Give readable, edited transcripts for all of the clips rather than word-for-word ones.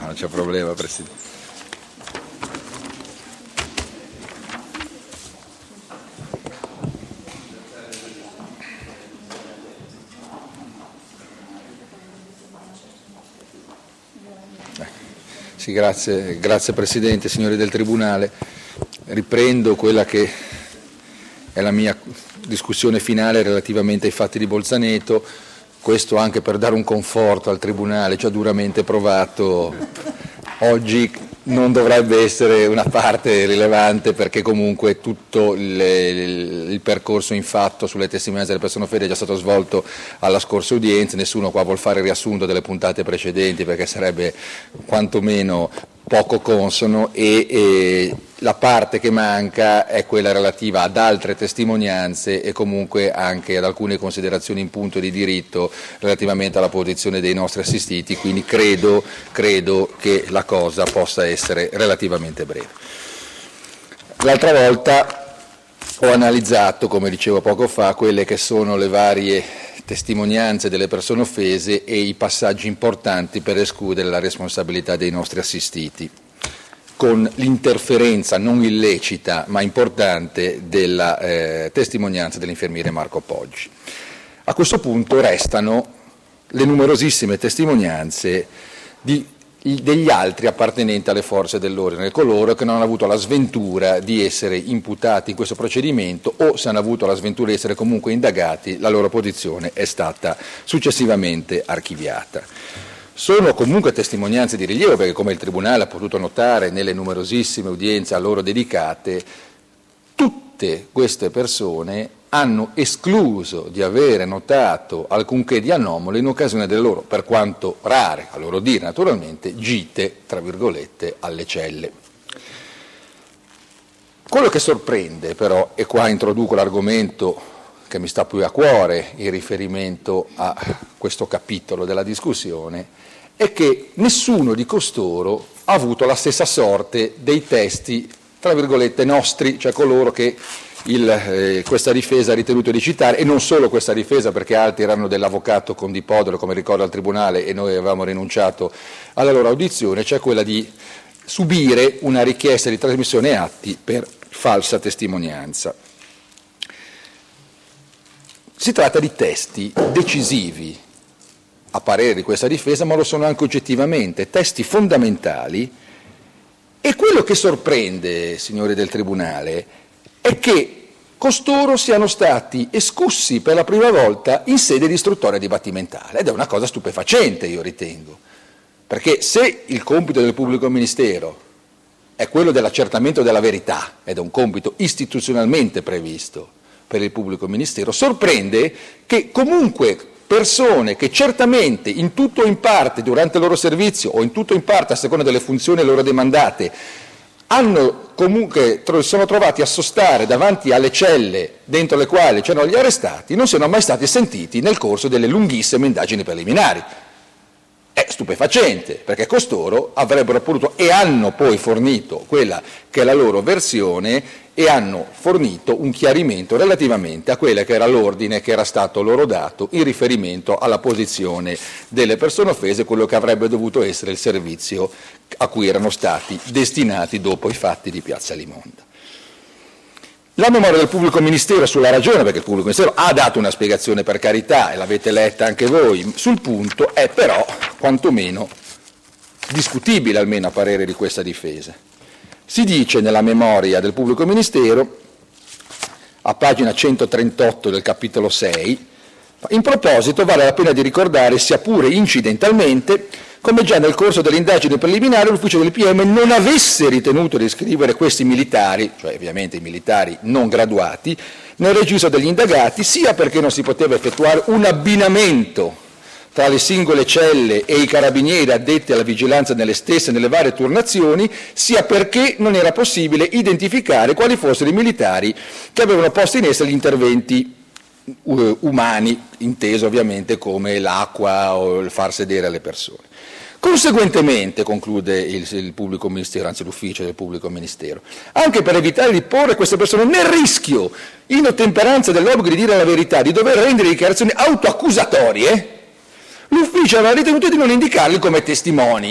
non c'è problema, Presidente. Sì, grazie Presidente, signori del Tribunale. Riprendo quella che è la mia discussione finale relativamente ai fatti di Bolzaneto, questo anche per dare un conforto al Tribunale, già duramente provato. Oggi non dovrebbe essere una parte rilevante perché comunque tutto il percorso in fatto sulle testimonianze delle persone offese è già stato svolto alla scorsa udienza, nessuno qua vuol fare il riassunto delle puntate precedenti perché sarebbe quantomeno poco consono e la parte che manca è quella relativa ad altre testimonianze e comunque anche ad alcune considerazioni in punto di diritto relativamente alla posizione dei nostri assistiti, quindi credo che la cosa possa essere relativamente breve. L'altra volta ho analizzato, come dicevo poco fa, quelle che sono le varie testimonianze delle persone offese e i passaggi importanti per escludere la responsabilità dei nostri assistiti, con l'interferenza non illecita ma importante della testimonianza dell'infermiere Marco Poggi. A questo punto restano le numerosissime testimonianze degli altri appartenenti alle forze dell'ordine, coloro che non hanno avuto la sventura di essere imputati in questo procedimento o se hanno avuto la sventura di essere comunque indagati, la loro posizione è stata successivamente archiviata. Sono comunque testimonianze di rilievo perché, come il Tribunale ha potuto notare nelle numerosissime udienze a loro dedicate, tutte queste persone hanno escluso di avere notato alcunché di anomalo in occasione delle loro, per quanto rare, a loro dire naturalmente, gite, tra virgolette, alle celle. Quello che sorprende però, e qua introduco l'argomento che mi sta più a cuore in riferimento a questo capitolo della discussione, è che nessuno di costoro ha avuto la stessa sorte dei testi, tra virgolette, nostri, cioè coloro che questa difesa ha ritenuto di citare, e non solo questa difesa perché altri erano dell'avvocato Condipodolo, come ricorda il Tribunale, e noi avevamo rinunciato alla loro audizione, cioè quella di subire una richiesta di trasmissione atti per falsa testimonianza. Si tratta di testi decisivi a parere di questa difesa, ma lo sono anche oggettivamente, testi fondamentali, e quello che sorprende, signori del Tribunale, è che costoro siano stati escussi per la prima volta in sede di istruttoria dibattimentale, ed è una cosa stupefacente, io ritengo, perché se il compito del pubblico ministero è quello dell'accertamento della verità, ed è un compito istituzionalmente previsto per il pubblico ministero, sorprende che comunque persone che certamente in tutto o in parte durante il loro servizio o in tutto o in parte a seconda delle funzioni loro demandate sono trovati a sostare davanti alle celle dentro le quali c'erano gli arrestati, non siano mai stati sentiti nel corso delle lunghissime indagini preliminari. È stupefacente, perché costoro avrebbero potuto e hanno poi fornito quella che è la loro versione e hanno fornito un chiarimento relativamente a quella che era l'ordine che era stato loro dato in riferimento alla posizione delle persone offese, quello che avrebbe dovuto essere il servizio a cui erano stati destinati dopo i fatti di Piazza Limonda. La memoria del pubblico ministero sulla ragione, perché il pubblico ministero ha dato una spiegazione per carità e l'avete letta anche voi sul punto, è però quantomeno discutibile, almeno a parere di questa difesa. Si dice nella memoria del pubblico ministero, a pagina 138 del capitolo 6, in proposito vale la pena di ricordare, sia pure incidentalmente, come già nel corso delle indagini preliminari l'ufficio del PM non avesse ritenuto di iscrivere questi militari, cioè ovviamente i militari non graduati, nel registro degli indagati, sia perché non si poteva effettuare un abbinamento tra le singole celle e i carabinieri addetti alla vigilanza nelle stesse nelle varie turnazioni, sia perché non era possibile identificare quali fossero i militari che avevano posto in essere gli interventi umani, inteso ovviamente come l'acqua o il far sedere alle persone. Conseguentemente, conclude il pubblico ministero, anzi l'ufficio del pubblico ministero, anche per evitare di porre queste persone nel rischio, in ottemperanza dell'obbligo di dire la verità, di dover rendere dichiarazioni autoaccusatorie, l'ufficio aveva ritenuto di non indicarli come testimoni.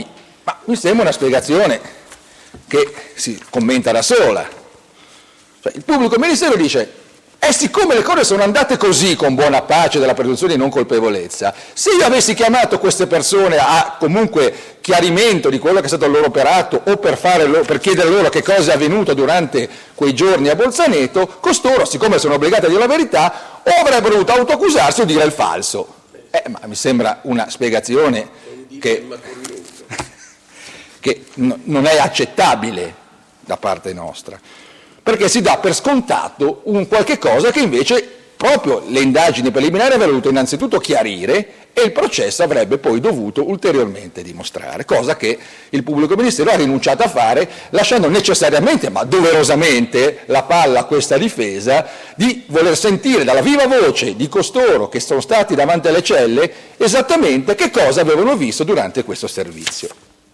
Ma mi sembra una spiegazione che si commenta da sola. Cioè, il pubblico ministero dice: siccome le cose sono andate così, con buona pace della presunzione di non colpevolezza, se io avessi chiamato queste persone a comunque chiarimento di quello che è stato il loro operato o per chiedere loro che cosa è avvenuto durante quei giorni a Bolzaneto, costoro, siccome sono obbligati a dire la verità, o avrebbero dovuto autoaccusarsi o dire il falso. Ma mi sembra una spiegazione che non è accettabile da parte nostra, perché si dà per scontato un qualche cosa che invece proprio le indagini preliminari avrebbero dovuto innanzitutto chiarire e il processo avrebbe poi dovuto ulteriormente dimostrare, cosa che il pubblico ministero ha rinunciato a fare, lasciando necessariamente, ma doverosamente, la palla a questa difesa di voler sentire dalla viva voce di costoro che sono stati davanti alle celle esattamente che cosa avevano visto durante questo servizio.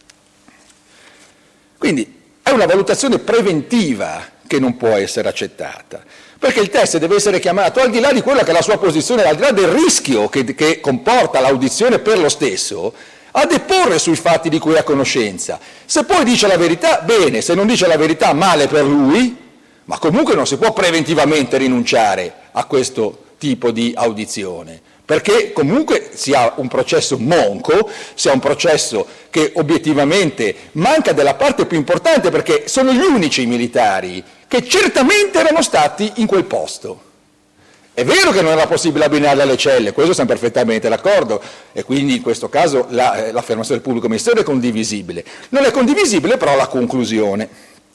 Quindi è una valutazione preventiva che non può essere accettata, perché il teste deve essere chiamato, al di là di quella che è la sua posizione, al di là del rischio che comporta l'audizione per lo stesso, a deporre sui fatti di cui ha conoscenza. Se poi dice la verità, bene; se non dice la verità, male per lui, ma comunque non si può preventivamente rinunciare a questo tipo di audizione, perché comunque si ha un processo monco, si ha un processo che obiettivamente manca della parte più importante, perché sono gli unici militari che certamente erano stati in quel posto. È vero che non era possibile abbinarli alle celle, questo siamo perfettamente d'accordo, e quindi in questo caso l'affermazione del pubblico ministero è condivisibile. Non è condivisibile però la conclusione.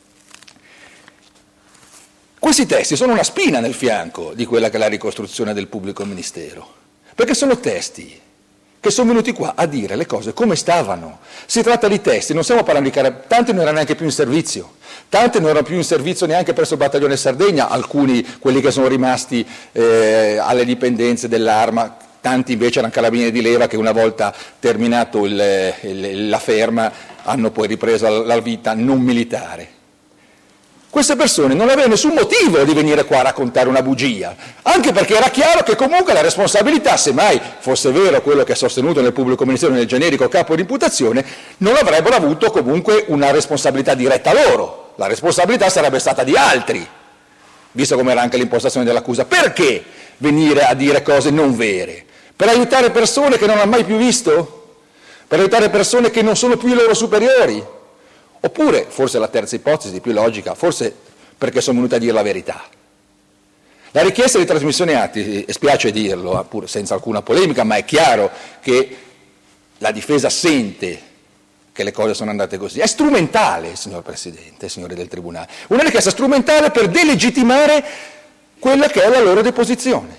Questi testi sono una spina nel fianco di quella che è la ricostruzione del pubblico ministero, perché sono testi che sono venuti qua a dire le cose come stavano. Si tratta di testi, non stiamo parlando di tanti non erano neanche più in servizio, tanti non erano più in servizio neanche presso il battaglione Sardegna, alcuni quelli che sono rimasti alle dipendenze dell'Arma, tanti invece erano carabinieri di leva che una volta terminato la ferma hanno poi ripreso la vita non militare. Queste persone non avevano nessun motivo di venire qua a raccontare una bugia, anche perché era chiaro che comunque la responsabilità, se mai fosse vero quello che è sostenuto nel pubblico ministero nel generico capo di imputazione, non avrebbero avuto comunque una responsabilità diretta loro, la responsabilità sarebbe stata di altri, visto come era anche l'impostazione dell'accusa. Perché venire a dire cose non vere? Per aiutare persone che non hanno mai più visto? Per aiutare persone che non sono più i loro superiori? Oppure, forse la terza ipotesi più logica, forse perché sono venuti a dire la verità. La richiesta di trasmissione atti, e spiace dirlo, pur senza alcuna polemica, ma è chiaro che la difesa sente che le cose sono andate così. È strumentale, signor Presidente, signori del Tribunale. Una richiesta strumentale per delegittimare quella che è la loro deposizione.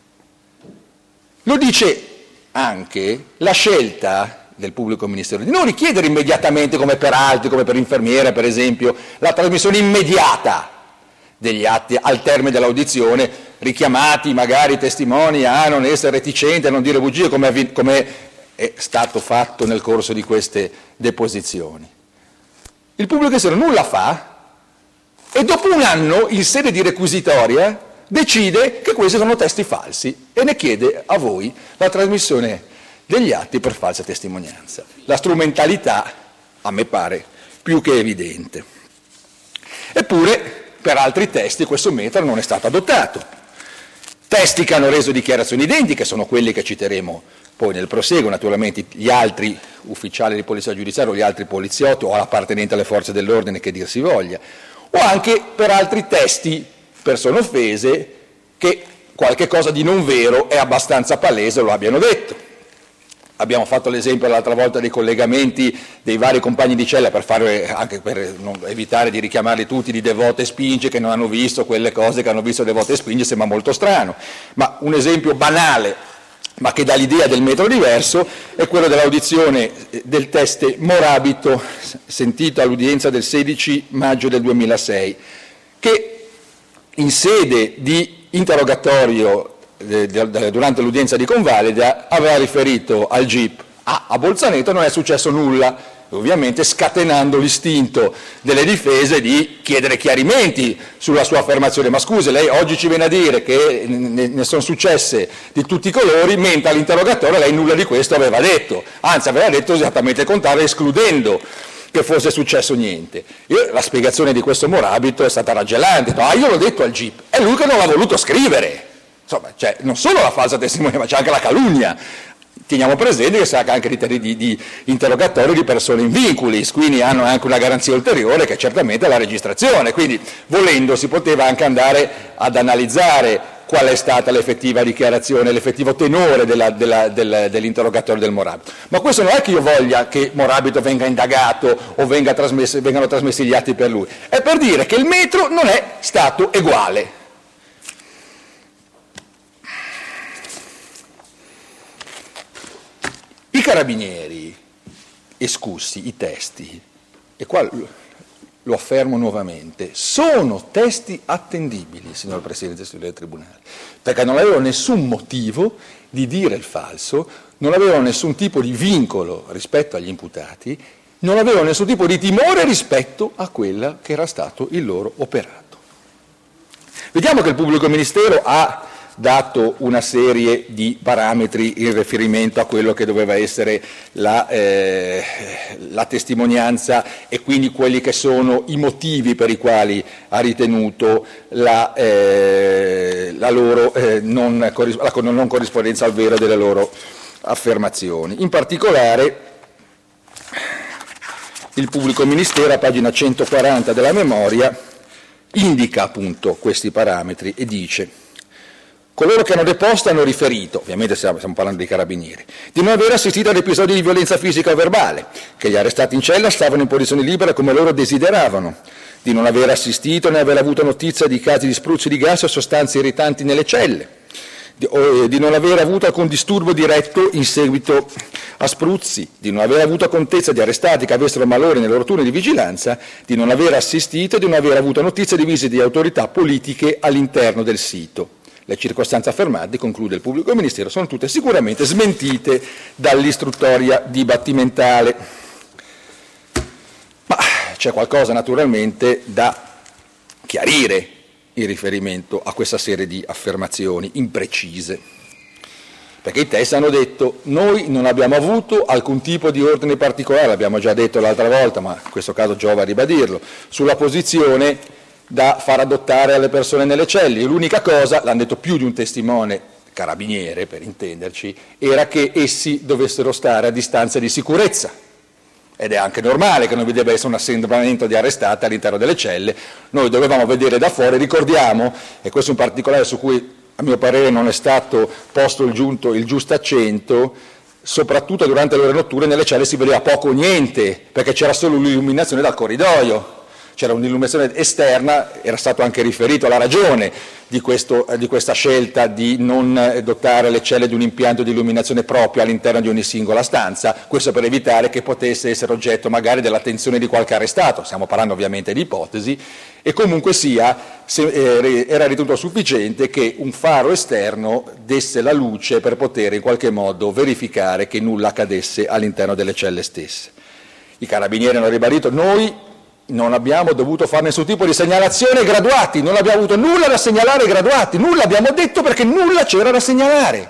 Lo dice anche la scelta del pubblico ministero di non richiedere immediatamente, come per altri, come per infermiere per esempio, la trasmissione immediata degli atti al termine dell'audizione, richiamati magari i testimoni a non essere reticenti, a non dire bugie, come è stato fatto nel corso di queste deposizioni. Il pubblico ministero nulla fa e dopo un anno, in sede di requisitoria, decide che questi sono testi falsi e ne chiede a voi la trasmissione degli atti per falsa testimonianza. La strumentalità, a me pare, più che evidente. Eppure, per altri testi questo metodo non è stato adottato. Testi che hanno reso dichiarazioni identiche sono quelli che citeremo poi nel proseguo, naturalmente gli altri ufficiali di polizia giudiziaria o gli altri poliziotti o appartenenti alle forze dell'ordine, che dir si voglia, o anche per altri testi, persone offese, che qualche cosa di non vero è abbastanza palese lo abbiano detto. Abbiamo fatto l'esempio l'altra volta dei collegamenti dei vari compagni di cella, anche per evitare di richiamarli tutti di Devoto e Spinge, che non hanno visto quelle cose che hanno visto Devoto e Spinge, sembra molto strano. Ma un esempio banale, ma che dà l'idea del metodo diverso, è quello dell'audizione del teste Morabito, sentito all'udienza del 16 maggio del 2006, che in sede di interrogatorio durante l'udienza di convalida aveva riferito al GIP a Bolzaneto non è successo nulla, ovviamente scatenando l'istinto delle difese di chiedere chiarimenti sulla sua affermazione. Ma scusi, lei oggi ci viene a dire che ne sono successe di tutti i colori, mentre all'interrogatorio lei nulla di questo aveva detto, anzi aveva detto esattamente il contrario, escludendo che fosse successo niente. La spiegazione di questo Morabito è stata raggelante, io l'ho detto al GIP, è lui che non l'ha voluto scrivere. Insomma, cioè, non solo la falsa testimonianza, ma c'è anche la calunnia. Teniamo presente che si ha anche di interrogatorio di persone in vinculis, quindi hanno anche una garanzia ulteriore che certamente è la registrazione, quindi volendo si poteva anche andare ad analizzare qual è stata l'effettiva dichiarazione, l'effettivo tenore dell'interrogatorio del Morabito. Ma questo non è che io voglia che Morabito venga indagato o vengano trasmessi gli atti per lui, è per dire che il metro non è stato uguale. I carabinieri escussi, i testi, e qua lo affermo nuovamente, sono testi attendibili, signor Presidente del Tribunale, perché non avevano nessun motivo di dire il falso, non avevano nessun tipo di vincolo rispetto agli imputati, non avevano nessun tipo di timore rispetto a quella che era stato il loro operato. Vediamo che il pubblico ministero ha dato una serie di parametri in riferimento a quello che doveva essere la testimonianza e quindi quelli che sono i motivi per i quali ha ritenuto la loro non corrispondenza al vero delle loro affermazioni. In particolare il pubblico ministero a pagina 140 della memoria indica appunto questi parametri e dice: coloro che hanno deposto hanno riferito, ovviamente stiamo parlando dei carabinieri, di non aver assistito ad episodi di violenza fisica o verbale, che gli arrestati in cella stavano in posizione libera come loro desideravano, di non aver assistito né aver avuto notizia di casi di spruzzi di gas o sostanze irritanti nelle celle, di non aver avuto alcun disturbo diretto in seguito a spruzzi, di non aver avuto contezza di arrestati che avessero malore nei loro turni di vigilanza, di non aver assistito e di non aver avuto notizia di visite di autorità politiche all'interno del sito. Le circostanze affermate, conclude il pubblico ministero, sono tutte sicuramente smentite dall'istruttoria dibattimentale. Ma c'è qualcosa naturalmente da chiarire in riferimento a questa serie di affermazioni imprecise. Perché i testi hanno detto: noi non abbiamo avuto alcun tipo di ordine particolare, l'abbiamo già detto l'altra volta, ma in questo caso giova a ribadirlo, sulla posizione da far adottare alle persone nelle celle. L'unica cosa, l'hanno detto più di un testimone carabiniere per intenderci, era che essi dovessero stare a distanza di sicurezza, ed è anche normale che non vi debba essere un assembramento di arrestati all'interno delle celle. Noi dovevamo vedere da fuori, ricordiamo, e questo è un particolare su cui a mio parere non è stato posto il giusto accento, soprattutto durante le ore notturne nelle celle si vedeva poco o niente, perché c'era solo l'illuminazione dal corridoio. C'era un'illuminazione esterna, era stato anche riferito alla ragione di questa scelta di non dotare le celle di un impianto di illuminazione proprio all'interno di ogni singola stanza, questo per evitare che potesse essere oggetto magari dell'attenzione di qualche arrestato, stiamo parlando ovviamente di ipotesi, e comunque sia era ritenuto sufficiente che un faro esterno desse la luce per poter in qualche modo verificare che nulla accadesse all'interno delle celle stesse. I carabinieri hanno ribadito: noi non abbiamo dovuto fare nessun tipo di segnalazione ai graduati, non abbiamo avuto nulla da segnalare ai graduati, nulla abbiamo detto perché nulla c'era da segnalare.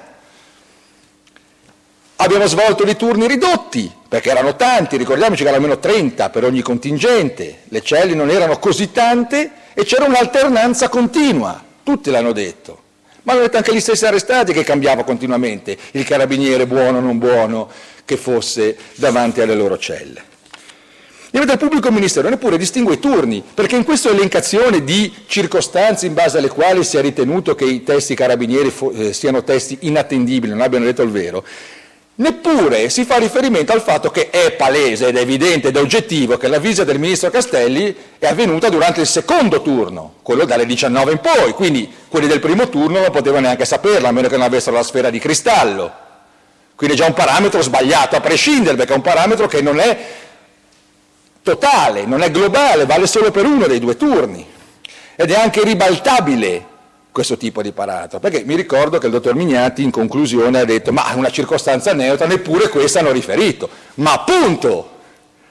Abbiamo svolto dei turni ridotti, perché erano tanti, ricordiamoci che erano almeno 30 per ogni contingente, le celle non erano così tante e c'era un'alternanza continua, tutti l'hanno detto. Ma l'hanno detto anche gli stessi arrestati, che cambiava continuamente il carabiniere buono o non buono che fosse davanti alle loro celle. E il pubblico ministero neppure distingue i turni, perché in questa elencazione di circostanze in base alle quali si è ritenuto che i testi carabinieri siano testi inattendibili, non abbiano detto il vero, neppure si fa riferimento al fatto che è palese ed è evidente ed è oggettivo che la visita del ministro Castelli è avvenuta durante il secondo turno, quello dalle 19 in poi, quindi quelli del primo turno non potevano neanche saperlo, a meno che non avessero la sfera di cristallo. Quindi è già un parametro sbagliato a prescindere, perché è un parametro che non è totale, non è globale, vale solo per uno dei due turni, ed è anche ribaltabile questo tipo di parametro, perché mi ricordo che il dottor Mignati in conclusione ha detto: ma una circostanza neutra neppure questa hanno riferito, ma appunto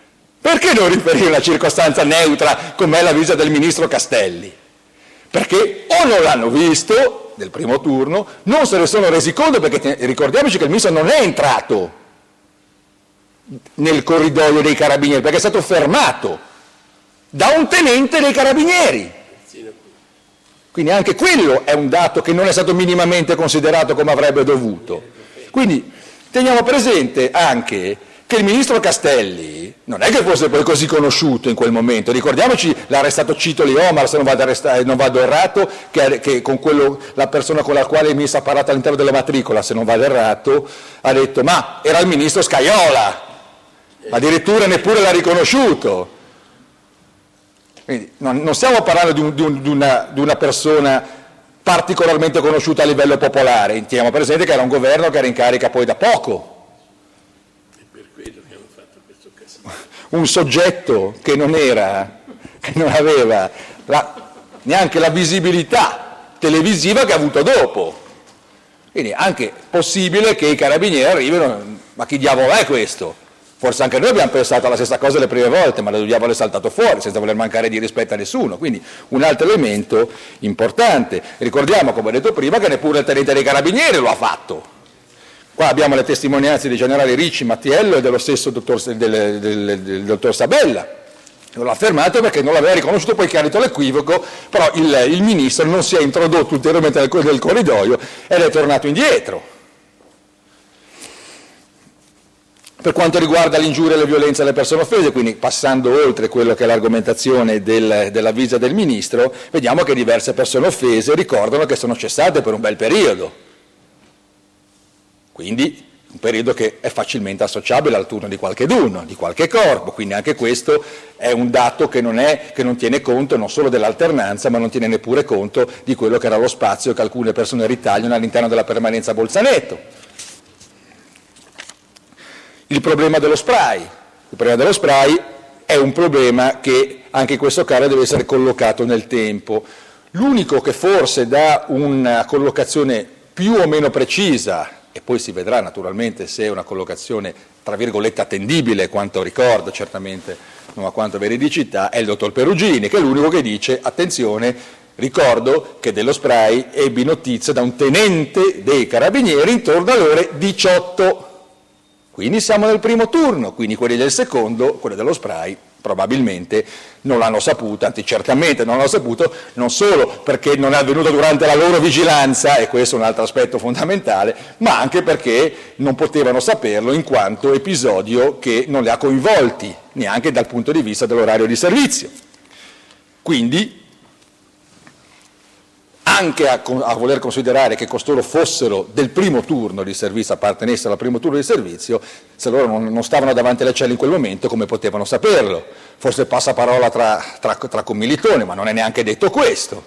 Perché non riferire una circostanza neutra come è la visita del ministro Castelli? Perché o non l'hanno visto nel primo turno, non se ne sono resi conto, perché ricordiamoci che il ministro non è entrato nel corridoio dei carabinieri, perché è stato fermato da un tenente dei carabinieri. Quindi anche quello è un dato che non è stato minimamente considerato come avrebbe dovuto. Quindi teniamo presente anche che il ministro Castelli non è che fosse poi così conosciuto in quel momento. Ricordiamoci l'arrestato Cito Liomar, se non vado errato, che con la persona con la quale mi ha parlato all'interno della matricola, se non vado errato, ha detto ma era il ministro Scajola, addirittura neppure l'ha riconosciuto. Quindi non stiamo parlando di una persona particolarmente conosciuta a livello popolare, teniamo presente che era un governo che era in carica poi da poco. È per quello che hanno fatto questo casino. Un soggetto che non aveva neanche la visibilità televisiva che ha avuto dopo. Quindi è anche possibile che i carabinieri arrivino, ma chi diavolo è questo? Forse anche noi abbiamo pensato alla stessa cosa le prime volte, ma il diavolo è saltato fuori senza voler mancare di rispetto a nessuno. Quindi un altro elemento importante. Ricordiamo, come ho detto prima, che neppure il tenente dei carabinieri lo ha fatto. Qua abbiamo le testimonianze dei generali Ricci, Mattiello e dello stesso del dottor Sabella. Non l'ha fermato perché non l'aveva riconosciuto, poi chiarito l'equivoco, però il ministro non si è introdotto ulteriormente nel corridoio ed è tornato indietro. Per quanto riguarda l'ingiuria e la violenza alle persone offese, quindi passando oltre quello che è l'argomentazione della visita del Ministro, vediamo che diverse persone offese ricordano che sono cessate per un bel periodo. Quindi un periodo che è facilmente associabile al turno di qualcheduno, di qualche corpo, quindi anche questo è un dato che non tiene conto non solo dell'alternanza, ma non tiene neppure conto di quello che era lo spazio che alcune persone ritagliano all'interno della permanenza a Bolzaneto. Il problema dello spray. Il problema dello spray è un problema che anche in questo caso deve essere collocato nel tempo. L'unico che forse dà una collocazione più o meno precisa, e poi si vedrà naturalmente se è una collocazione tra virgolette attendibile, quanto ricordo, certamente non a quanto veridicità, è il dottor Perugini, che è l'unico che dice attenzione, ricordo che dello spray ebbi notizia da un tenente dei carabinieri intorno alle ore 18. Quindi siamo nel primo turno, quindi quelli del secondo, quelli dello spray, probabilmente non l'hanno saputo, anzi certamente non l'hanno saputo, non solo perché non è avvenuto durante la loro vigilanza, e questo è un altro aspetto fondamentale, ma anche perché non potevano saperlo in quanto episodio che non li ha coinvolti, neanche dal punto di vista dell'orario di servizio. Quindi, anche a voler considerare che costoro fossero del primo turno di servizio, appartenessero al primo turno di servizio, se loro non stavano davanti alle celle in quel momento, come potevano saperlo? Forse passa parola tra commilitoni, ma non è neanche detto questo.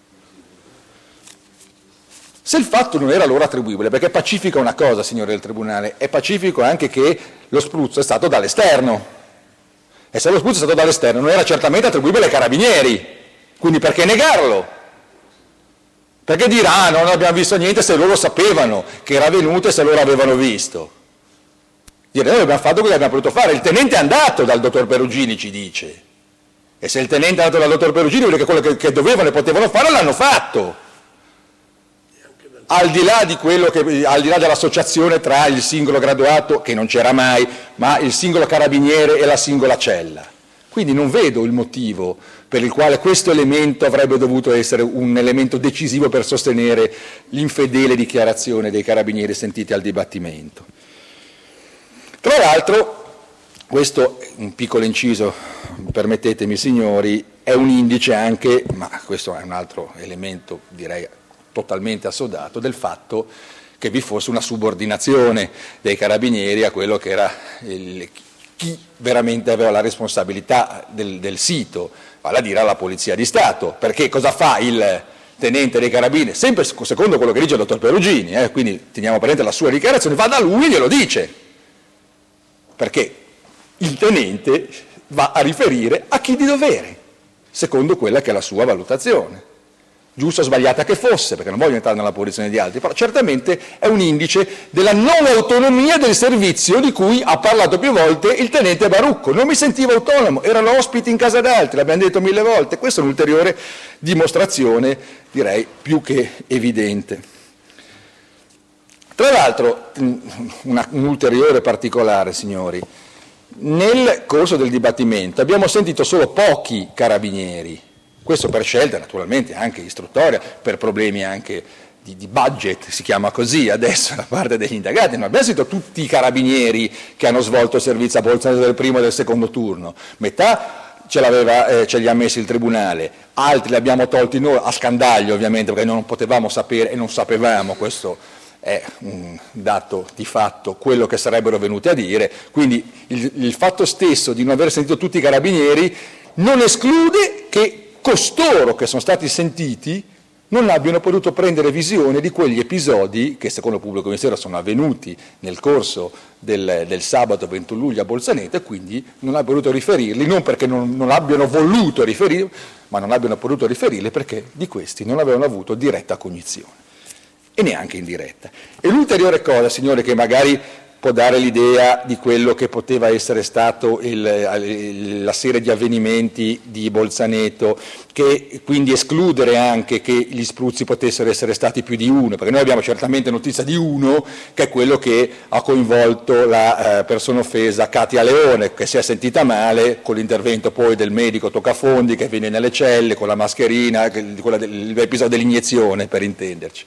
Se il fatto non era loro attribuibile, perché pacifica una cosa, signori del Tribunale, è pacifico anche che lo spruzzo è stato dall'esterno, e se lo spruzzo è stato dall'esterno non era certamente attribuibile ai carabinieri, quindi perché negarlo? Perché dirà non abbiamo visto niente se loro sapevano che era venuto e se loro avevano visto. Dire noi abbiamo fatto quello che abbiamo potuto fare, il tenente è andato dal dottor Perugini, ci dice, e se il tenente è andato dal dottor Perugini vuol dire che quello che dovevano e potevano fare l'hanno fatto, al di là dell'associazione tra il singolo graduato, che non c'era mai, ma il singolo carabiniere e la singola cella. Quindi non vedo il motivo per il quale questo elemento avrebbe dovuto essere un elemento decisivo per sostenere l'infedele dichiarazione dei carabinieri sentiti al dibattimento. Tra l'altro, questo un piccolo inciso, permettetemi signori, è un indice anche, ma questo è un altro elemento direi totalmente assodato, del fatto che vi fosse una subordinazione dei carabinieri a quello che era chi veramente aveva la responsabilità del sito, vale a dire alla Polizia di Stato, perché cosa fa il tenente dei carabinieri? Sempre secondo quello che dice il dottor Perugini, quindi teniamo presente la sua dichiarazione, va da lui e glielo dice, perché il tenente va a riferire a chi di dovere, secondo quella che è la sua valutazione. giusta o sbagliata che fosse, perché non voglio entrare nella posizione di altri, però certamente è un indice della non autonomia del servizio di cui ha parlato più volte il tenente Barucco. Non mi sentivo autonomo, erano ospiti in casa d'altri, l'abbiamo detto 1000 volte, questa è un'ulteriore dimostrazione, direi, più che evidente. Tra l'altro, un ulteriore particolare, signori, nel corso del dibattimento abbiamo sentito solo pochi carabinieri, questo per scelta naturalmente anche istruttoria, per problemi anche di budget, si chiama così adesso da parte degli indagati. Non abbiamo sentito tutti i carabinieri che hanno svolto servizio a Bolzaneto del primo e del secondo turno, metà ce li ha messi il Tribunale, altri li abbiamo tolti noi, a scandaglio ovviamente, perché non potevamo sapere e non sapevamo, questo è un dato di fatto, quello che sarebbero venuti a dire, quindi il fatto stesso di non aver sentito tutti i carabinieri non esclude che costoro che sono stati sentiti non abbiano potuto prendere visione di quegli episodi che secondo il pubblico ministero sono avvenuti nel corso del sabato 21 luglio a Bolzaneto, e quindi non abbiano potuto riferirli, non perché non abbiano voluto riferirli, ma non abbiano potuto riferirli perché di questi non avevano avuto diretta cognizione e neanche indiretta. E l'ulteriore cosa, signore, che magari può dare l'idea di quello che poteva essere stato la serie di avvenimenti di Bolzaneto, che quindi escludere anche che gli spruzzi potessero essere stati più di uno, perché noi abbiamo certamente notizia di uno, che è quello che ha coinvolto la persona offesa Katia Leone, che si è sentita male con l'intervento poi del medico Toccafondi che viene nelle celle con la mascherina, l'episodio dell'iniezione per intenderci.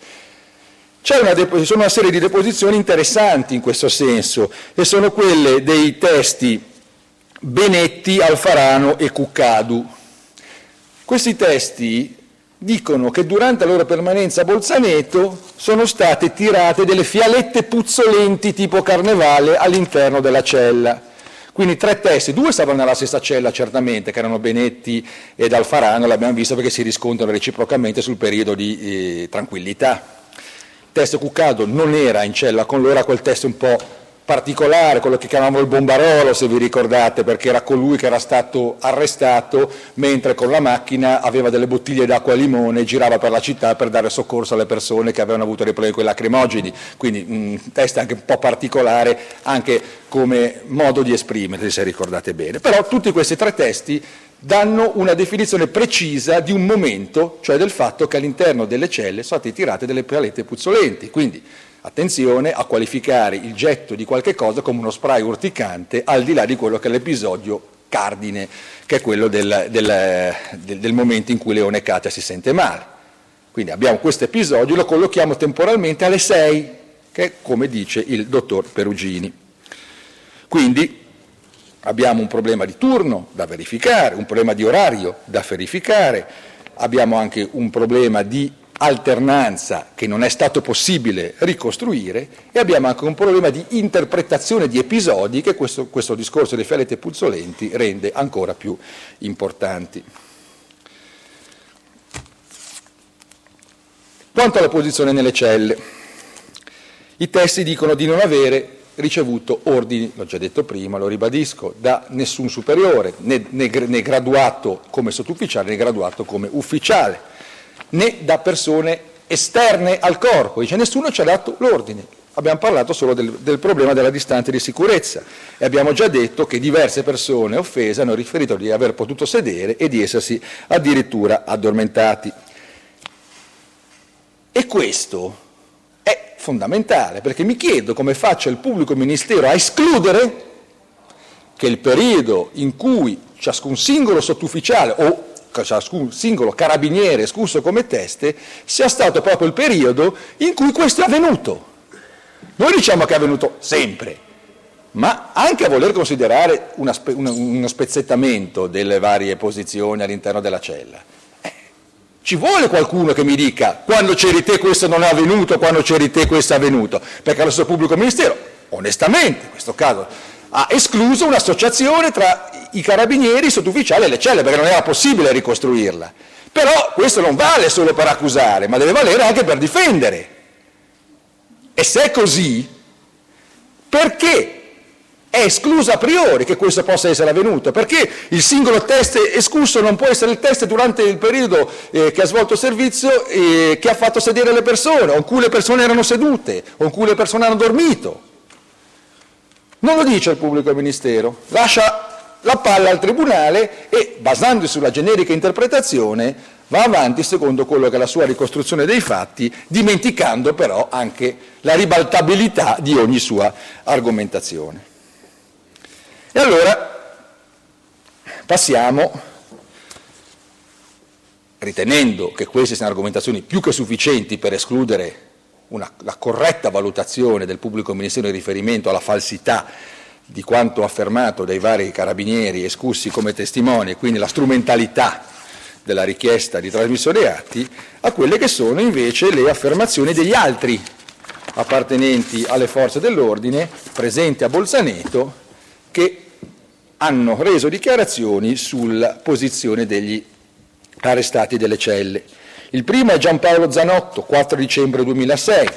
Ci sono una serie di deposizioni interessanti in questo senso, e sono quelle dei testi Benetti, Alfarano e Cuccadu. Questi testi dicono che durante la loro permanenza a Bolzaneto sono state tirate delle fialette puzzolenti tipo carnevale all'interno della cella. Quindi 3 testi, 2 stavano nella stessa cella certamente, che erano Benetti ed Alfarano, l'abbiamo visto perché si riscontrano reciprocamente sul periodo di tranquillità. Il testo Cuccadu non era in cella con loro, era quel testo un po' particolare, quello che chiamavamo il bombarolo, se vi ricordate, perché era colui che era stato arrestato mentre con la macchina aveva delle bottiglie d'acqua e limone e girava per la città per dare soccorso alle persone che avevano avuto dei problemi con i lacrimogeni. Quindi un testo anche un po' particolare, anche come modo di esprimersi, se ricordate bene. Però tutti questi 3 testi danno una definizione precisa di un momento, cioè del fatto che all'interno delle celle sono state tirate delle fialette puzzolenti, quindi attenzione a qualificare il getto di qualche cosa come uno spray urticante, al di là di quello che è l'episodio cardine, che è quello del momento in cui Leone Katia si sente male. Quindi abbiamo questo episodio, lo collochiamo temporalmente alle 6, che è come dice il dottor Perugini. Quindi abbiamo un problema di turno da verificare, un problema di orario da verificare, abbiamo anche un problema di alternanza che non è stato possibile ricostruire, e abbiamo anche un problema di interpretazione di episodi che questo discorso delle fialette puzzolenti rende ancora più importanti. Quanto alla posizione nelle celle, i testi dicono di non avere ricevuto ordini, l'ho già detto prima, lo ribadisco, da nessun superiore, né graduato come sottufficiale né graduato come ufficiale, né da persone esterne al corpo, dice nessuno ci ha dato l'ordine. Abbiamo parlato solo del problema della distanza di sicurezza e abbiamo già detto che diverse persone offese hanno riferito di aver potuto sedere e di essersi addirittura addormentati. E questo è fondamentale, perché mi chiedo come faccia il pubblico ministero a escludere che il periodo in cui ciascun singolo sottufficiale o ciascun singolo carabiniere escluso come teste sia stato proprio il periodo in cui questo è avvenuto. Noi diciamo che è avvenuto sempre, ma anche a voler considerare uno spezzettamento delle varie posizioni all'interno della cella. Ci vuole qualcuno che mi dica quando c'eri te questo non è avvenuto, quando c'eri te questo è avvenuto, perché il suo pubblico ministero, onestamente, in questo caso, ha escluso un'associazione tra i carabinieri, i sottufficiali e le celle, perché non era possibile ricostruirla. Però questo non vale solo per accusare, ma deve valere anche per difendere. E se è così, perché È escluso a priori che questo possa essere avvenuto, perché il singolo test escusso non può essere il test durante il periodo che ha svolto il servizio che ha fatto sedere le persone, o in cui le persone erano sedute, o in cui le persone hanno dormito. Non lo dice il pubblico ministero, lascia la palla al tribunale e, basandosi sulla generica interpretazione, va avanti secondo quello che è la sua ricostruzione dei fatti, dimenticando però anche la ribaltabilità di ogni sua argomentazione. E allora passiamo, ritenendo che queste siano argomentazioni più che sufficienti per escludere la corretta valutazione del pubblico ministero in riferimento alla falsità di quanto affermato dai vari carabinieri escussi come testimoni, e quindi la strumentalità della richiesta di trasmissione atti, a quelle che sono invece le affermazioni degli altri appartenenti alle forze dell'ordine presenti a Bolzaneto, che hanno reso dichiarazioni sulla posizione degli arrestati delle celle. Il primo è Giampaolo Zanotto, 4 dicembre 2006,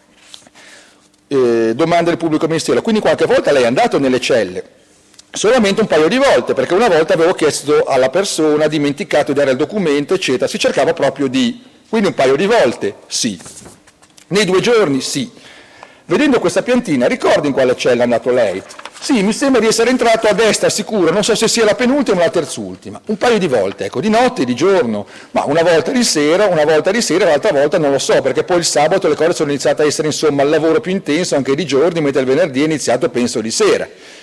domanda del pubblico ministero: quindi qualche volta lei è andato nelle celle? Solamente un paio di volte, perché una volta avevo chiesto alla persona, dimenticato di dare il documento, eccetera, si cercava proprio di... Quindi un paio di volte? Sì. Nei 2 giorni? Sì. Vedendo questa piantina, ricordi in quale cella è andato lei? Sì, mi sembra di essere entrato a destra sicuro, non so se sia la penultima o la terzultima, un paio di volte, ecco, di notte, di giorno, ma una volta di sera, l'altra volta non lo so, perché poi il sabato le cose sono iniziate a essere, insomma, il lavoro più intenso anche di giorno, mentre il venerdì è iniziato, penso, di sera.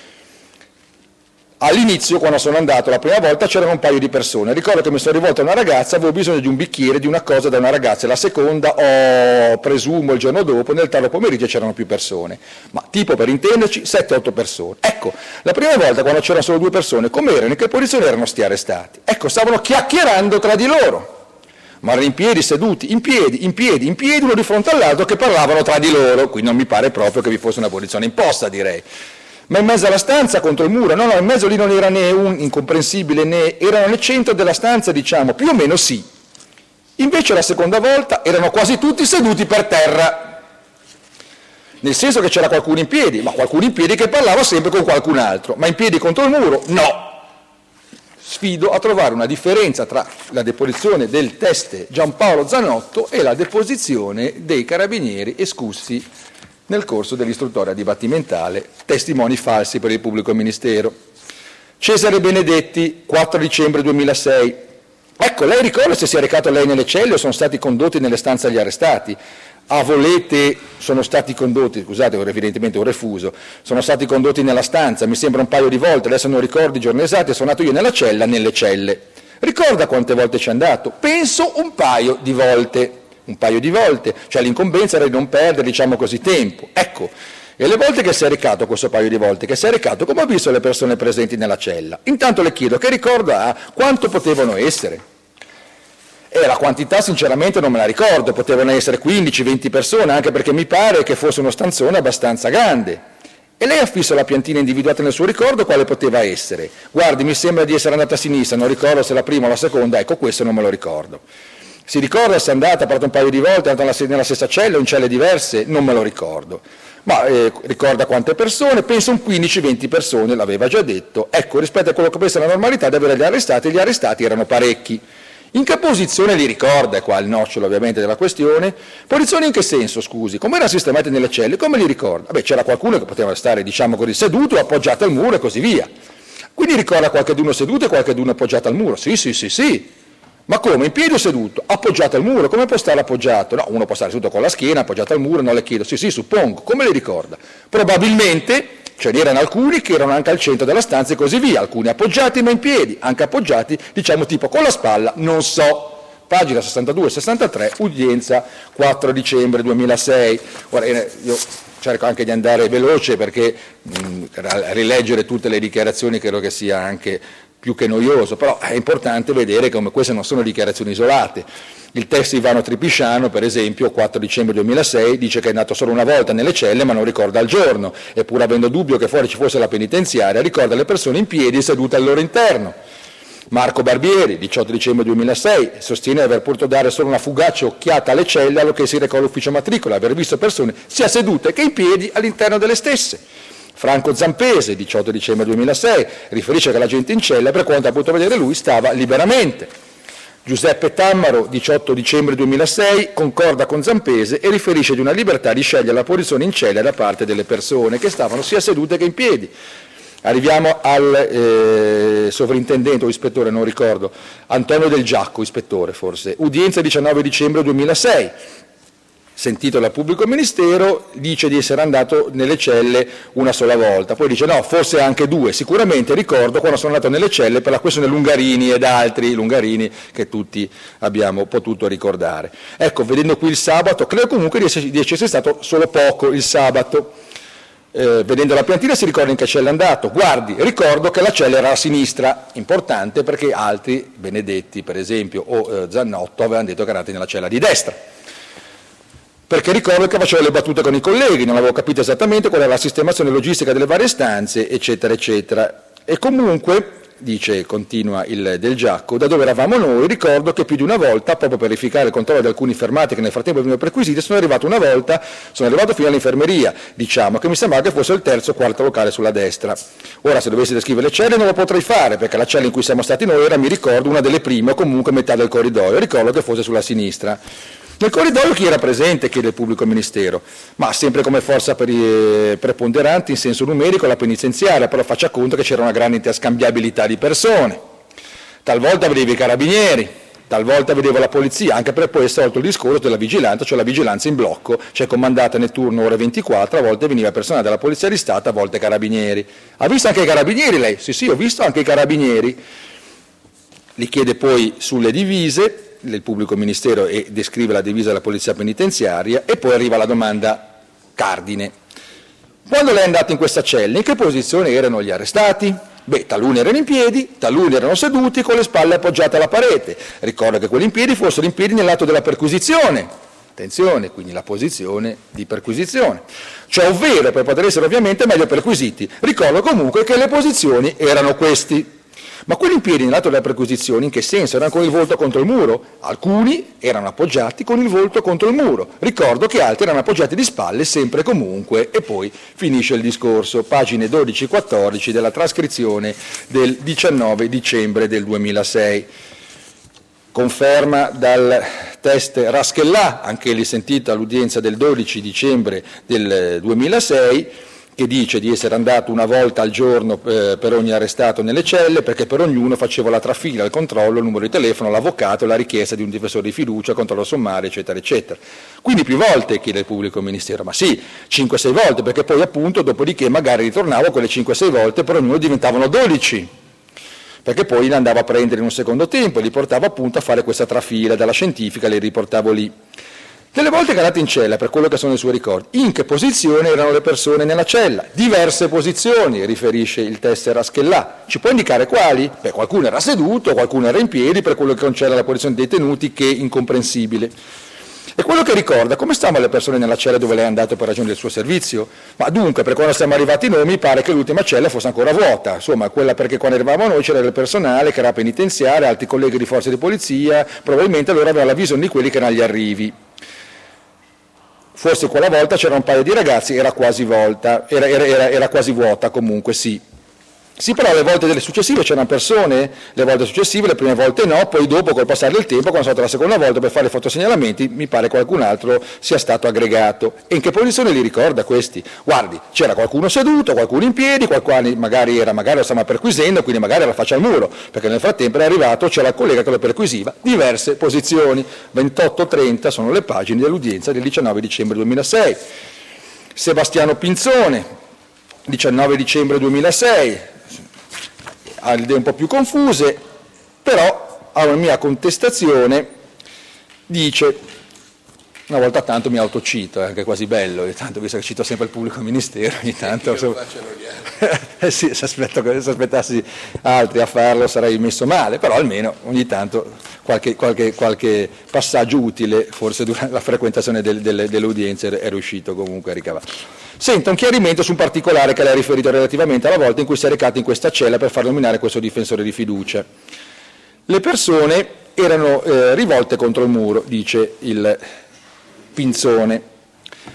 All'inizio, quando sono andato la prima volta, c'erano un paio di persone. Ricordo che mi sono rivolto a una ragazza, avevo bisogno di un bicchiere, di una cosa da una ragazza. La seconda, presumo, il giorno dopo, nel tardo pomeriggio c'erano più persone. Ma tipo, per intenderci, 7-8 persone. Ecco, la prima volta, quando c'erano solo 2 persone, com'erano? In che posizione erano sti arrestati? Ecco, stavano chiacchierando tra di loro. Ma erano in piedi, seduti, in piedi, uno di fronte all'altro, che parlavano tra di loro. Qui non mi pare proprio che vi fosse una posizione imposta, direi. Ma in mezzo alla stanza, contro il muro? No, in mezzo lì non era né un incomprensibile, né erano nel centro della stanza, diciamo, più o meno sì. Invece la seconda volta erano quasi tutti seduti per terra, nel senso che c'era qualcuno in piedi, ma qualcuno in piedi che parlava sempre con qualcun altro, ma in piedi contro il muro? No. Sfido a trovare una differenza tra la deposizione del teste Giampaolo Zanotto e la deposizione dei carabinieri escussi nel corso dell'istruttoria dibattimentale, testimoni falsi per il pubblico ministero. Cesare Benedetti, 4 dicembre 2006. Ecco, lei ricorda se si è recato lei nelle celle o sono stati condotti nelle stanze degli arrestati? A volete sono stati condotti, scusate, evidentemente un refuso, sono stati condotti nella stanza, mi sembra un paio di volte, adesso non ricordo i giorni esatti, sono andato io nella cella, nelle celle. Ricorda quante volte ci è andato? Penso un paio di volte, cioè l'incombenza era di non perdere, diciamo così, tempo. Ecco, e le volte che si è recato, questo paio di volte che si è recato, come ha visto le persone presenti nella cella? Intanto le chiedo che ricordo ha, quanto potevano essere? E la quantità sinceramente non me la ricordo, potevano essere 15-20 persone, anche perché mi pare che fosse uno stanzone abbastanza grande. E lei ha fisso la piantina individuata nel suo ricordo, quale poteva essere? Guardi, mi sembra di essere andata a sinistra, non ricordo se la prima o la seconda, ecco, questo non me lo ricordo. Si ricorda se è andata, ha parlato un paio di volte, è andata nella stessa cella o in celle diverse? Non me lo ricordo. Ma ricorda quante persone? Penso un 15-20 persone, l'aveva già detto. Ecco, rispetto a quello che pensa la normalità di avere gli arrestati erano parecchi. In che posizione li ricorda? Qua il nocciolo ovviamente della questione. Posizione in che senso, scusi? Come erano sistemati nelle celle? Come li ricorda? Beh, c'era qualcuno che poteva stare, diciamo così, seduto o appoggiato al muro e così via. Quindi ricorda qualcheduno seduto e qualcheduno appoggiato al muro? Sì. Ma come? In piedi o seduto? Appoggiato al muro? Come può stare appoggiato? No, uno può stare seduto con la schiena, appoggiato al muro, non le chiedo. Sì, suppongo. Come li ricorda? Probabilmente ce n'erano alcuni che erano anche al centro della stanza e così via, alcuni appoggiati ma in piedi, anche appoggiati, diciamo tipo con la spalla, non so. Pagina 62-63, udienza 4 dicembre 2006. Ora, io cerco anche di andare veloce perché rileggere tutte le dichiarazioni credo che sia anche più che noioso, però è importante vedere come queste non sono dichiarazioni isolate. Il test Ivano Tripisciano, per esempio, 4 dicembre 2006, dice che è andato solo una volta nelle celle ma non ricorda il giorno, e pur avendo dubbio che fuori ci fosse la penitenziaria, ricorda le persone in piedi sedute al loro interno. Marco Barbieri, 18 dicembre 2006, sostiene di aver potuto dare solo una fugace occhiata alle celle allo che si recò all'ufficio matricola, aver visto persone sia sedute che in piedi all'interno delle stesse. Franco Zampese, 18 dicembre 2006, riferisce che la gente in cella, per quanto ha potuto vedere lui, stava liberamente. Giuseppe Tammaro, 18 dicembre 2006, concorda con Zampese e riferisce di una libertà di scegliere la posizione in cella da parte delle persone che stavano sia sedute che in piedi. Arriviamo al sovrintendente o ispettore, non ricordo, Antonio Del Giacco, ispettore forse, udienza 19 dicembre 2006. Sentito dal pubblico ministero, dice di essere andato nelle celle una sola volta, poi dice no, forse anche due, sicuramente ricordo quando sono andato nelle celle per la questione Lungarini ed altri Lungarini che tutti abbiamo potuto ricordare. Ecco, vedendo qui il sabato, credo comunque di esserci stato solo poco il sabato. Vedendo la piantina si ricorda in che cella è andato, guardi, ricordo che la cella era a sinistra, importante perché altri, Benedetti per esempio o Zannotto, avevano detto che erano nella cella di destra. Perché ricordo che facevo le battute con i colleghi, non avevo capito esattamente qual era la sistemazione logistica delle varie stanze, eccetera, eccetera. E comunque, dice, continua il Del Giacco, da dove eravamo noi, ricordo che più di una volta, proprio per verificare il controllo di alcuni fermati che nel frattempo venivano perquisiti, sono arrivato fino all'infermeria, diciamo, che mi sembrava che fosse il terzo o quarto locale sulla destra. Ora, se dovessi descrivere le celle non lo potrei fare, perché la cella in cui siamo stati noi era, mi ricordo, una delle prime o comunque metà del corridoio, ricordo che fosse sulla sinistra. Nel corridoio chi era presente, chiede il pubblico ministero, ma sempre come forza preponderante in senso numerico la penitenziaria, però faccia conto che c'era una grande interscambiabilità di persone. Talvolta vedevo i carabinieri, talvolta vedevo la polizia, anche per poi è sorto il discorso della vigilanza, cioè la vigilanza in blocco, cioè comandata nel turno ore 24, a volte veniva personale della Polizia di Stato, a volte carabinieri. Ha visto anche i carabinieri lei? Sì, ho visto anche i carabinieri. Li chiede poi sulle divise del pubblico ministero e descrive la divisa della polizia penitenziaria e poi arriva la domanda cardine. Quando lei è andato in questa cella, in che posizione erano gli arrestati? Beh, taluni erano in piedi, taluni erano seduti con le spalle appoggiate alla parete. Ricordo che quelli in piedi fossero in piedi nell'atto della perquisizione. Attenzione, quindi la posizione di perquisizione. Cioè, ovvero, per poter essere ovviamente meglio perquisiti. Ricordo comunque che le posizioni erano questi. Ma quelli in piedi nell'atto della perquisizione in che senso? Erano con il volto contro il muro? Alcuni erano appoggiati con il volto contro il muro. Ricordo che altri erano appoggiati di spalle, sempre e comunque, e poi finisce il discorso. Pagine 12-14 della trascrizione del 19 dicembre del 2006. Conferma dal test Raschellà, anche lì sentita all'udienza del 12 dicembre del 2006, che dice di essere andato una volta al giorno per ogni arrestato nelle celle, perché per ognuno facevo la trafila, il controllo, il numero di telefono, l'avvocato, la richiesta di un difensore di fiducia, controllo sommario, eccetera, eccetera. Quindi più volte chiede il pubblico ministero, ma sì, 5-6 volte, perché poi appunto dopodiché magari ritornavo quelle 5-6 volte, per ognuno diventavano 12, perché poi li andavo a prendere in un secondo tempo e li portavo appunto a fare questa trafila dalla scientifica, li riportavo lì. Delle volte che è andato in cella, per quello che sono i suoi ricordi, in che posizione erano le persone nella cella? Diverse posizioni, riferisce il test Raschellà. Ci può indicare quali? Beh, qualcuno era seduto, qualcuno era in piedi, per quello che concerne la posizione dei detenuti, che è incomprensibile. E quello che ricorda, come stavano le persone nella cella dove lei è andato per ragione del suo servizio? Ma dunque, per quando siamo arrivati noi, mi pare che l'ultima cella fosse ancora vuota, insomma, quella perché quando arrivavamo noi c'era del personale che era penitenziario, altri colleghi di forze di polizia, probabilmente allora aveva la visione di quelli che erano agli arrivi. Forse quella volta c'era un paio di ragazzi, era quasi vuota comunque, sì. Sì, però le volte delle successive c'erano persone, le volte successive, le prime volte no, poi dopo col passare del tempo, quando sono stato la seconda volta per fare i fotosegnalamenti, mi pare qualcun altro sia stato aggregato. E in che posizione li ricorda questi? Guardi, c'era qualcuno seduto, qualcuno in piedi, qualcuno magari lo stava perquisendo, quindi magari era faccia al muro, perché nel frattempo era arrivato, c'era il collega che lo perquisiva, diverse posizioni. 28-30 sono le pagine dell'udienza del 19 dicembre 2006. Sebastiano Pinzone, 19 dicembre 2006, ha le idee un po' più confuse, però a una mia contestazione dice, una volta tanto mi autocito, è anche quasi bello, ogni tanto, visto che cito sempre il pubblico ministero, ogni tanto sì, se aspettassi altri a farlo sarei messo male, però almeno ogni tanto qualche passaggio utile, forse durante la frequentazione delle udienze è riuscito comunque a ricavare. Senta un chiarimento su un particolare che lei ha riferito relativamente alla volta in cui si è recato in questa cella per far nominare questo difensore di fiducia. Le persone erano rivolte contro il muro, dice il Pinzone.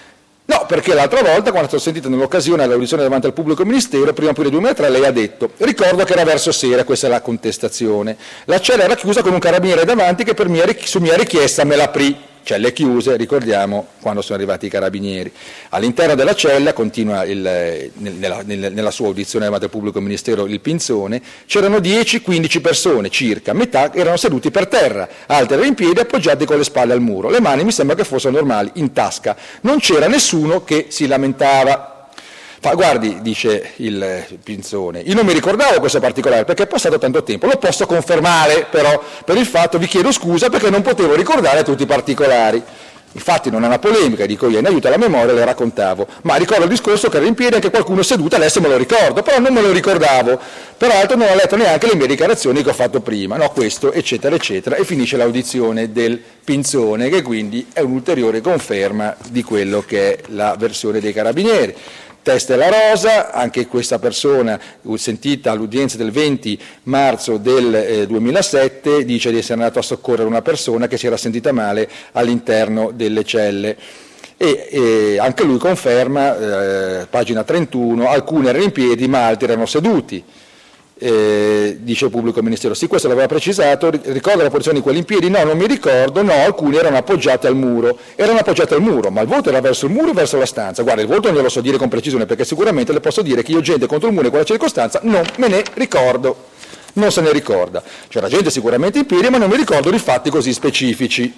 No, perché l'altra volta, quando sono sentito nell'occasione dell'audizione davanti al pubblico ministero, prima aprile 2003, lei ha detto: ricordo che era verso sera, questa è la contestazione, la cella era chiusa con un carabiniere davanti che su mia richiesta me l'aprì. Celle chiuse, ricordiamo quando sono arrivati i carabinieri. All'interno della cella, continua nella sua audizione davanti al pubblico ministero il Pinzone, c'erano 10-15 persone circa, metà erano seduti per terra, altri erano in piedi appoggiati con le spalle al muro, le mani mi sembra che fossero normali, in tasca, non c'era nessuno che si lamentava. Guardi, dice il Pinzone, io non mi ricordavo questo particolare perché è passato tanto tempo, lo posso confermare però per il fatto, vi chiedo scusa perché non potevo ricordare tutti i particolari. Infatti non è una polemica, dico io, in aiuto alla memoria le raccontavo, ma ricordo il discorso che era in piedi anche qualcuno seduto, adesso me lo ricordo, però non me lo ricordavo, peraltro non ho letto neanche le mie dichiarazioni che ho fatto prima, no questo eccetera eccetera, e finisce l'audizione del Pinzone che quindi è un'ulteriore conferma di quello che è la versione dei carabinieri. Testa e la rosa, anche questa persona sentita all'udienza del 20 marzo del 2007 dice di essere andato a soccorrere una persona che si era sentita male all'interno delle celle e anche lui conferma, pagina 31, alcuni erano in piedi ma altri erano seduti. Dice il pubblico ministero, sì, questo l'aveva precisato, ricorda la posizione di quelli in piedi? No, non mi ricordo, no, alcuni erano appoggiati al muro, ma il volto era verso il muro o verso la stanza? Guarda, il volto non glielo so dire con precisione perché sicuramente le posso dire che io gente contro il muro in quella circostanza non me ne ricordo, non se ne ricorda. C'era gente sicuramente in piedi ma non mi ricordo di fatti così specifici.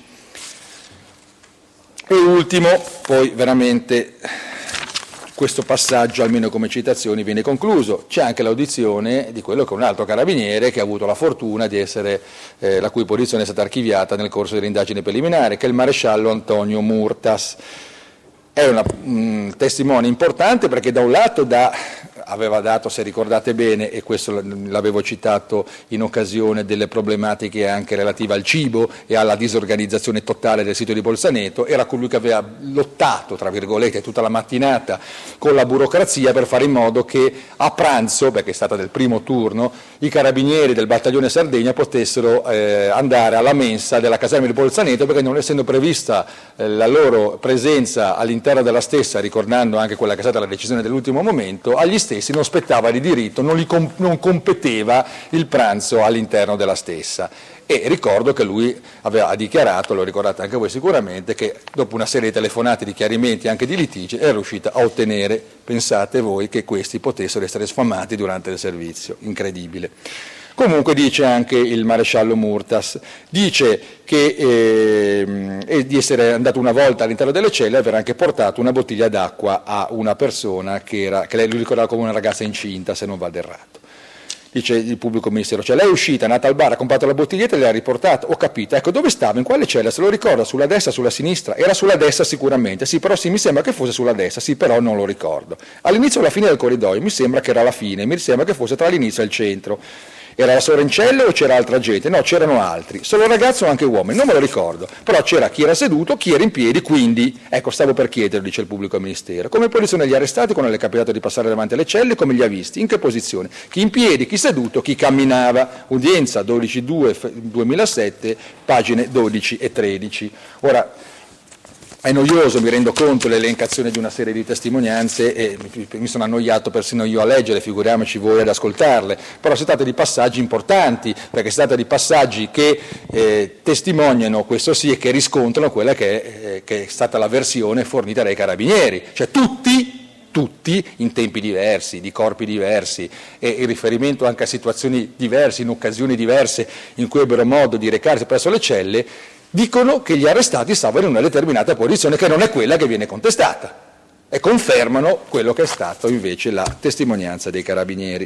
E ultimo, poi veramente questo passaggio, almeno come citazioni, viene concluso. C'è anche l'audizione di quello che è un altro carabiniere che ha avuto la fortuna di essere, la cui posizione è stata archiviata nel corso dell'indagine preliminare, che è il maresciallo Antonio Murtas. È un testimone importante perché da un lato aveva dato, se ricordate bene, e questo l'avevo citato in occasione delle problematiche anche relative al cibo e alla disorganizzazione totale del sito di Bolzaneto, era colui che aveva lottato, tra virgolette, tutta la mattinata con la burocrazia per fare in modo che a pranzo, perché è stata del primo turno, i carabinieri del battaglione Sardegna potessero andare alla mensa della caserma di Bolzaneto, perché non essendo prevista la loro presenza all'interno della stessa, ricordando anche quella che è stata la decisione dell'ultimo momento, agli stessi non spettava di diritto, non competeva il pranzo all'interno della stessa. E ricordo che lui ha dichiarato, lo ricordate anche voi sicuramente, che dopo una serie di telefonate, di chiarimenti e anche di litigi era riuscita a ottenere, pensate voi, che questi potessero essere sfamati durante il servizio, incredibile. Comunque dice anche il maresciallo Murtas, dice che di essere andato una volta all'interno delle celle e aver anche portato una bottiglia d'acqua a una persona che lei lui ricordava come una ragazza incinta, se non vado errato. Dice il pubblico ministero, cioè lei è uscita, è andata al bar, ha comprato la bottiglietta e le ha riportata, ho capito, ecco dove stava, in quale cella, se lo ricorda, sulla destra, sulla sinistra? Era sulla destra sicuramente, sì, però sì, mi sembra che fosse sulla destra, sì, però non lo ricordo. All'inizio o alla fine del corridoio, mi sembra che era la fine, mi sembra che fosse tra l'inizio e il centro. Era la Sorencelle o c'era altra gente? No, c'erano altri, solo ragazzo o anche uomini, non me lo ricordo, però c'era chi era seduto, chi era in piedi, quindi, ecco, stavo per chiederlo, dice il pubblico ministero, come posizione gli arrestati quando le è capitato di passare davanti alle celle, come li ha visti, in che posizione? Chi in piedi, chi seduto, chi camminava, udienza 12/2/2007, pagine 12 e 13. Ora, è noioso, mi rendo conto, l'elencazione di una serie di testimonianze e mi sono annoiato persino io a leggere, figuriamoci voi ad ascoltarle, però si tratta di passaggi importanti, perché si tratta di passaggi che testimoniano, questo sì, e che riscontrano quella che è stata la versione fornita dai carabinieri, cioè tutti in tempi diversi, di corpi diversi e in riferimento anche a situazioni diverse, in occasioni diverse in cui ebbero modo di recarsi presso le celle, dicono che gli arrestati stavano in una determinata posizione che non è quella che viene contestata e confermano quello che è stato invece la testimonianza dei carabinieri.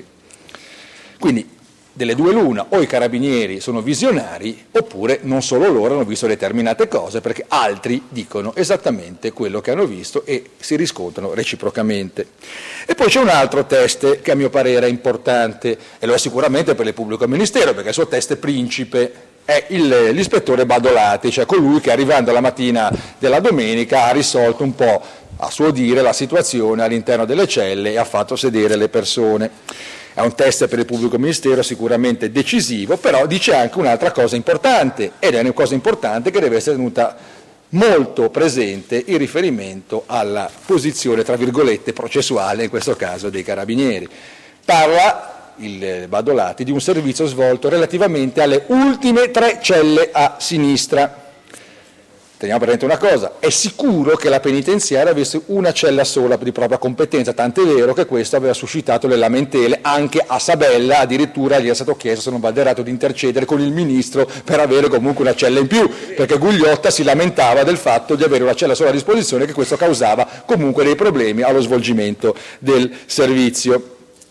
Quindi delle due l'una, o i carabinieri sono visionari oppure non solo loro hanno visto determinate cose, perché altri dicono esattamente quello che hanno visto e si riscontrano reciprocamente. E poi c'è un altro test che a mio parere è importante e lo è sicuramente per il pubblico ministero, perché il suo test principe è l'ispettore Badolati, cioè colui che arrivando la mattina della domenica ha risolto un po', a suo dire, la situazione all'interno delle celle e ha fatto sedere le persone. È un test per il pubblico ministero sicuramente decisivo, però dice anche un'altra cosa importante, ed è una cosa importante che deve essere tenuta molto presente il riferimento alla posizione, tra virgolette, processuale, in questo caso dei carabinieri. Parla il Badolati di un servizio svolto relativamente alle ultime 3 celle a sinistra. Teniamo presente una cosa, è sicuro che la penitenziaria avesse una cella sola di propria competenza, tant'è vero che questo aveva suscitato le lamentele anche a Sabella, addirittura gli era stato chiesto, se non vada errato, di intercedere con il ministro per avere comunque una cella in più, perché Gugliotta si lamentava del fatto di avere una cella sola a disposizione, che questo causava comunque dei problemi allo svolgimento del servizio.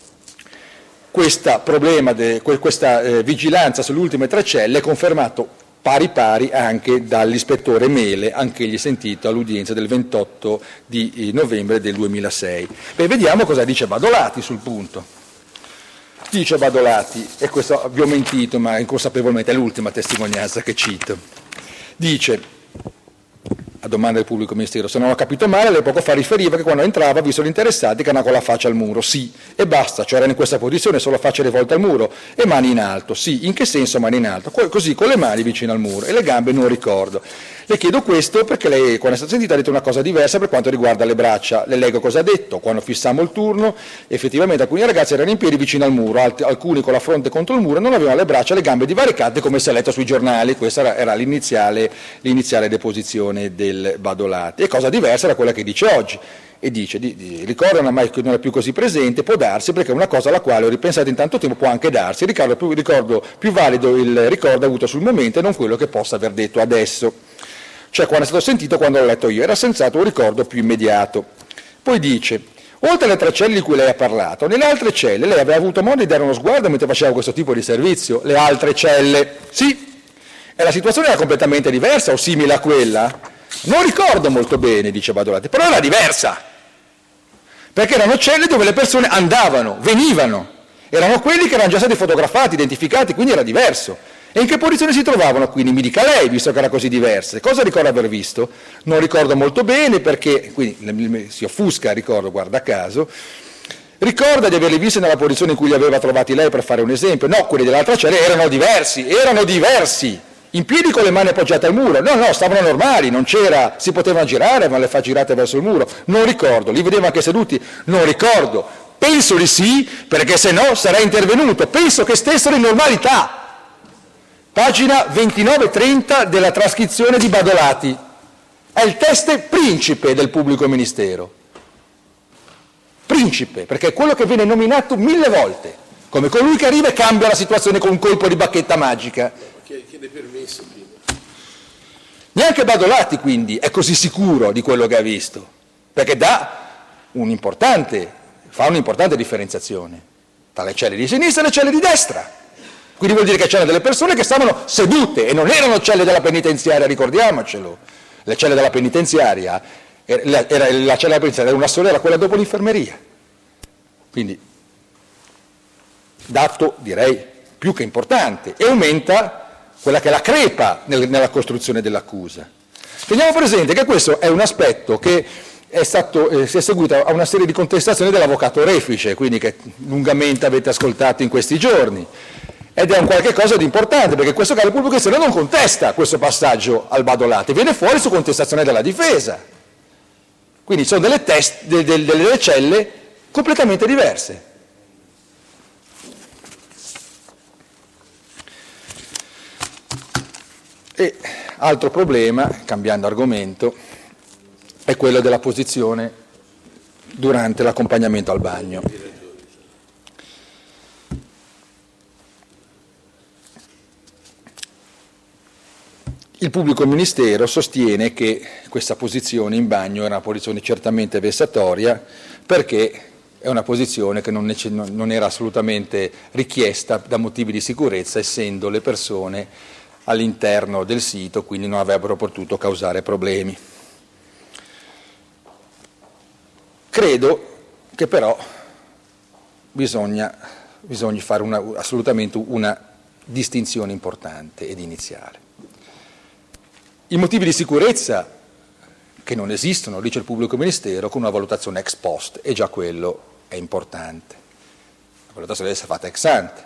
Questo problema, questa vigilanza sulle ultime 3 celle è confermato pari pari anche dall'ispettore Mele, anch'egli sentito all'udienza del 28 di novembre del 2006. Beh, vediamo cosa dice Badolati sul punto. Dice Badolati, e questo vi ho mentito, ma inconsapevolmente è l'ultima testimonianza che cito, dice, a domanda del pubblico ministero, se non ho capito male, lei poco fa riferiva che quando entrava ha visto gli interessati che erano con la faccia al muro, sì, e basta, cioè erano in questa posizione, solo facce rivolte al muro, e mani in alto, sì, in che senso mani in alto? Così, con le mani vicino al muro, e le gambe non ricordo. Le chiedo questo perché lei, quando è stata sentita, ha detto una cosa diversa per quanto riguarda le braccia. Le leggo cosa ha detto. Quando fissammo il turno, effettivamente alcuni ragazzi erano in piedi vicino al muro, alcuni con la fronte contro il muro, non avevano le braccia e le gambe divaricate come si è letto sui giornali. Questa era l'iniziale deposizione del Badolati. E cosa diversa era quella che dice oggi. E dice, ricordo ormai non è più così presente, può darsi perché è una cosa alla quale ho ripensato in tanto tempo, può anche darsi, ricordo più valido il ricordo avuto sul momento e non quello che possa aver detto adesso. Cioè quando è stato sentito, quando l'ho letto io, era senz'altro un ricordo più immediato. Poi dice, oltre alle 3 celle di cui lei ha parlato, nelle altre celle lei aveva avuto modo di dare uno sguardo mentre faceva questo tipo di servizio? Le altre celle? Sì. E la situazione era completamente diversa o simile a quella? Non ricordo molto bene, dice Badolati, però era diversa. Perché erano celle dove le persone andavano, venivano. Erano quelli che erano già stati fotografati, identificati, quindi era diverso. E in che posizione si trovavano? Quindi mi dica lei, visto che erano così diverse. Cosa ricorda aver visto? Non ricordo molto bene perché, quindi si offusca, ricordo, guarda caso, ricorda di averli visti nella posizione in cui li aveva trovati lei, per fare un esempio. No, quelli dell'altra cella erano diversi. In piedi con le mani appoggiate al muro. No, stavano normali, non c'era, si potevano girare, ma le fa girate verso il muro. Non ricordo, li vedevo anche seduti, non ricordo. Penso di sì, perché se no sarei intervenuto. Penso che stessero in normalità. Pagina 29-30 della trascrizione di Badolati. È il teste principe del pubblico ministero. Principe, perché è quello che viene nominato 1000 volte, come colui che arriva e cambia la situazione con un colpo di bacchetta magica. Chiede permesso prima. Neanche Badolati, quindi, è così sicuro di quello che ha visto, perché fa un'importante differenziazione tra le celle di sinistra e le celle di destra. Quindi vuol dire che c'erano delle persone che stavano sedute e non erano celle della penitenziaria, ricordiamocelo. Le celle della penitenziaria, la cella della penitenziaria era una sola, era quella dopo l'infermeria. Quindi, dato direi più che importante, e aumenta quella che è la crepa nella costruzione dell'accusa. Teniamo presente che questo è un aspetto che si è seguito a una serie di contestazioni dell'avvocato Refice, quindi che lungamente avete ascoltato in questi giorni. Ed è un qualche cosa di importante, perché in questo caso il pubblico ministero non contesta questo passaggio al Badolati, viene fuori su contestazione della difesa. Quindi sono delle celle completamente diverse. E altro problema, cambiando argomento, è quello della posizione durante l'accompagnamento al bagno. Il pubblico ministero sostiene che questa posizione in bagno era una posizione certamente vessatoria, perché è una posizione che non era assolutamente richiesta da motivi di sicurezza, essendo le persone all'interno del sito, quindi non avrebbero potuto causare problemi. Credo che però bisogna fare assolutamente una distinzione importante ed iniziale. I motivi di sicurezza che non esistono, dice il pubblico ministero, con una valutazione ex post, e già quello è importante. La valutazione deve essere fatta ex ante.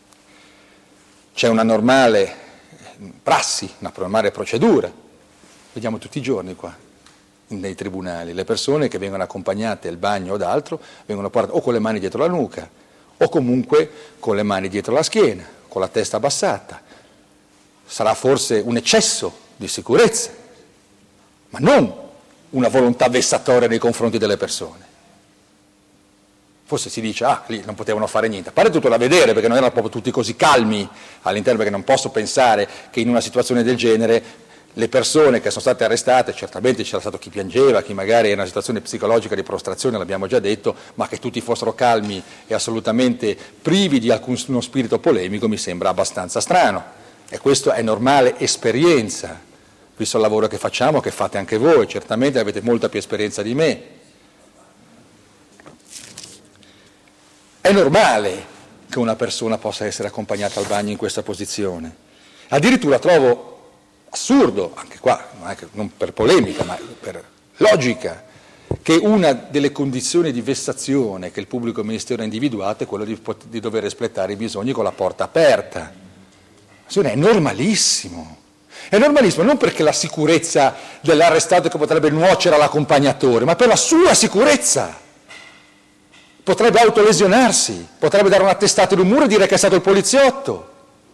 C'è una normale prassi, una normale procedura. vediamo tutti i giorni qua, nei tribunali, le persone che vengono accompagnate al bagno o d'altro vengono portate o con le mani dietro la nuca o comunque con le mani dietro la schiena, con la testa abbassata. Sarà forse un eccesso di sicurezza, ma non una volontà vessatoria nei confronti delle persone. Forse si dice, lì non potevano fare niente. A parte tutto da vedere, perché non erano proprio tutti così calmi all'interno, perché non posso pensare che in una situazione del genere le persone che sono state arrestate, certamente c'era stato chi piangeva, chi magari era in una situazione psicologica di prostrazione, l'abbiamo già detto, ma che tutti fossero calmi e assolutamente privi di alcuno spirito polemico mi sembra abbastanza strano. E questo è normale esperienza, visto il lavoro che facciamo, che fate anche voi, certamente avete molta più esperienza di me. È normale che una persona possa essere accompagnata al bagno in questa posizione. Addirittura trovo assurdo, anche qua, non per polemica, ma per logica, che una delle condizioni di vessazione che il pubblico ministero ha individuato è quello di dover espletare i bisogni con la porta aperta. È normalissimo. È normalissimo non perché la sicurezza dell'arrestato che potrebbe nuocere all'accompagnatore, ma per la sua sicurezza. Potrebbe autolesionarsi, potrebbe dare un attestato in un muro e dire che è stato il poliziotto.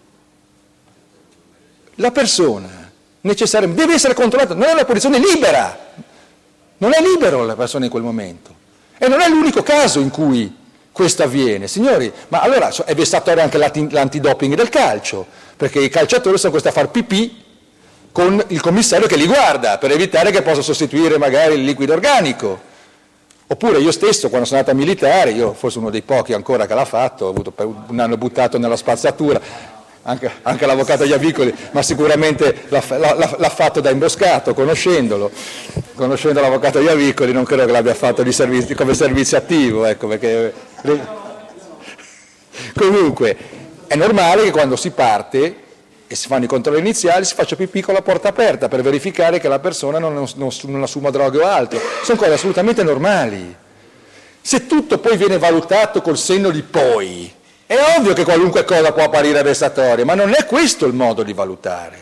La persona necessariamente deve essere controllata, non è una posizione libera, non è libero la persona in quel momento. E non è l'unico caso in cui questo avviene. Signori, ma allora è vessatorio anche l'antidoping del calcio, perché i calciatori sono costretti a far pipì con il commissario che li guarda, per evitare che possa sostituire magari il liquido organico. Oppure io stesso, quando sono andato a militare, io forse uno dei pochi ancora che l'ha fatto, ho avuto un anno buttato nella spazzatura, anche l'avvocato Iavicoli, ma sicuramente l'ha fatto da imboscato, conoscendo l'avvocato Iavicoli, non credo che l'abbia fatto come servizio attivo, ecco, perché comunque è normale che quando si parte e si fanno i controlli iniziali si faccia pipì con la porta aperta per verificare che la persona non assuma droghe o altro. Sono cose assolutamente normali. Se tutto poi viene valutato col senno di poi, è ovvio che qualunque cosa può apparire vessatoria, ma non è questo il modo di valutare.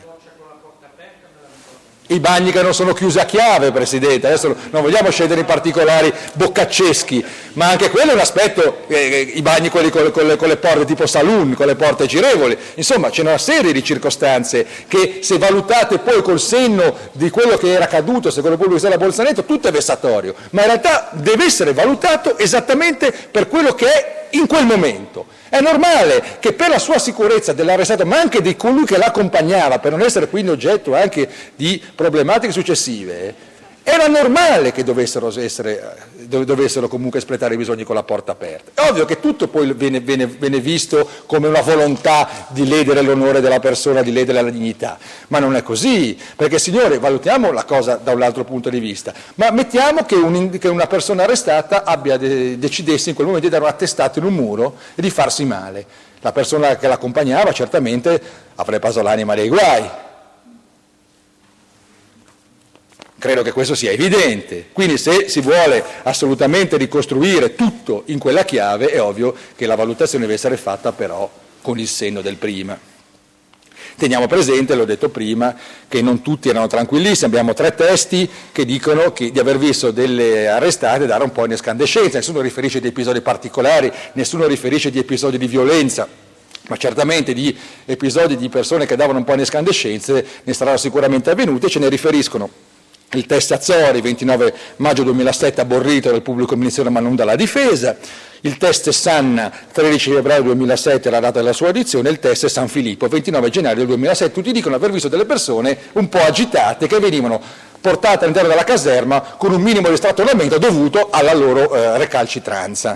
I bagni che non sono chiusi a chiave, Presidente, adesso non vogliamo scendere in particolari boccacceschi, ma anche quello è un aspetto, i bagni quelli con le porte tipo saloon, con le porte girevoli, insomma c'è una serie di circostanze che se valutate poi col senno di quello che era accaduto secondo il pubblico della Bolzaneto, tutto è vessatorio, ma in realtà deve essere valutato esattamente per quello che è in quel momento. È normale che per la sua sicurezza dell'arrestato, ma anche di colui che l'accompagnava, per non essere quindi oggetto anche di problematiche successive, era normale che dovessero comunque espletare i bisogni con la porta aperta. È ovvio che tutto poi viene visto come una volontà di ledere l'onore della persona, di ledere la dignità, ma non è così, perché signore, valutiamo la cosa da un altro punto di vista, ma mettiamo che una persona arrestata decidesse in quel momento di dare un attestato in un muro e di farsi male. La persona che l'accompagnava certamente avrebbe preso l'anima dei guai. Credo che questo sia evidente, quindi se si vuole assolutamente ricostruire tutto in quella chiave è ovvio che la valutazione deve essere fatta però con il senno del prima. Teniamo presente, l'ho detto prima, che non tutti erano tranquillissimi, abbiamo 3 testi che dicono di aver visto delle arrestate dare un po' in escandescenza, nessuno riferisce di episodi particolari, nessuno riferisce di episodi di violenza, ma certamente di episodi di persone che davano un po' in escandescenze ne saranno sicuramente avvenuti e ce ne riferiscono. Il test Azzori, 29 maggio 2007, aborrito dal pubblico ministero ma non dalla difesa, il test Sanna, 13 febbraio 2007, la data della sua audizione, il test San Filippo, 29 gennaio 2007, tutti dicono aver visto delle persone un po' agitate che venivano portate all'interno della caserma con un minimo di strattonamento dovuto alla loro recalcitranza.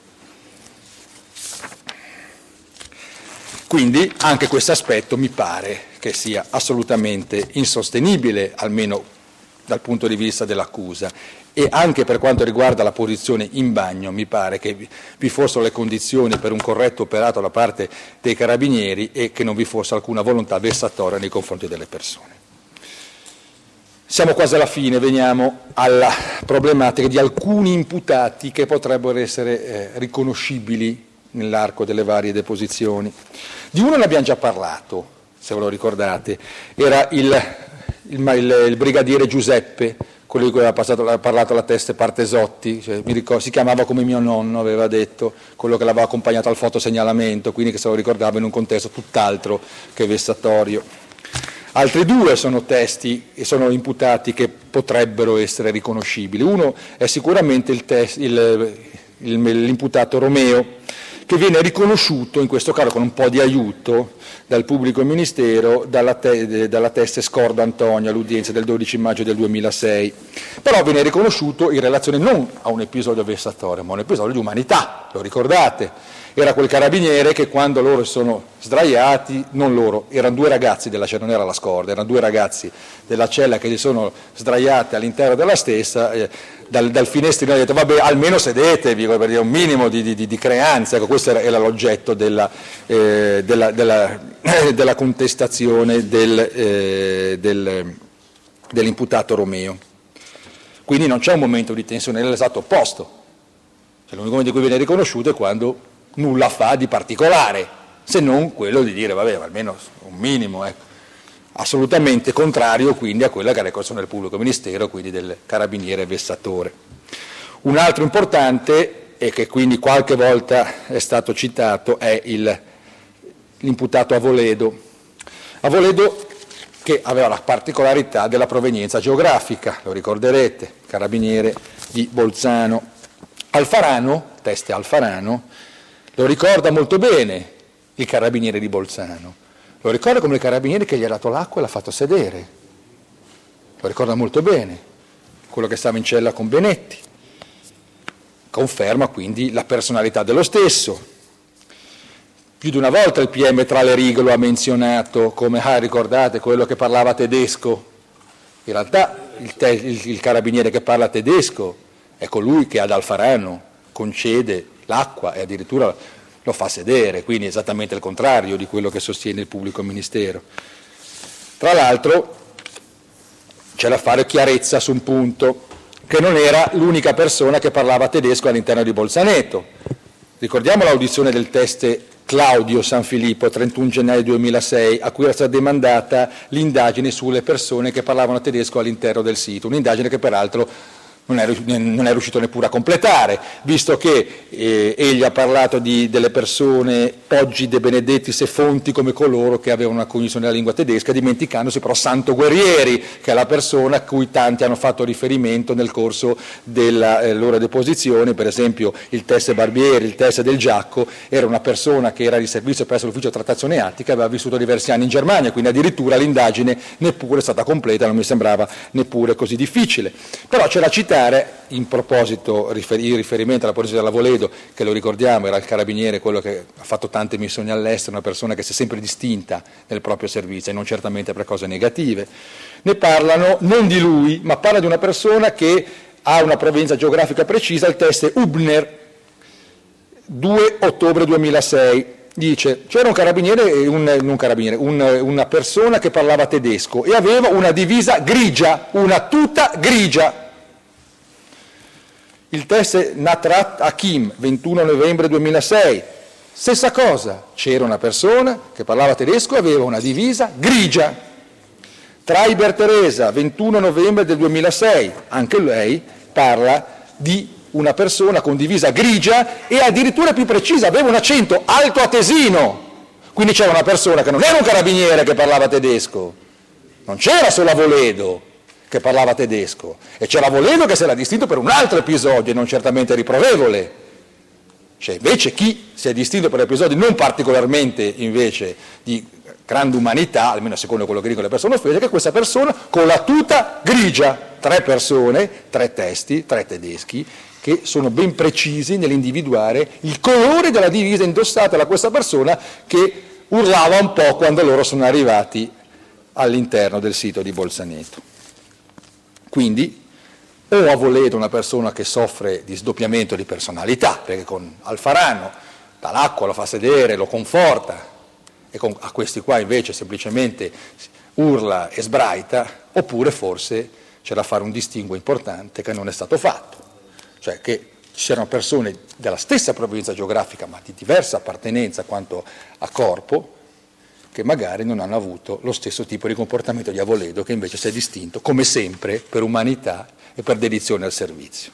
Quindi anche questo aspetto mi pare che sia assolutamente insostenibile, almeno dal punto di vista dell'accusa, e anche per quanto riguarda la posizione in bagno mi pare che vi fossero le condizioni per un corretto operato da parte dei carabinieri e che non vi fosse alcuna volontà vessatoria nei confronti delle persone. Siamo quasi alla fine, veniamo alla problematica di alcuni imputati che potrebbero essere riconoscibili nell'arco delle varie deposizioni. Di uno ne abbiamo già parlato, se ve lo ricordate, era il il brigadiere Giuseppe, quello di cui aveva parlato la Teste Partesotti, cioè, mi ricordo, si chiamava come mio nonno, aveva detto, quello che l'aveva accompagnato al fotosegnalamento, quindi che se lo ricordava in un contesto tutt'altro che vessatorio. Altri due sono testi e sono imputati che potrebbero essere riconoscibili. Uno è sicuramente l'imputato Romeo, che viene riconosciuto in questo caso con un po' di aiuto dal pubblico ministero dalla Teste Scorda Antonio all'udienza del 12 maggio del 2006, però viene riconosciuto in relazione non a un episodio vessatorio ma a un episodio di umanità, lo ricordate? Era quel carabiniere che quando loro sono sdraiati, non loro, erano due ragazzi della cella, non era la Scorda, erano due ragazzi della cella che si sono sdraiati all'interno della stessa, dal finestrino ha detto vabbè almeno sedetevi per dire un minimo di creanza, ecco, questo era l'oggetto della contestazione dell'imputato Romeo. Quindi non c'è un momento di tensione, è l'esatto opposto, cioè, l'unico momento in cui viene riconosciuto è quando nulla fa di particolare, se non quello di dire vabbè almeno un minimo, ecco. Assolutamente contrario quindi a quella che è la recorsione del pubblico ministero, quindi del carabiniere vessatore. Un altro importante, e che quindi qualche volta è stato citato, è l'imputato Avoledo. Avoledo che aveva la particolarità della provenienza geografica, lo ricorderete, carabiniere di Bolzano. Alfarano, Teste Alfarano, lo ricorda molto bene il carabiniere di Bolzano. Lo ricorda come il carabiniere che gli ha dato l'acqua e l'ha fatto sedere. Lo ricorda molto bene, quello che stava in cella con Benetti. Conferma quindi la personalità dello stesso. Più di una volta il PM tra le righe lo ha menzionato come, ricordate, quello che parlava tedesco. In realtà il carabiniere che parla tedesco è colui che ad Alfarano concede l'acqua e addirittura lo fa sedere, quindi esattamente il contrario di quello che sostiene il pubblico ministero. Tra l'altro c'è da fare chiarezza su un punto, che non era l'unica persona che parlava tedesco all'interno di Bolzaneto. Ricordiamo l'audizione del Teste Claudio Sanfilippo, 31 gennaio 2006, a cui era stata demandata l'indagine sulle persone che parlavano tedesco all'interno del sito, un'indagine che peraltro non è riuscito neppure a completare, visto che egli ha parlato delle persone Poggi, De Benedettis e Fonti come coloro che avevano una cognizione della lingua tedesca, dimenticandosi però Santo Guerrieri, che è la persona a cui tanti hanno fatto riferimento nel corso della loro deposizione. Per esempio il Teste Barbieri, il Teste Del Giacco, era una persona che era di servizio presso l'ufficio trattazione attica, aveva vissuto diversi anni in Germania, quindi addirittura l'indagine neppure è stata completa, non mi sembrava neppure così difficile. Però c'è da citare in proposito, in riferimento alla polizia dell'Avoledo, che lo ricordiamo era il carabiniere, quello che ha fatto tante missioni all'estero, una persona che si è sempre distinta nel proprio servizio e non certamente per cose negative. Ne parlano non di lui, ma parla di una persona che ha una provenienza geografica precisa, il Teste Hubner, 2 ottobre 2006. Dice, c'era un carabiniere, una persona che parlava tedesco e aveva una divisa grigia, una tuta grigia. Il Teste Natrat Hakim, 21 novembre 2006, stessa cosa, c'era una persona che parlava tedesco e aveva una divisa grigia. Traiber Teresa, 21 novembre del 2006, anche lei parla di una persona con divisa grigia e addirittura più precisa, aveva un accento altoatesino, quindi c'era una persona che non era un carabiniere che parlava tedesco, non c'era solo Avoledo che parlava tedesco, e c'era Avoledo che si era distinto per un altro episodio e non certamente riprovevole. C'è invece chi si è distinto per episodi non particolarmente invece di grande umanità, almeno secondo quello che dicono le persone offese, che questa persona con la tuta grigia, 3 persone, 3 testi, 3 tedeschi, che sono ben precisi nell'individuare il colore della divisa indossata da questa persona che urlava un po' quando loro sono arrivati all'interno del sito di Bolzaneto. Quindi o Avoledo una persona che soffre di sdoppiamento di personalità, perché con Alfarano dà l'acqua, lo fa sedere, lo conforta, e a questi qua invece semplicemente urla e sbraita, oppure forse c'è da fare un distinguo importante che non è stato fatto, cioè che ci siano persone della stessa provenienza geografica ma di diversa appartenenza quanto a corpo, che magari non hanno avuto lo stesso tipo di comportamento di Avoledo, che invece si è distinto, come sempre, per umanità e per dedizione al servizio.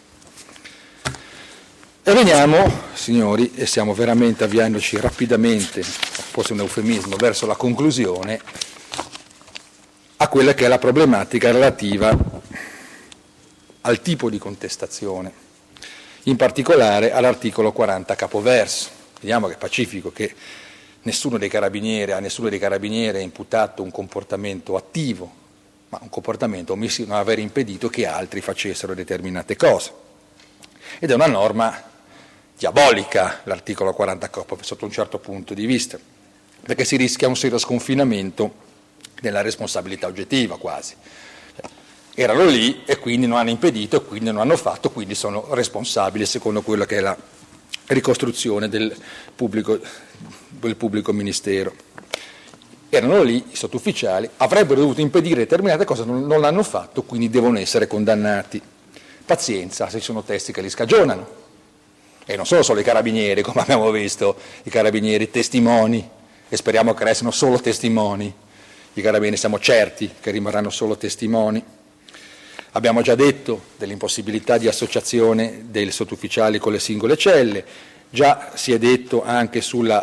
E veniamo, signori, e stiamo veramente avviandoci rapidamente, forse un eufemismo, verso la conclusione, a quella che è la problematica relativa al tipo di contestazione, in particolare all'articolo 40 capoverso. Vediamo che è pacifico che a nessuno dei carabinieri è imputato un comportamento attivo, ma un comportamento omissivo, non aver impedito che altri facessero determinate cose. Ed è una norma diabolica l'articolo 40 capoverso sotto un certo punto di vista, perché si rischia un serio sconfinamento della responsabilità oggettiva quasi. Erano lì e quindi non hanno impedito e quindi non hanno fatto, quindi sono responsabili secondo quello che è la ricostruzione del pubblico ministero. Erano lì i sottufficiali, avrebbero dovuto impedire determinate cose, non l'hanno fatto, quindi devono essere condannati. Pazienza, se ci sono testi che li scagionano. E non sono solo i carabinieri, come abbiamo visto, i carabinieri testimoni, e speriamo che restino solo testimoni. I carabinieri siamo certi che rimarranno solo testimoni. Abbiamo già detto dell'impossibilità di associazione dei sottufficiali con le singole celle, già si è detto anche sulla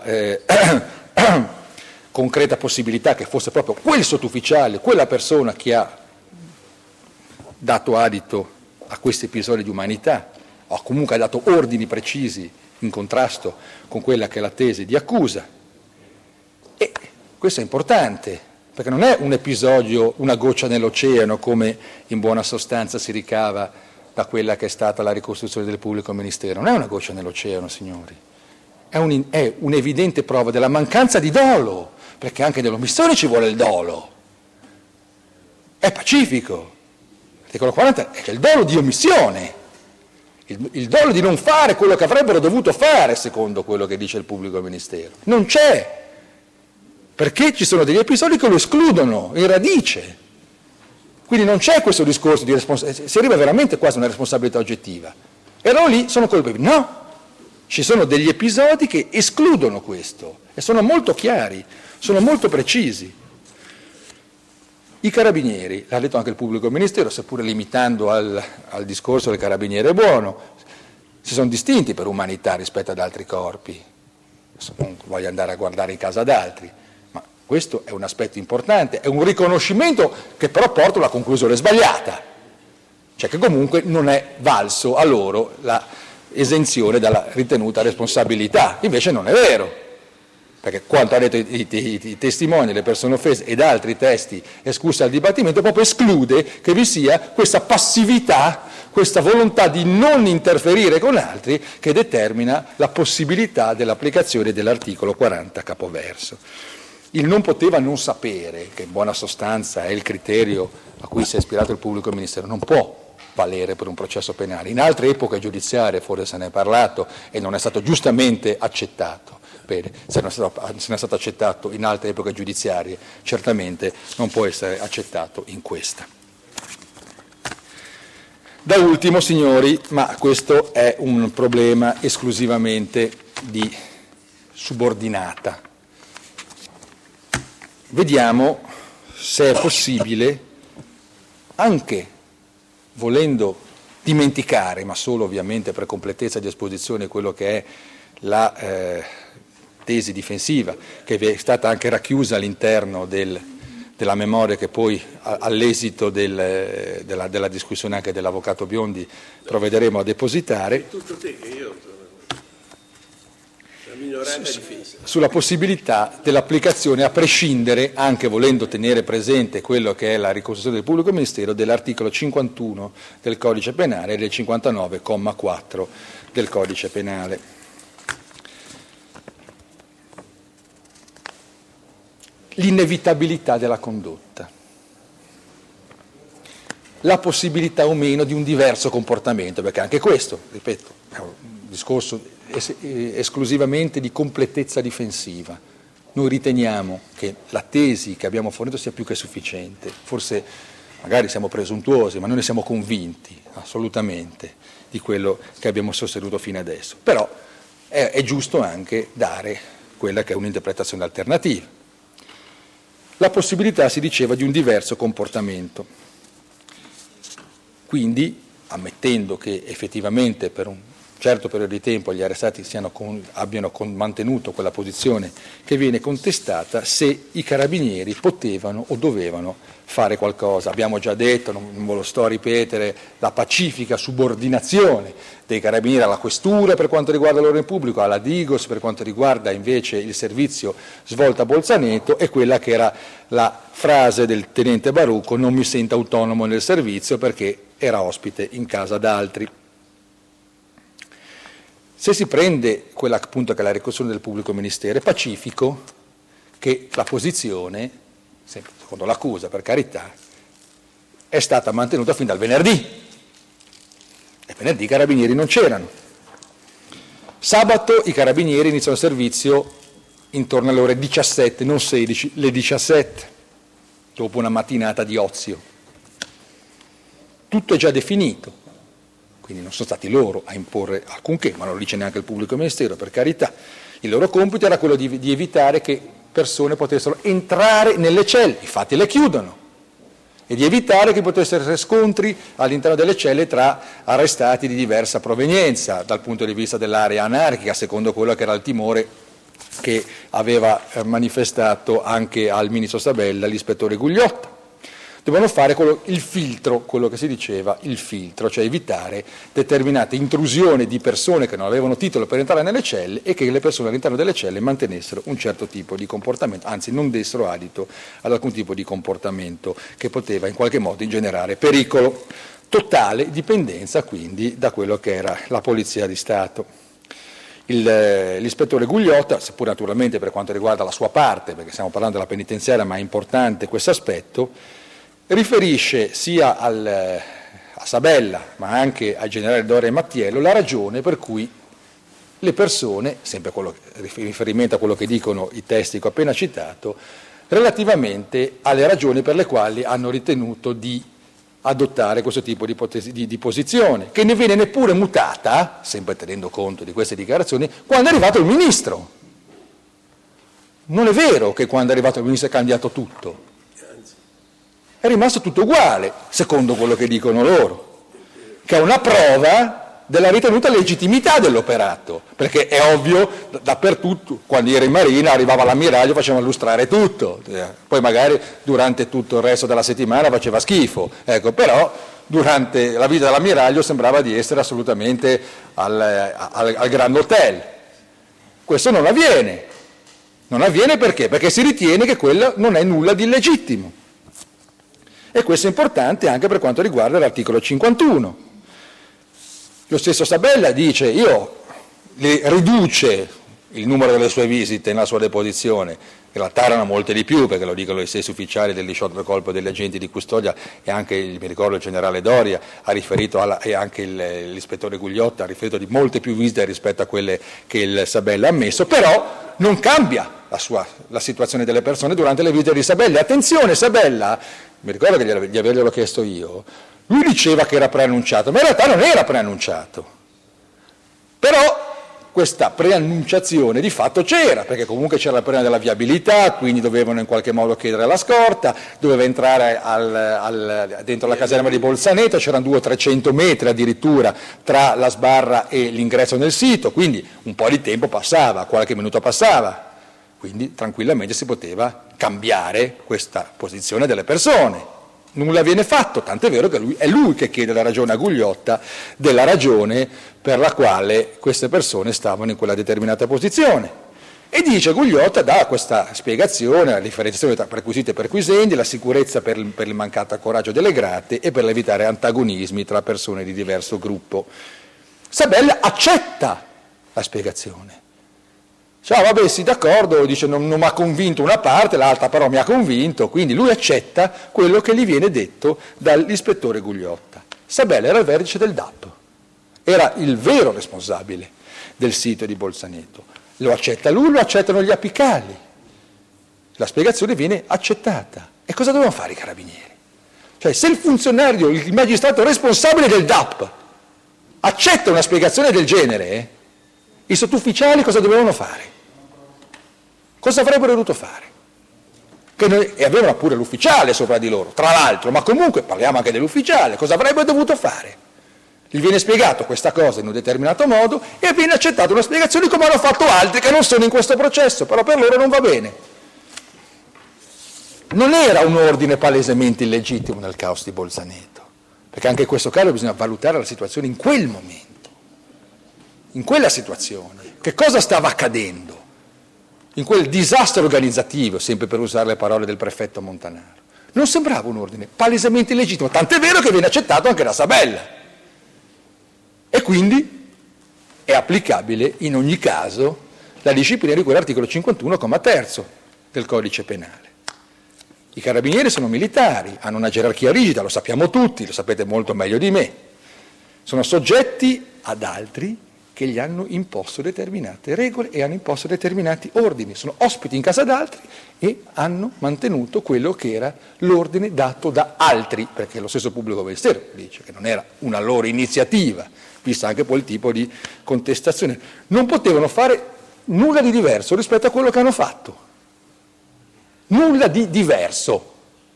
concreta possibilità che fosse proprio quel sottufficiale, quella persona che ha dato adito a questi episodi di umanità, o comunque ha dato ordini precisi in contrasto con quella che è la tesi di accusa. E questo è importante, perché non è un episodio, una goccia nell'oceano, come in buona sostanza si ricava da quella che è stata la ricostruzione del pubblico ministero. Non è una goccia nell'oceano, signori, è un'evidente prova della mancanza di dolo, perché anche nell'omissione ci vuole il dolo. È pacifico. L'articolo 40 è il dolo di omissione, il dolo di non fare quello che avrebbero dovuto fare, secondo quello che dice il pubblico ministero. Non c'è. Perché ci sono degli episodi che lo escludono in radice. Quindi non c'è questo discorso di responsabilità, si arriva veramente quasi a una responsabilità oggettiva. Erano lì, sono colpevoli. No, ci sono degli episodi che escludono questo e sono molto chiari, sono molto precisi. I carabinieri, l'ha detto anche il pubblico ministero, seppure limitando al discorso del carabiniere buono, si sono distinti per umanità rispetto ad altri corpi. Adesso non voglio andare a guardare in casa ad altri. Questo è un aspetto importante, è un riconoscimento che però porta a una conclusione sbagliata, cioè che comunque non è valso a loro la esenzione dalla ritenuta responsabilità. Invece non è vero, perché quanto hanno detto i testimoni, le persone offese ed altri testi esclusi dal dibattimento proprio esclude che vi sia questa passività, questa volontà di non interferire con altri che determina la possibilità dell'applicazione dell'articolo 40 capoverso. Il non poteva non sapere, che in buona sostanza è il criterio a cui si è ispirato il pubblico ministero, non può valere per un processo penale. In altre epoche giudiziarie forse se ne è parlato e non è stato giustamente accettato. Bene, se non è stato accettato in altre epoche giudiziarie, certamente non può essere accettato in questa. Da ultimo, signori, ma questo è un problema esclusivamente di subordinata. Vediamo se è possibile, anche volendo dimenticare, ma solo ovviamente per completezza di esposizione, quello che è la tesi difensiva, che è stata anche racchiusa all'interno della memoria che poi all'esito della discussione anche dell'avvocato Biondi provvederemo a depositare. Tutto te che io migliorata difesa. Sulla possibilità dell'applicazione, a prescindere, anche volendo tenere presente quello che è la ricostruzione del pubblico ministero, dell'articolo 51 del Codice Penale e del 59,4 del Codice Penale. L'inevitabilità della condotta, la possibilità o meno di un diverso comportamento, perché anche questo, ripeto, è un discorso esclusivamente di completezza difensiva. Noi riteniamo che la tesi che abbiamo fornito sia più che sufficiente, forse magari siamo presuntuosi, ma noi ne siamo convinti assolutamente di quello che abbiamo sostenuto fino adesso, però è giusto anche dare quella che è un'interpretazione alternativa. la possibilità, si diceva, di un diverso comportamento. Quindi, ammettendo che effettivamente per un certo periodo di tempo gli arrestati abbiano mantenuto quella posizione che viene contestata, se i carabinieri potevano o dovevano fare qualcosa. Abbiamo già detto, non ve lo sto a ripetere, la pacifica subordinazione dei carabinieri alla questura per quanto riguarda l'ordine pubblico, alla Digos per quanto riguarda invece il servizio svolto a Bolzaneto, e quella che era la frase del tenente Barucco: non mi sento autonomo nel servizio perché era ospite in casa d'altri. Se si prende quella appunto che è la ricostruzione del pubblico ministero, è pacifico che la posizione, sempre secondo l'accusa per carità, è stata mantenuta fin dal venerdì. E venerdì i carabinieri non c'erano. Sabato i carabinieri iniziano il servizio intorno alle ore 17, non 16, le 17, dopo una mattinata di ozio. Tutto è già definito. Quindi non sono stati loro a imporre alcunché, ma non lo dice neanche il pubblico ministero, per carità. Il loro compito era quello di evitare che persone potessero entrare nelle celle, infatti le chiudono, e di evitare che potessero essere scontri all'interno delle celle tra arrestati di diversa provenienza, dal punto di vista dell'area anarchica, secondo quello che era il timore che aveva manifestato anche al ministro Sabella l'ispettore Gugliotta. Dovevano fare il filtro, quello che si diceva, il filtro, cioè evitare determinate intrusioni di persone che non avevano titolo per entrare nelle celle e che le persone all'interno delle celle mantenessero un certo tipo di comportamento, anzi non dessero adito ad alcun tipo di comportamento che poteva in qualche modo ingenerare pericolo. Totale dipendenza quindi da quello che era la Polizia di Stato. L'ispettore Gugliotta, seppur naturalmente per quanto riguarda la sua parte, perché stiamo parlando della penitenziaria ma è importante questo aspetto, riferisce sia a Sabella ma anche al generale Doria e Mattiello la ragione per cui le persone, sempre riferimento a quello che dicono i testi che ho appena citato, relativamente alle ragioni per le quali hanno ritenuto di adottare questo tipo di posizione, che ne viene neppure mutata, sempre tenendo conto di queste dichiarazioni, quando è arrivato il ministro. Non è vero che quando è arrivato il ministro è cambiato tutto. È rimasto tutto uguale, secondo quello che dicono loro, che è una prova della ritenuta legittimità dell'operato, perché è ovvio, dappertutto, quando era in marina arrivava l'ammiraglio, faceva illustrare tutto, poi magari durante tutto il resto della settimana faceva schifo, ecco, però durante la vita dell'ammiraglio sembrava di essere assolutamente al Grand Hotel. Questo non avviene perché? Perché si ritiene che quello non è nulla di illegittimo. E questo è importante anche per quanto riguarda l'articolo 51. Lo stesso Sabella dice, riduce il numero delle sue visite nella sua deposizione, in realtà erano molte di più, perché lo dicono i stessi ufficiali del 18 colpo degli agenti di custodia, e anche, mi ricordo, il generale Doria ha riferito, e anche l'ispettore Gugliotta ha riferito di molte più visite rispetto a quelle che il Sabella ha ammesso, però non cambia la situazione delle persone durante le visite di Sabella. Attenzione, Sabella, mi ricordo che di averglielo chiesto io, lui diceva che era preannunciato, ma in realtà non era preannunciato. Però questa preannunciazione di fatto c'era, perché comunque c'era il problema della viabilità, quindi dovevano in qualche modo chiedere la scorta, doveva entrare dentro la caserma di Bolzaneto, c'erano 200 o 300 metri addirittura tra la sbarra e l'ingresso nel sito, quindi un po' di tempo passava, qualche minuto passava. Quindi tranquillamente si poteva cambiare questa posizione delle persone. Nulla viene fatto, tant'è vero che è lui che chiede la ragione a Gugliotta della ragione per la quale queste persone stavano in quella determinata posizione. E dice Gugliotta, dà questa spiegazione, la differenziazione tra perquisiti e perquisenti, la sicurezza per il mancato coraggio delle grate e per evitare antagonismi tra persone di diverso gruppo. Sabella accetta la spiegazione. Cioè, vabbè, sì, d'accordo, dice non mi ha convinto una parte, l'altra però mi ha convinto, quindi lui accetta quello che gli viene detto dall'ispettore Gugliotta. Sabella era il vertice del DAP, era il vero responsabile del sito di Bolzaneto. Lo accetta lui, lo accettano gli apicali. La spiegazione viene accettata. E cosa dovevano fare i carabinieri? Cioè, se il funzionario, il magistrato responsabile del DAP accetta una spiegazione del genere, i sottufficiali cosa dovevano fare? Cosa avrebbero dovuto fare? e avevano pure l'ufficiale sopra di loro, tra l'altro, ma comunque parliamo anche dell'ufficiale, cosa avrebbe dovuto fare? Gli viene spiegato questa cosa in un determinato modo e viene accettata una spiegazione come hanno fatto altri che non sono in questo processo, però per loro non va bene. Non era un ordine palesemente illegittimo nel caos di Bolzaneto, perché anche in questo caso bisogna valutare la situazione in quel momento, in quella situazione. Che cosa stava accadendo? In quel disastro organizzativo, sempre per usare le parole del prefetto Montanaro. Non sembrava un ordine palesemente illegittimo, tant'è vero che viene accettato anche da Sabella. E quindi è applicabile in ogni caso la disciplina di cui l'articolo 51,3 del Codice Penale. I carabinieri sono militari, hanno una gerarchia rigida, lo sappiamo tutti, lo sapete molto meglio di me. Sono soggetti ad altri che gli hanno imposto determinate regole e hanno imposto determinati ordini. Sono ospiti in casa d'altri e hanno mantenuto quello che era l'ordine dato da altri, perché lo stesso pubblico ministero dice che non era una loro iniziativa, vista anche poi il tipo di contestazione. Non potevano fare nulla di diverso rispetto a quello che hanno fatto. Nulla di diverso.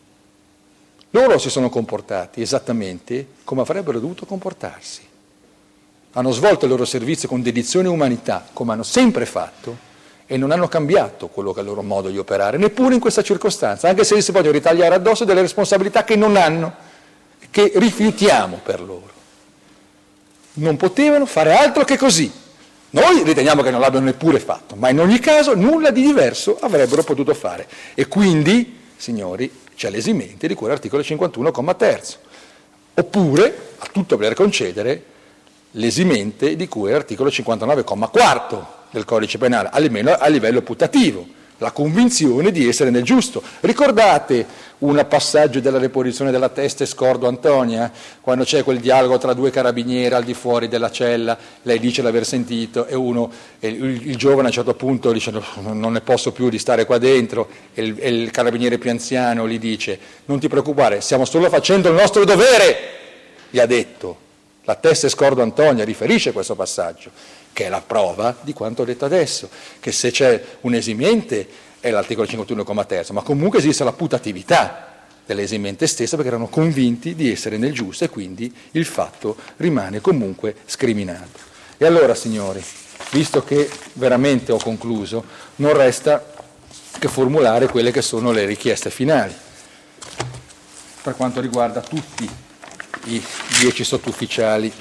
Loro si sono comportati esattamente come avrebbero dovuto comportarsi. Hanno svolto il loro servizio con dedizione e umanità, come hanno sempre fatto, e non hanno cambiato quello che è il loro modo di operare, neppure in questa circostanza, anche se si vogliono ritagliare addosso delle responsabilità che non hanno, che rifiutiamo per loro. Non potevano fare altro che così. Noi riteniamo che non l'abbiano neppure fatto, ma in ogni caso nulla di diverso avrebbero potuto fare. E quindi, signori, c'è l'esimente di cui l'articolo 51,3. Oppure, a tutto voler concedere, l'esimente di cui è l'articolo 59,4 del Codice Penale, almeno a livello putativo, la convinzione di essere nel giusto. Ricordate un passaggio della deposizione della Teste Scordo Antonia, quando c'è quel dialogo tra due carabinieri al di fuori della cella, lei dice l'aver sentito e il giovane a un certo punto dice non ne posso più di stare qua dentro e il carabiniere più anziano gli dice non ti preoccupare, stiamo solo facendo il nostro dovere, gli ha detto. La Teste Scordo Antonia riferisce questo passaggio, che è la prova di quanto ho detto adesso, che se c'è un esimente è l'articolo 51,3, ma comunque esiste la putatività dell'esimente stessa perché erano convinti di essere nel giusto e quindi il fatto rimane comunque scriminato. E allora, signori, visto che veramente ho concluso, non resta che formulare quelle che sono le richieste finali per quanto riguarda tutti i 10 sottufficiali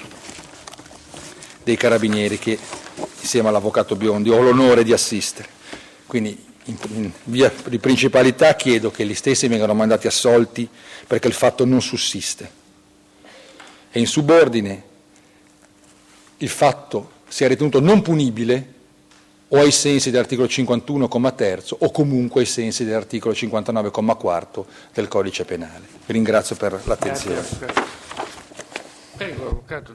dei carabinieri che insieme all'avvocato Biondi ho l'onore di assistere. Quindi in via di principalità chiedo che gli stessi vengano mandati assolti perché il fatto non sussiste e in subordine il fatto sia ritenuto non punibile o ai sensi dell'articolo 51,3 o comunque ai sensi dell'articolo 59,4 del Codice Penale. Vi ringrazio per l'attenzione. Prego, avvocato.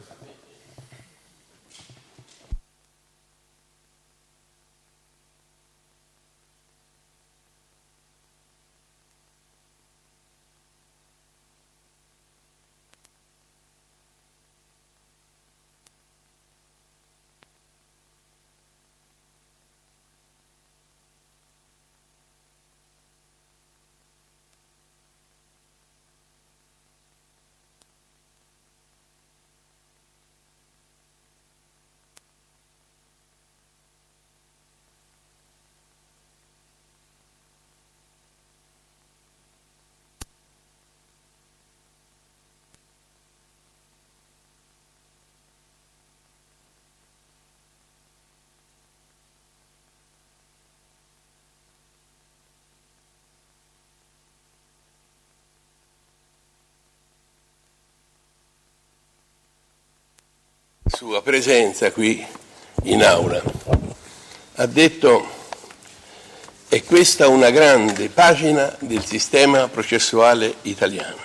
Sua presenza qui in aula ha detto è questa una grande pagina del sistema processuale italiano.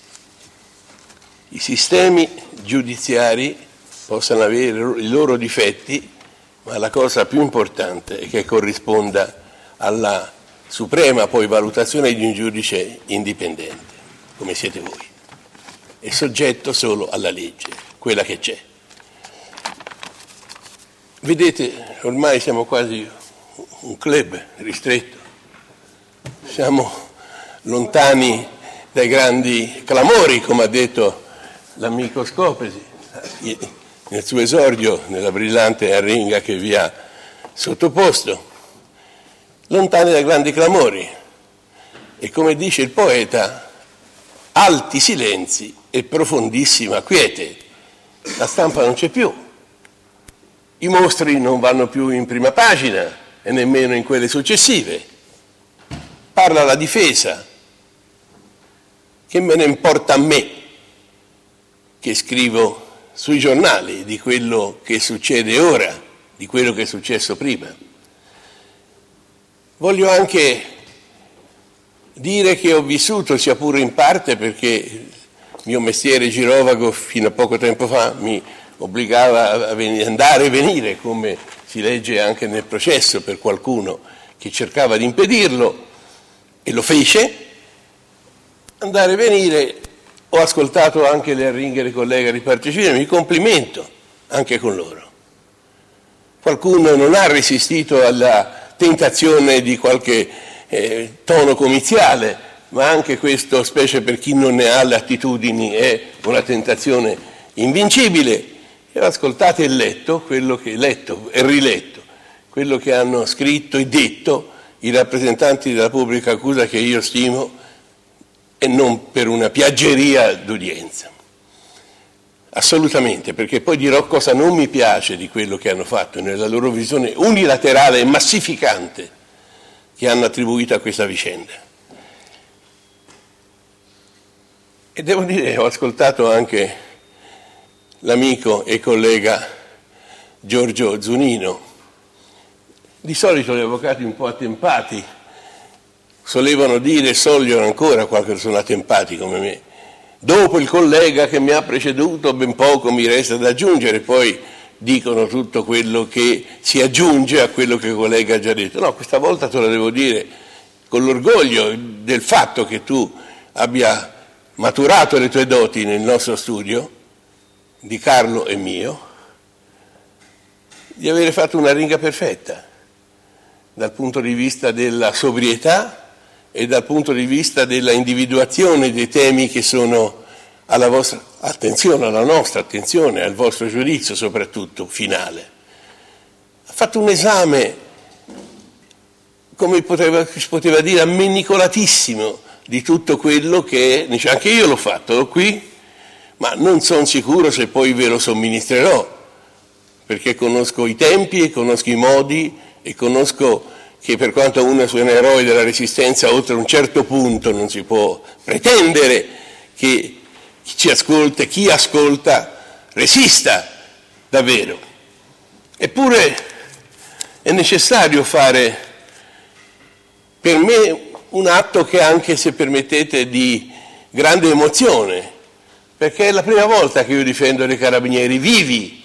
I sistemi giudiziari possono avere i loro difetti, ma la cosa più importante è che corrisponda alla suprema poi valutazione di un giudice indipendente, come siete voi, e soggetto solo alla legge, quella che c'è. Vedete, ormai siamo quasi un club ristretto, siamo lontani dai grandi clamori, come ha detto l'amico Scopesi nel suo esordio nella brillante arringa che vi ha sottoposto, lontani dai grandi clamori e, come dice il poeta, alti silenzi e profondissima quiete. La stampa non c'è più, i mostri non vanno più in prima pagina e nemmeno in quelle successive, parla la difesa. Che me ne importa a me che scrivo sui giornali di quello che succede ora, di quello che è successo prima. Voglio anche dire che ho vissuto, sia pure in parte, perché il mio mestiere girovago fino a poco tempo fa mi obbligava a andare e venire, come si legge anche nel processo per qualcuno che cercava di impedirlo, e lo fece. Andare e venire, ho ascoltato anche le arringhe dei colleghi di Parte Civile, mi complimento anche con loro. Qualcuno non ha resistito alla tentazione di qualche tono comiziale, ma anche questo, specie per chi non ne ha le attitudini, è una tentazione invincibile. E ho ascoltato e letto quello che letto e riletto, quello che hanno scritto e detto i rappresentanti della pubblica accusa, che io stimo, e non per una piaggeria d'udienza. Assolutamente, perché poi dirò cosa non mi piace di quello che hanno fatto nella loro visione unilaterale e massificante che hanno attribuito a questa vicenda. E devo dire, ho ascoltato anche l'amico e collega Giorgio Zunino. Di solito gli avvocati un po' attempati solevano dire, e sogliono ancora qualche sono attempati come me, dopo il collega che mi ha preceduto ben poco mi resta da aggiungere, poi dicono tutto quello che si aggiunge a quello che il collega ha già detto. No, questa volta te lo devo dire con l'orgoglio del fatto che tu abbia maturato le tue doti nel nostro studio, di Carlo e mio, di avere fatto una ringa perfetta dal punto di vista della sobrietà e dal punto di vista della individuazione dei temi che sono alla vostra attenzione, alla nostra attenzione, al vostro giudizio soprattutto finale. Ha fatto un esame, come si poteva dire, ammenicolatissimo di tutto quello che dice, anche io l'ho fatto qui, ma non sono sicuro se poi ve lo somministrerò, perché conosco i tempi e conosco i modi e conosco che per quanto uno sia un eroe della resistenza, oltre un certo punto non si può pretendere che chi ascolta resista davvero. Eppure è necessario fare per me un atto che, anche se permettete, di grande emozione, perché è la prima volta che io difendo dei carabinieri vivi.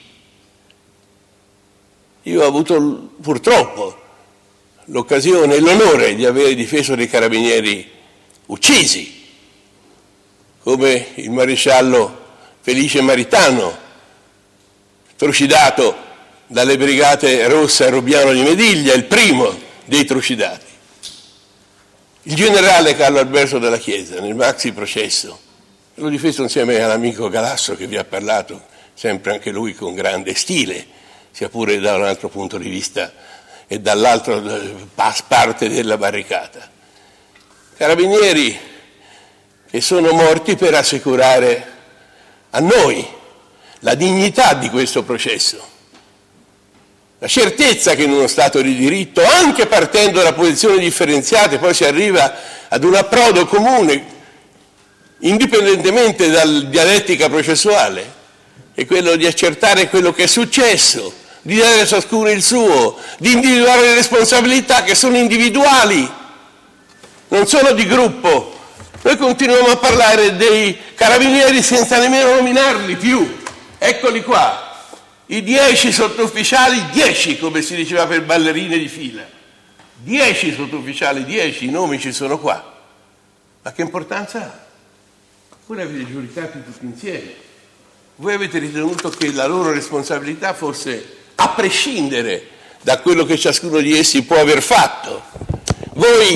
Io ho avuto purtroppo l'occasione e l'onore di aver difeso dei carabinieri uccisi, come il maresciallo Felice Maritano, trucidato dalle brigate rosse a Robiano di Mediglia, il primo dei trucidati. Il generale Carlo Alberto Dalla Chiesa, nel maxi processo, l'ho difeso insieme all'amico Galasso, che vi ha parlato, sempre anche lui con grande stile, sia pure da un altro punto di vista e dall'altra parte della barricata. Carabinieri che sono morti per assicurare a noi la dignità di questo processo, la certezza che in uno Stato di diritto, anche partendo da posizioni differenziate, poi si arriva ad un approdo comune, indipendentemente dalla dialettica processuale, è quello di accertare quello che è successo, di dare a ciascuno il suo, di individuare le responsabilità che sono individuali, non sono di gruppo. Noi continuiamo a parlare dei carabinieri senza nemmeno nominarli più. Eccoli qua, i 10 sottufficiali, 10 come si diceva per ballerine di fila. 10 sottufficiali, 10, i nomi ci sono qua. Ma che importanza ha? Voi avete giudicati tutti insieme. Voi avete ritenuto che la loro responsabilità fosse a prescindere da quello che ciascuno di essi può aver fatto. Voi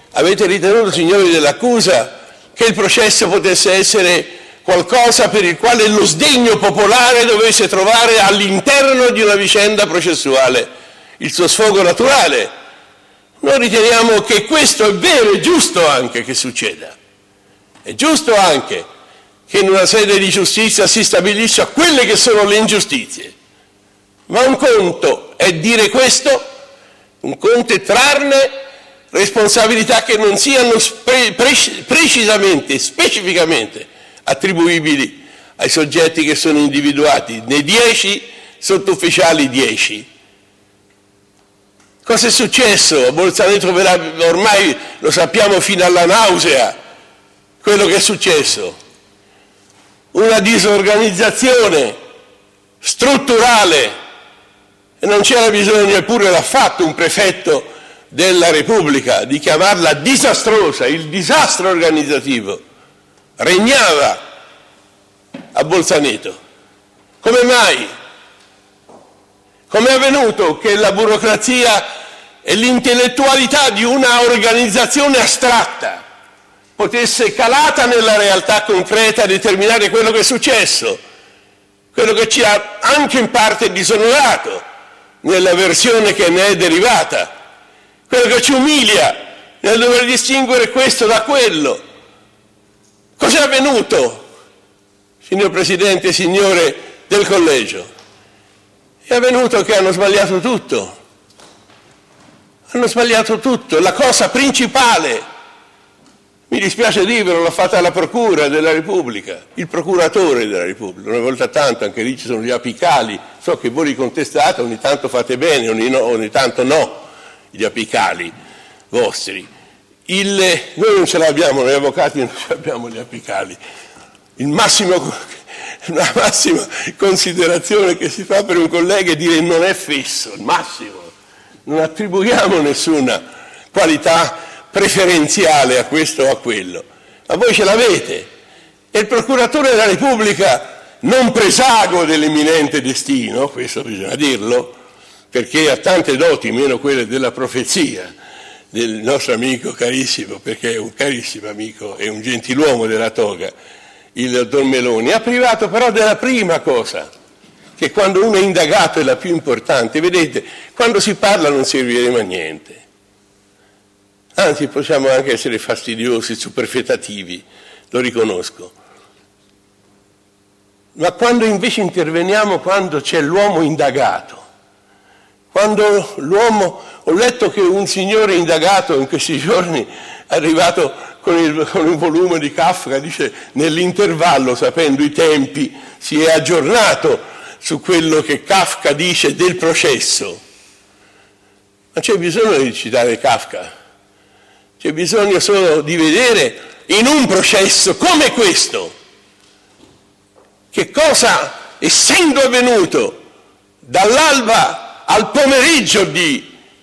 avete ritenuto, signori dell'accusa, che il processo potesse essere qualcosa per il quale lo sdegno popolare dovesse trovare all'interno di una vicenda processuale il suo sfogo naturale. Noi riteniamo che questo è vero e giusto anche che succeda. È giusto anche che in una sede di giustizia si stabilisca quelle che sono le ingiustizie. Ma un conto è dire questo, un conto è trarne responsabilità che non siano precisamente, specificamente attribuibili ai soggetti che sono individuati. Nei 10 sottufficiali 10. Cosa è successo? A Bolzaneto ormai lo sappiamo fino alla nausea, quello che è successo. Una disorganizzazione strutturale, e non c'era bisogno, eppure l'ha fatto un prefetto della Repubblica, di chiamarla disastrosa. Il disastro organizzativo regnava a Bolzaneto. Come mai? Come è avvenuto che la burocrazia e l'intellettualità di una organizzazione astratta potesse, calata nella realtà concreta, determinare quello che è successo, quello che ci ha anche in parte disonorato nella versione che ne è derivata, quello che ci umilia nel dover distinguere questo da quello. Cos'è avvenuto, signor Presidente, signore del Collegio? È avvenuto che hanno sbagliato tutto. Hanno sbagliato tutto. La cosa principale, mi dispiace dirvelo, l'ha fatta la Procura della Repubblica, il Procuratore della Repubblica. Una volta tanto, anche lì ci sono gli apicali, so che voi li contestate, ogni tanto fate bene, ogni tanto no, gli apicali vostri. Noi non ce l'abbiamo, noi avvocati non ce l'abbiamo gli apicali. La massima considerazione che si fa per un collega è dire non è fisso, il massimo. Non attribuiamo nessuna qualità preferenziale a questo o a quello, ma voi ce l'avete. E il Procuratore della Repubblica, non presago dell'imminente destino, questo bisogna dirlo, perché ha tante doti, meno quelle della profezia del nostro amico carissimo, perché è un carissimo amico e un gentiluomo della toga, il dottor Meloni, ha privato però della prima cosa, che quando uno è indagato è la più importante. Vedete, quando si parla non serviremo a niente. Anzi, possiamo anche essere fastidiosi, superfetativi, lo riconosco. Ma quando invece interveniamo, quando c'è l'uomo indagato, quando l'uomo... Ho letto che un signore indagato in questi giorni è arrivato con un volume di Kafka, dice, nell'intervallo, sapendo i tempi, si è aggiornato su quello che Kafka dice del processo. Ma c'è bisogno di citare Kafka, c'è bisogno solo di vedere in un processo come questo che cosa, essendo avvenuto dall'alba al pomeriggio di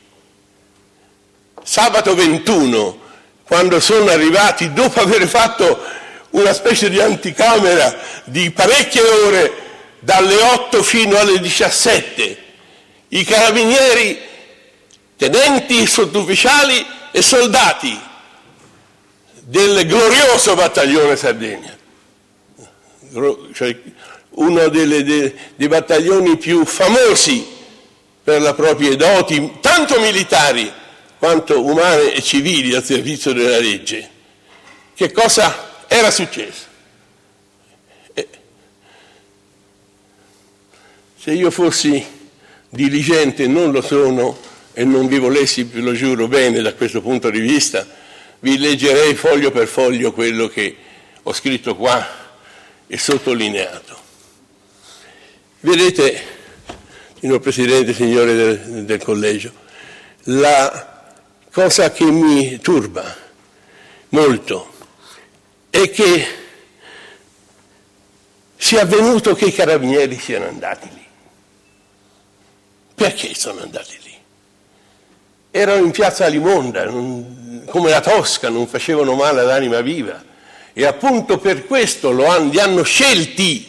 sabato 21, quando sono arrivati, dopo aver fatto una specie di anticamera di parecchie ore, dalle 8 fino alle 17, i carabinieri, tenenti, sottufficiali e soldati del glorioso battaglione Sardegna, cioè uno dei battaglioni più famosi per le proprie doti, tanto militari quanto umane e civili al servizio della legge. Che cosa era successo? Se io fossi diligente, non lo sono, e non vi volessi, ve lo giuro bene da questo punto di vista, vi leggerei foglio per foglio quello che ho scritto qua e sottolineato. Vedete, signor Presidente, signore del Collegio, la cosa che mi turba molto è che sia avvenuto che i carabinieri siano andati lì. Perché sono andati lì? Erano in piazza Limonda, come la Tosca, non facevano male ad anima viva, e appunto per questo li hanno scelti.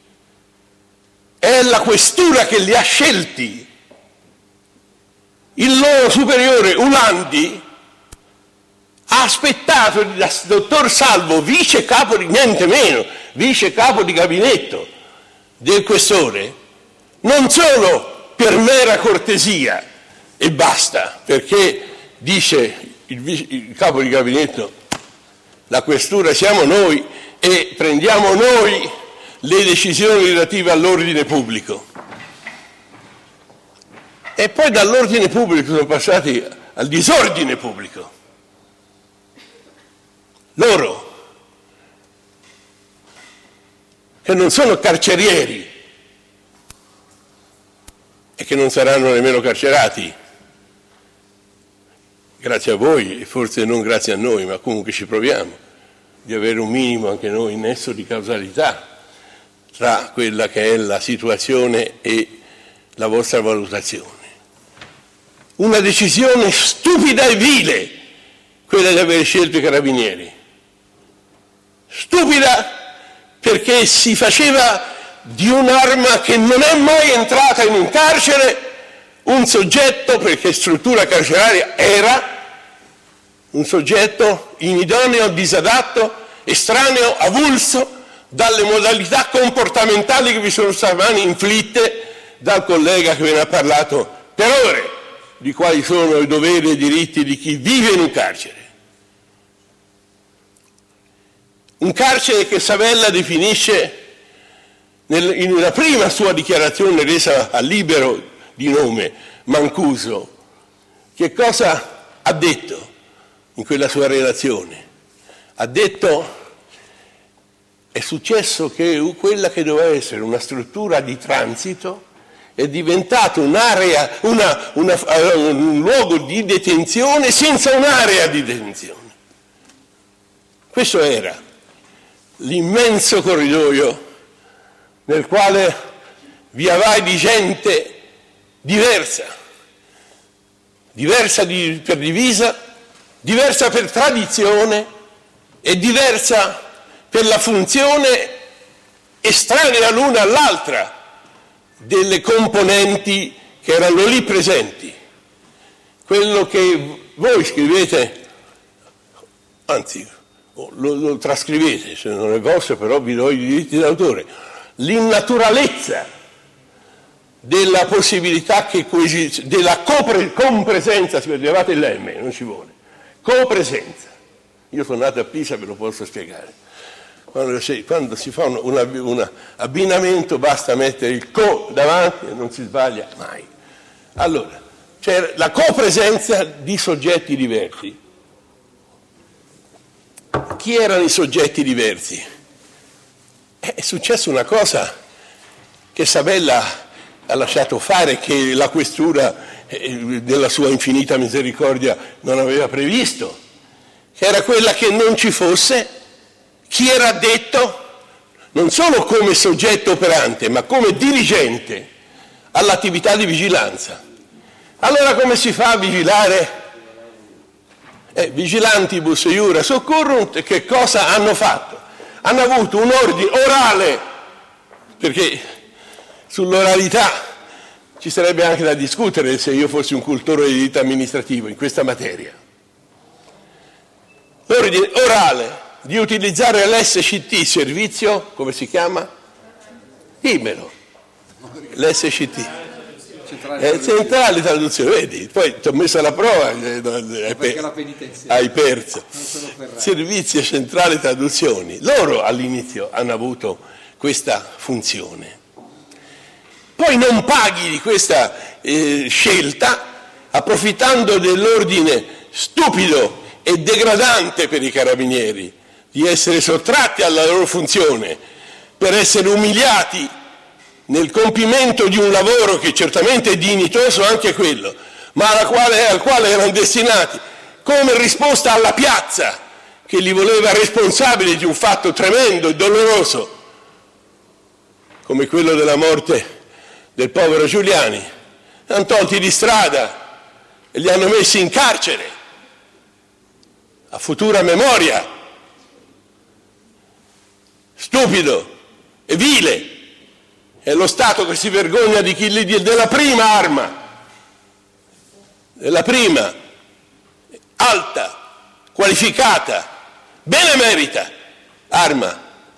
È la questura che li ha scelti. Il loro superiore Ulandi ha aspettato il dottor Salvo, vice capo di niente meno, vice capo di gabinetto del questore, non solo per mera cortesia e basta, perché dice il capo di gabinetto, la questura siamo noi e prendiamo noi le decisioni relative all'ordine pubblico. E poi dall'ordine pubblico sono passati al disordine pubblico. Loro, che non sono carcerieri e che non saranno nemmeno carcerati, grazie a voi e forse non grazie a noi, ma comunque ci proviamo di avere un minimo anche noi nesso di causalità tra quella che è la situazione e la vostra valutazione. Una decisione stupida e vile, quella di aver scelto i carabinieri. Stupida perché si faceva di un'arma che non è mai entrata in un carcere un soggetto, perché struttura carceraria era un soggetto inidoneo, disadatto, estraneo, avulso dalle modalità comportamentali che vi sono state inflitte dal collega che ve ne ha parlato per ore, di quali sono i doveri e i diritti di chi vive in un carcere. Un carcere che Savella definisce in una prima sua dichiarazione resa a Libero di nome Mancuso. Che cosa ha detto in quella sua relazione? Ha detto: è successo che quella che doveva essere una struttura di transito è diventata un'area, un luogo di detenzione senza un'area di detenzione. Questo era l'immenso corridoio nel quale via vai di gente diversa per divisa, diversa per tradizione e diversa per la funzione estranea l'una all'altra delle componenti che erano lì presenti. Quello che voi scrivete, anzi lo trascrivete, se non è vostro, però vi do i diritti d'autore, l'innaturalezza della possibilità che della compresenza, se levate l'M, non ci vuole, copresenza. Io sono nato a Pisa, ve lo posso spiegare. Quando si fa un abbinamento basta mettere il co davanti e non si sbaglia mai. Allora, c'è la copresenza di soggetti diversi. Chi erano i soggetti diversi? È successa una cosa che Savella ha lasciato fare, che la questura della sua infinita misericordia non aveva previsto, che era quella che non ci fosse chi era addetto non solo come soggetto operante, ma come dirigente all'attività di vigilanza. Allora come si fa a vigilare? Vigilantibus iura soccorrunt, che cosa hanno fatto? Hanno avuto un ordine orale, perché sull'oralità ci sarebbe anche da discutere se io fossi un cultore di diritto amministrativo in questa materia. L'ordine orale di utilizzare l'SCT, servizio, come si chiama? Libero. L'SCT. Centrale traduzione, vedi? Poi ti ho messo alla prova, hai perso. Servizio centrale traduzioni. Loro all'inizio hanno avuto questa funzione. Poi non paghi di questa scelta, approfittando dell'ordine stupido e degradante per i carabinieri di essere sottratti alla loro funzione per essere umiliati nel compimento di un lavoro che certamente è dignitoso anche quello, ma al quale erano destinati come risposta alla piazza che li voleva responsabili di un fatto tremendo e doloroso come quello della morte del povero Giuliani. Li hanno tolti di strada e li hanno messi in carcere a futura memoria. Stupido e vile è lo Stato che si vergogna di chi della prima arma, della prima alta qualificata, benemerita arma,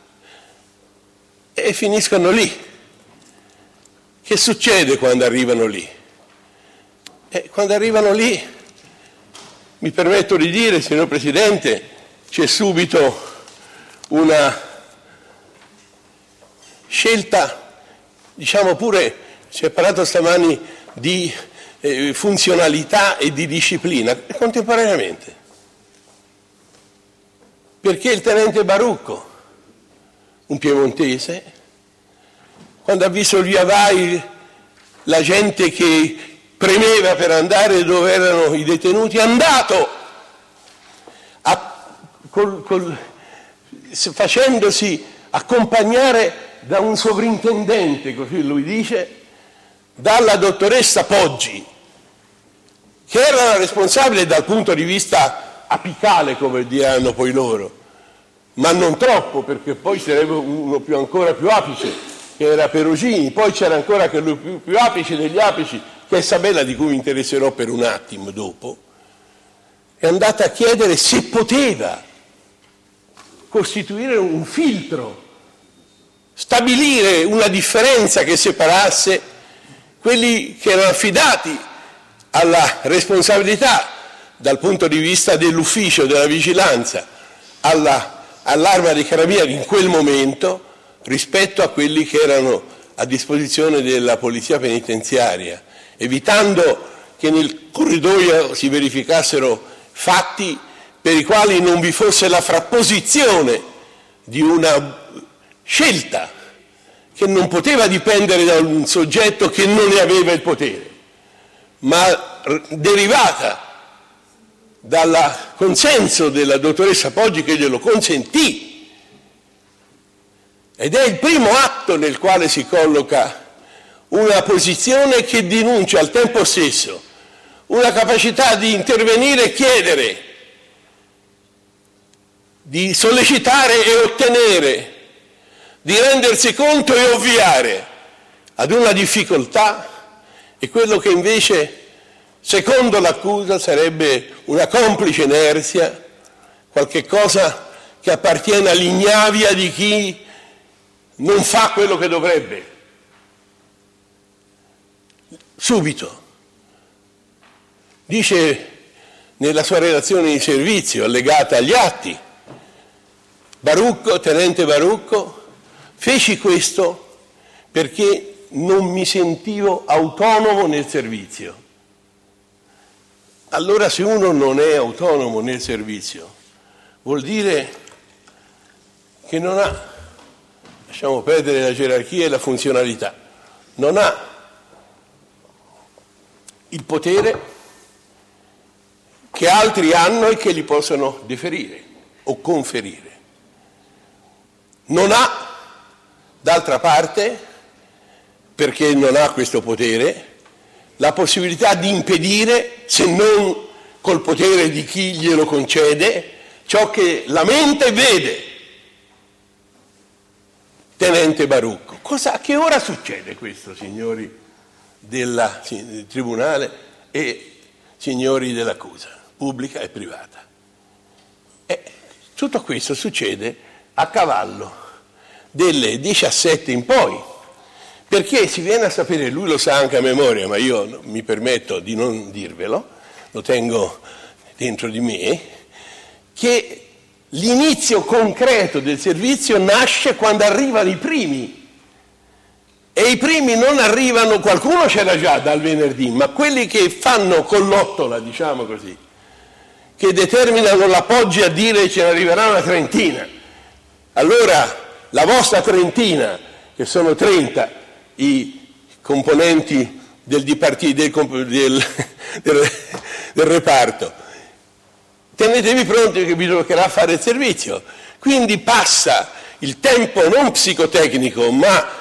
e finiscono lì. Che succede quando arrivano lì? Quando arrivano lì, mi permetto di dire, signor Presidente, c'è subito una scelta, diciamo pure, si è parlato stamani di funzionalità e di disciplina contemporaneamente. Perché il tenente Barucco, un piemontese, quando ha visto il via vai, la gente che premeva per andare dove erano i detenuti, è andato facendosi accompagnare da un sovrintendente, così lui dice, dalla dottoressa Poggi, che era la responsabile dal punto di vista apicale, come diranno poi loro, ma non troppo, perché poi sarebbe uno ancora più apice, che era Perugini, poi c'era ancora quello più apice degli apici, che è Sabella, di cui mi interesserò per un attimo dopo, è andata a chiedere se poteva costituire un filtro, stabilire una differenza che separasse quelli che erano affidati alla responsabilità dal punto di vista dell'ufficio, della vigilanza, all'arma dei carabinieri in quel momento, rispetto a quelli che erano a disposizione della polizia penitenziaria, evitando che nel corridoio si verificassero fatti per i quali non vi fosse la frapposizione di una scelta che non poteva dipendere da un soggetto che non ne aveva il potere, ma derivata dal consenso della dottoressa Poggi, che glielo consentì. Ed è il primo atto nel quale si colloca una posizione che denuncia al tempo stesso una capacità di intervenire e chiedere, di sollecitare e ottenere, di rendersi conto e ovviare ad una difficoltà, e quello che invece, secondo l'accusa, sarebbe una complice inerzia, qualche cosa che appartiene all'ignavia di chi non fa quello che dovrebbe. Subito dice nella sua relazione di servizio allegata agli atti: Barucco, tenente Barucco, feci questo perché non mi sentivo autonomo nel servizio. Allora, se uno non è autonomo nel servizio, vuol dire che non ha, lasciamo perdere la gerarchia e la funzionalità, non ha il potere che altri hanno e che gli possono deferire o conferire. Non ha, d'altra parte, perché non ha questo potere, la possibilità di impedire, se non col potere di chi glielo concede, ciò che la mente vede. Tenente Barucco. A che ora succede questo, signori del Tribunale e signori dell'accusa, pubblica e privata? Tutto questo succede a cavallo delle 17 in poi, perché si viene a sapere, lui lo sa anche a memoria, ma io mi permetto di non dirvelo, lo tengo dentro di me, che l'inizio concreto del servizio nasce quando arrivano i primi, e i primi non arrivano, qualcuno c'era già dal venerdì, ma quelli che fanno collottola, diciamo così, che determinano la Poggi a dire ce ne arriverà una trentina. Allora la vostra trentina, che sono 30 i componenti del reparto, tenetevi pronti che vi toccherà fare il Quindi passa il tempo non psicotecnico ma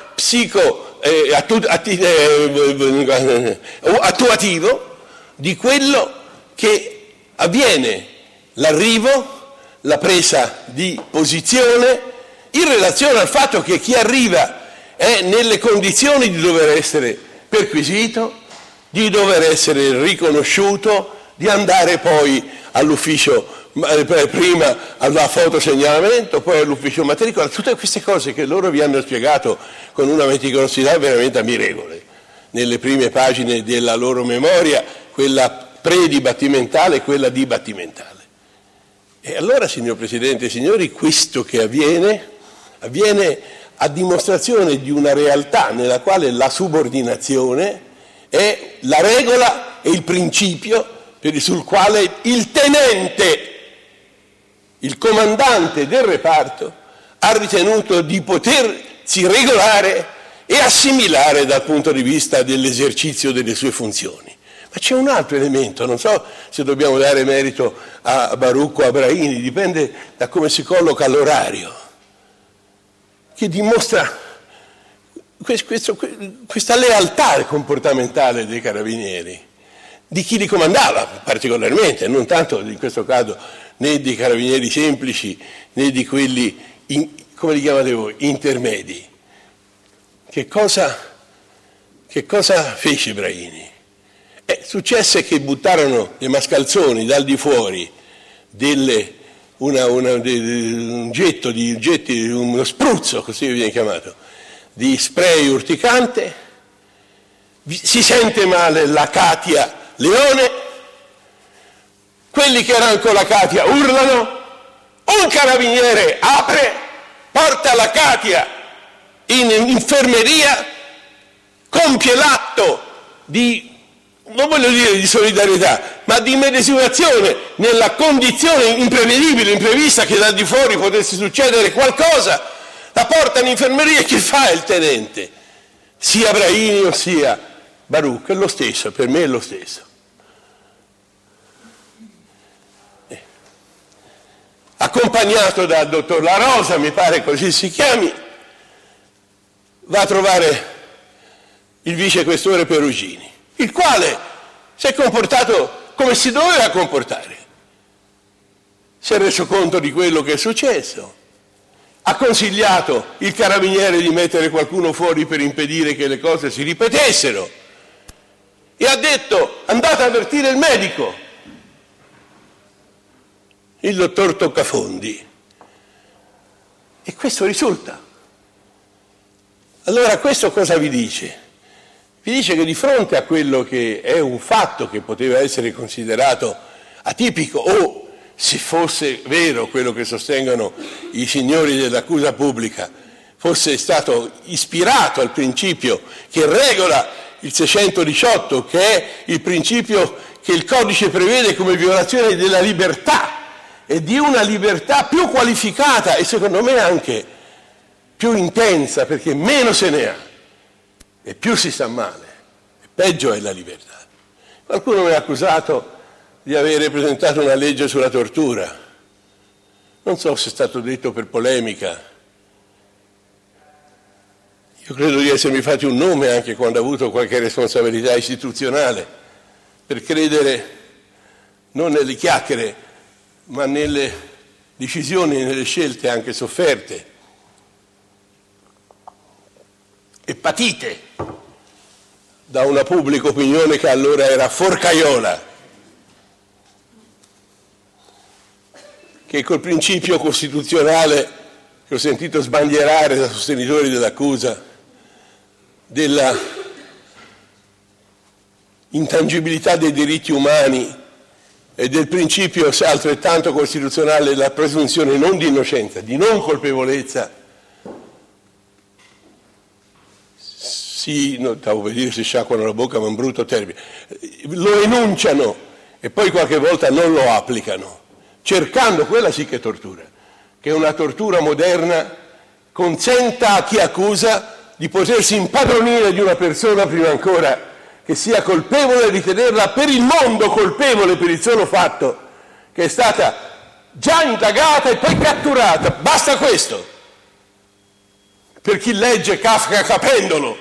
attuativo di quello che avviene, l'arrivo, la presa di posizione in relazione al fatto che chi arriva è nelle condizioni di dover essere perquisito, di dover essere riconosciuto, di andare poi all'ufficio prima alla fotosegnalamento, poi all'ufficio matricola, tutte queste cose che loro vi hanno spiegato con una meticolosità veramente ammirevole nelle prime pagine della loro memoria, quella pre-dibattimentale e quella dibattimentale. E allora, signor Presidente e signori, questo che avviene a dimostrazione di una realtà nella quale la subordinazione è la regola e il principio sul quale il tenente, il comandante del reparto, ha ritenuto di potersi regolare e assimilare dal punto di vista dell'esercizio delle sue funzioni. Ma c'è un altro elemento, non so se dobbiamo dare merito a Baruch o a Braini, dipende da come si colloca l'orario, che dimostra questa lealtà comportamentale dei carabinieri, di chi li comandava particolarmente, non tanto in questo caso né dei carabinieri semplici né di quelli, come li chiamate voi, intermedi. Che cosa fece Braini? Successe che buttarono dei mascalzoni dal di fuori uno spruzzo, così viene chiamato, di spray urticante, si sente male la Katia Leone, quelli che erano con la Katia urlano, un carabiniere apre, porta la Katia in infermeria, compie l'atto di, non voglio dire di solidarietà, ma di medesimazione nella condizione imprevedibile, imprevista che da di fuori potesse succedere qualcosa, la porta in infermeria e che fa il tenente? Sia Braini o sia Baruch, è lo stesso, per me è lo stesso. Accompagnato dal dottor La Rosa, mi pare così si chiami, va a trovare il vicequestore Perugini, il quale si è comportato come si doveva comportare. Si è reso conto di quello che è successo, ha consigliato il carabiniere di mettere qualcuno fuori per impedire che le cose si ripetessero e ha detto: andate a avvertire il medico, il dottor Toccafondi. E questo risulta. Allora questo cosa vi dice? Vi dice che di fronte a quello che è un fatto che poteva essere considerato atipico, o se fosse vero quello che sostengono i signori dell'accusa pubblica, fosse stato ispirato al principio che regola il 618, che è il principio che il codice prevede come violazione della libertà, e di una libertà più qualificata e secondo me anche più intensa, perché meno se ne ha e più si sta male, e peggio è la libertà. Qualcuno mi ha accusato di avere presentato una legge sulla tortura. Non so se è stato detto per polemica. Io credo di essermi fatto un nome anche quando ho avuto qualche responsabilità istituzionale, per credere non nelle chiacchiere, ma nelle decisioni e nelle scelte anche sofferte e patite da una pubblica opinione che allora era forcaiola, che col principio costituzionale che ho sentito sbandierare da sostenitori dell'accusa della intangibilità dei diritti umani e del principio altrettanto costituzionale della presunzione non di innocenza, di non colpevolezza, stavo per dire si sciacquano la bocca, ma è un brutto termine, lo enunciano e poi qualche volta non lo applicano, cercando quella sì che è tortura, che è una tortura moderna, consenta a chi accusa di potersi impadronire di una persona prima ancora che sia colpevole, ritenerla per il mondo colpevole per il solo fatto che è stata già indagata e poi catturata. Basta questo per chi legge Kafka capendolo.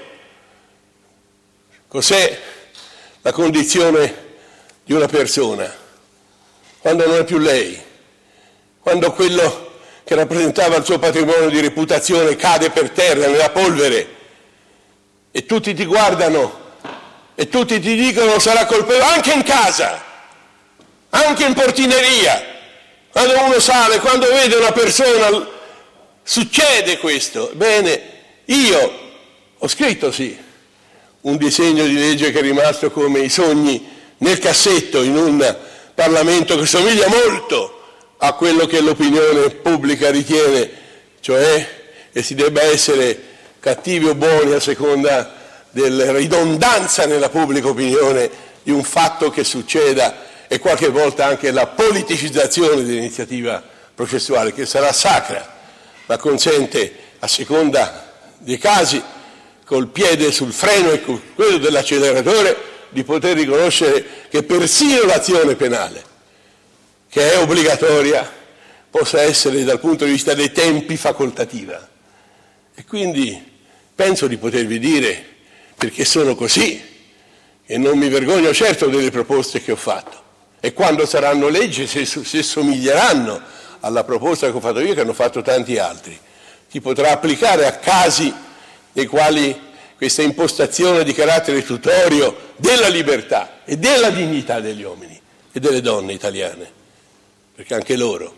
Cos'è la condizione di una persona quando non è più lei, quando quello che rappresentava il suo patrimonio di reputazione cade per terra nella polvere e tutti ti guardano e tutti ti dicono sarà colpevole, anche in casa, anche in portineria, Quando uno sale, quando vede una persona, succede questo. Bene, io ho scritto sì un disegno di legge che è rimasto come i sogni nel cassetto in un Parlamento che somiglia molto a quello che l'opinione pubblica ritiene, cioè che si debba essere cattivi o buoni a seconda della ridondanza nella pubblica opinione di un fatto che succeda, e qualche volta anche la politicizzazione dell'iniziativa processuale, che sarà sacra, ma consente, a seconda dei casi, col piede sul freno e con quello dell'acceleratore, di poter riconoscere che persino l'azione penale, che è obbligatoria, possa essere dal punto di vista dei tempi facoltativa. E quindi penso di potervi dire, perché sono così, e non mi vergogno certo delle proposte che ho fatto, e quando saranno leggi, se somiglieranno alla proposta che ho fatto io, che hanno fatto tanti altri, si potrà applicare a casi nei quali questa impostazione di carattere tutorio della libertà e della dignità degli uomini e delle donne italiane, perché anche loro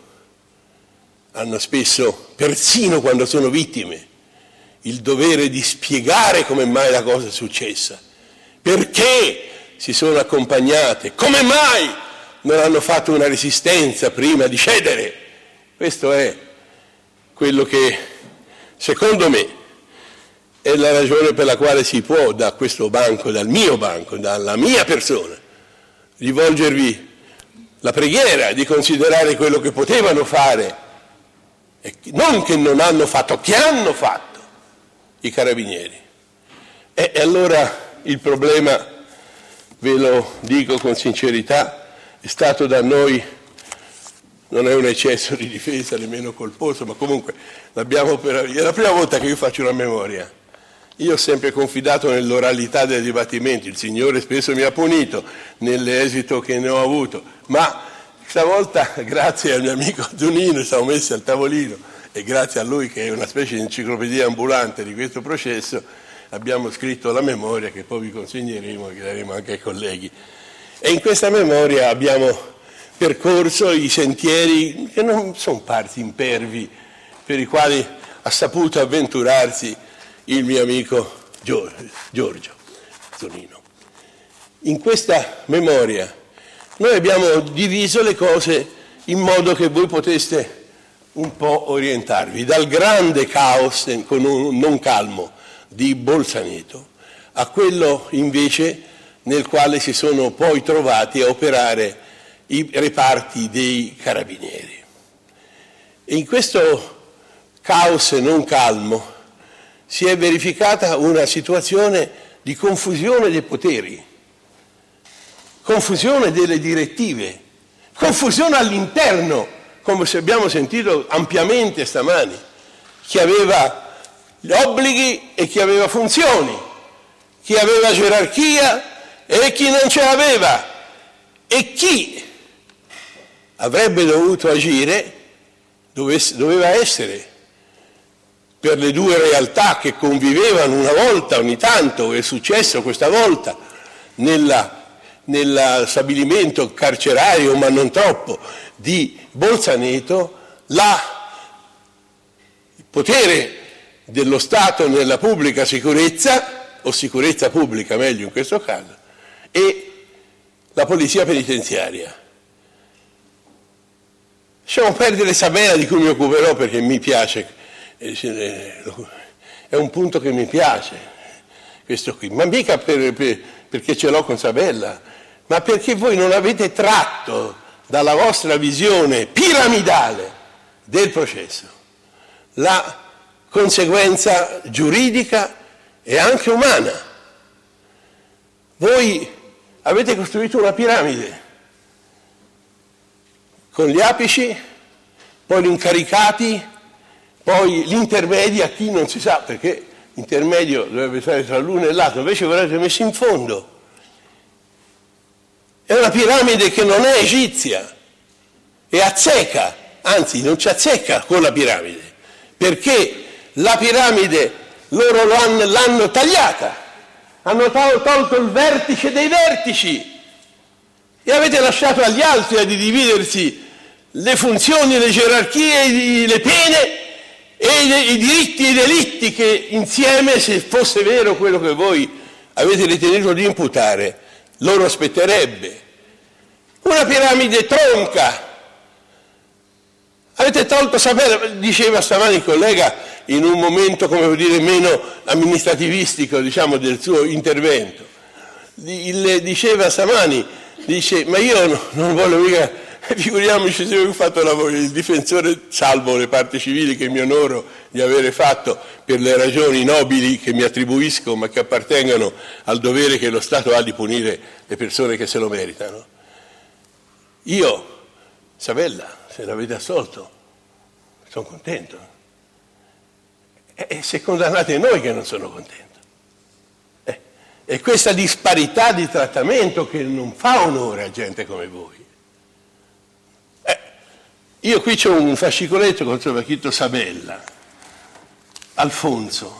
hanno spesso, persino quando sono vittime, il dovere di spiegare come mai la cosa è successa, perché si sono accompagnate, come mai non hanno fatto una resistenza prima di cedere. Questo è quello che, secondo me, è la ragione per la quale si può, da questo banco, dal mio banco, dalla mia persona, rivolgervi la preghiera di considerare quello che potevano fare, e non che non hanno fatto, che hanno fatto i carabinieri. E allora il problema, ve lo dico con sincerità, è stato da noi, non è un eccesso di difesa nemmeno colposo, ma comunque è la prima volta che io faccio una memoria. Io ho sempre confidato nell'oralità dei dibattimenti, il Signore spesso mi ha punito nell'esito che ne ho avuto, ma stavolta, grazie al mio amico Zunino, siamo messi al tavolino, e grazie a lui, che è una specie di enciclopedia ambulante di questo processo, abbiamo scritto la memoria che poi vi consegneremo e che daremo anche ai colleghi. E in questa memoria abbiamo percorso i sentieri che non sono parti impervi, per i quali ha saputo avventurarsi il mio amico Giorgio Zunino. In questa memoria noi abbiamo diviso le cose in modo che voi poteste un po' orientarvi, dal grande caos con un non calmo di Bolzaneto a quello invece nel quale si sono poi trovati a operare i reparti dei carabinieri. E in questo caos non calmo si è verificata una situazione di confusione dei poteri, confusione delle direttive, confusione all'interno, come se abbiamo sentito ampiamente stamani, chi aveva gli obblighi e chi aveva funzioni, chi aveva gerarchia e chi non ce l'aveva, e chi avrebbe dovuto agire doveva essere per le due realtà che convivevano una volta, ogni tanto, è successo questa volta, nel stabilimento carcerario, ma non troppo, di Bolzaneto, il potere dello Stato nella pubblica sicurezza, o sicurezza pubblica meglio in questo caso, e la polizia penitenziaria. Lasciamo perdere Sabena, di cui mi occuperò perché mi piace, è un punto che mi piace, questo qui, ma mica perché ce l'ho con Sabella, ma perché voi non avete tratto dalla vostra visione piramidale del processo la conseguenza giuridica e anche umana. Voi avete costruito una piramide con gli apici, poi gli incaricati, poi gli intermedi a chi non si sa, perché l'intermedio dovrebbe stare tra l'uno e l'altro, invece voi l'avete messo in fondo. È una piramide che non è egizia, è azteca, anzi non ci azzecca con la piramide, perché la piramide loro l'hanno tagliata, hanno tolto il vertice dei vertici e avete lasciato agli altri a dividersi le funzioni, le gerarchie, le pene e i diritti e i delitti che insieme, se fosse vero quello che voi avete ritenuto di imputare, loro aspetterebbe. Una piramide tronca. Avete tolto sapere, diceva stamani il collega, in un momento, come dire, meno amministrativistico, diciamo, del suo intervento. Diceva stamani, dice, ma io non voglio mica, figuriamoci se ho fatto il difensore, salvo le parti civili che mi onoro di avere fatto per le ragioni nobili che mi attribuisco, ma che appartengono al dovere che lo Stato ha di punire le persone che se lo meritano. Io, Sabella, se l'avete assolto, sono contento. E se condannate noi che non sono contento. E questa disparità di trattamento che non fa onore a gente come voi. Io qui c'ho un fascicoletto con scritto Sabella, Alfonso.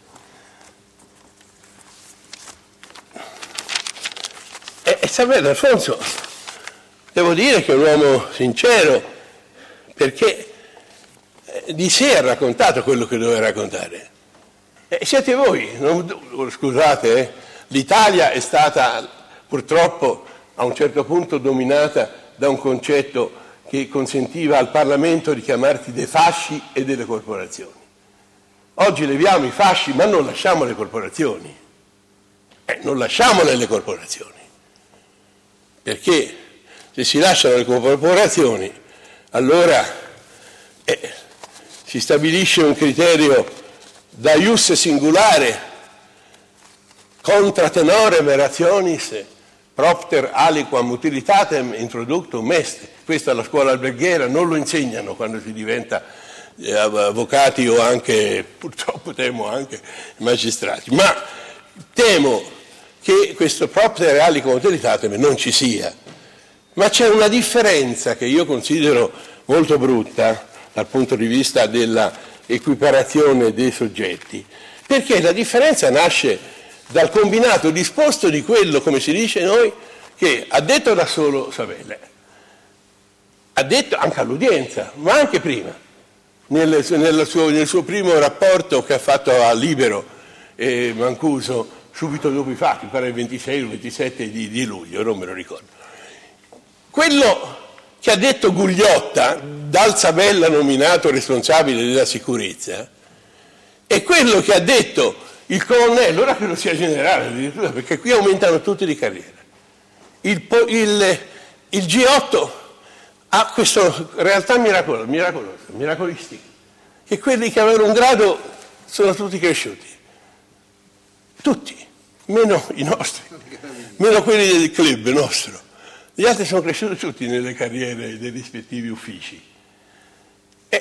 E Sabella, Alfonso, devo dire che è un uomo sincero, perché di sé ha raccontato quello che doveva raccontare. Siete voi, scusate, l'Italia è stata purtroppo a un certo punto dominata da un concetto che consentiva al Parlamento di chiamarti dei fasci e delle corporazioni. Oggi leviamo i fasci, ma non lasciamo le corporazioni. Non lasciamole le corporazioni. Perché se si lasciano le corporazioni, allora si stabilisce un criterio da ius singulare, contra tenorem rationis propter aliquam utilitatem introductum est. Questa alla scuola alberghiera non lo insegnano quando si diventa avvocati o anche, purtroppo temo, anche magistrati. Ma temo che questo propter aliquam utilitatem non ci sia. Ma c'è una differenza che io considero molto brutta dal punto di vista della equiparazione dei soggetti, perché la differenza nasce dal combinato disposto di quello, come si dice noi, che ha detto da solo Sabella, ha detto anche all'udienza, ma anche prima, nel suo primo rapporto che ha fatto a Libero e Mancuso, subito dopo i fatti, pare il 26 o il 27 di luglio, non me lo ricordo. Quello che ha detto Gugliotta, dal Sabella nominato responsabile della sicurezza, è quello che ha detto il colonnello, ora che lo sia generale addirittura, perché qui aumentano tutti di carriera. Il G8 ha questa realtà miracolistica, che quelli che avevano un grado sono tutti cresciuti. Tutti, meno i nostri, meno quelli del club nostro. Gli altri sono cresciuti tutti nelle carriere dei rispettivi uffici. E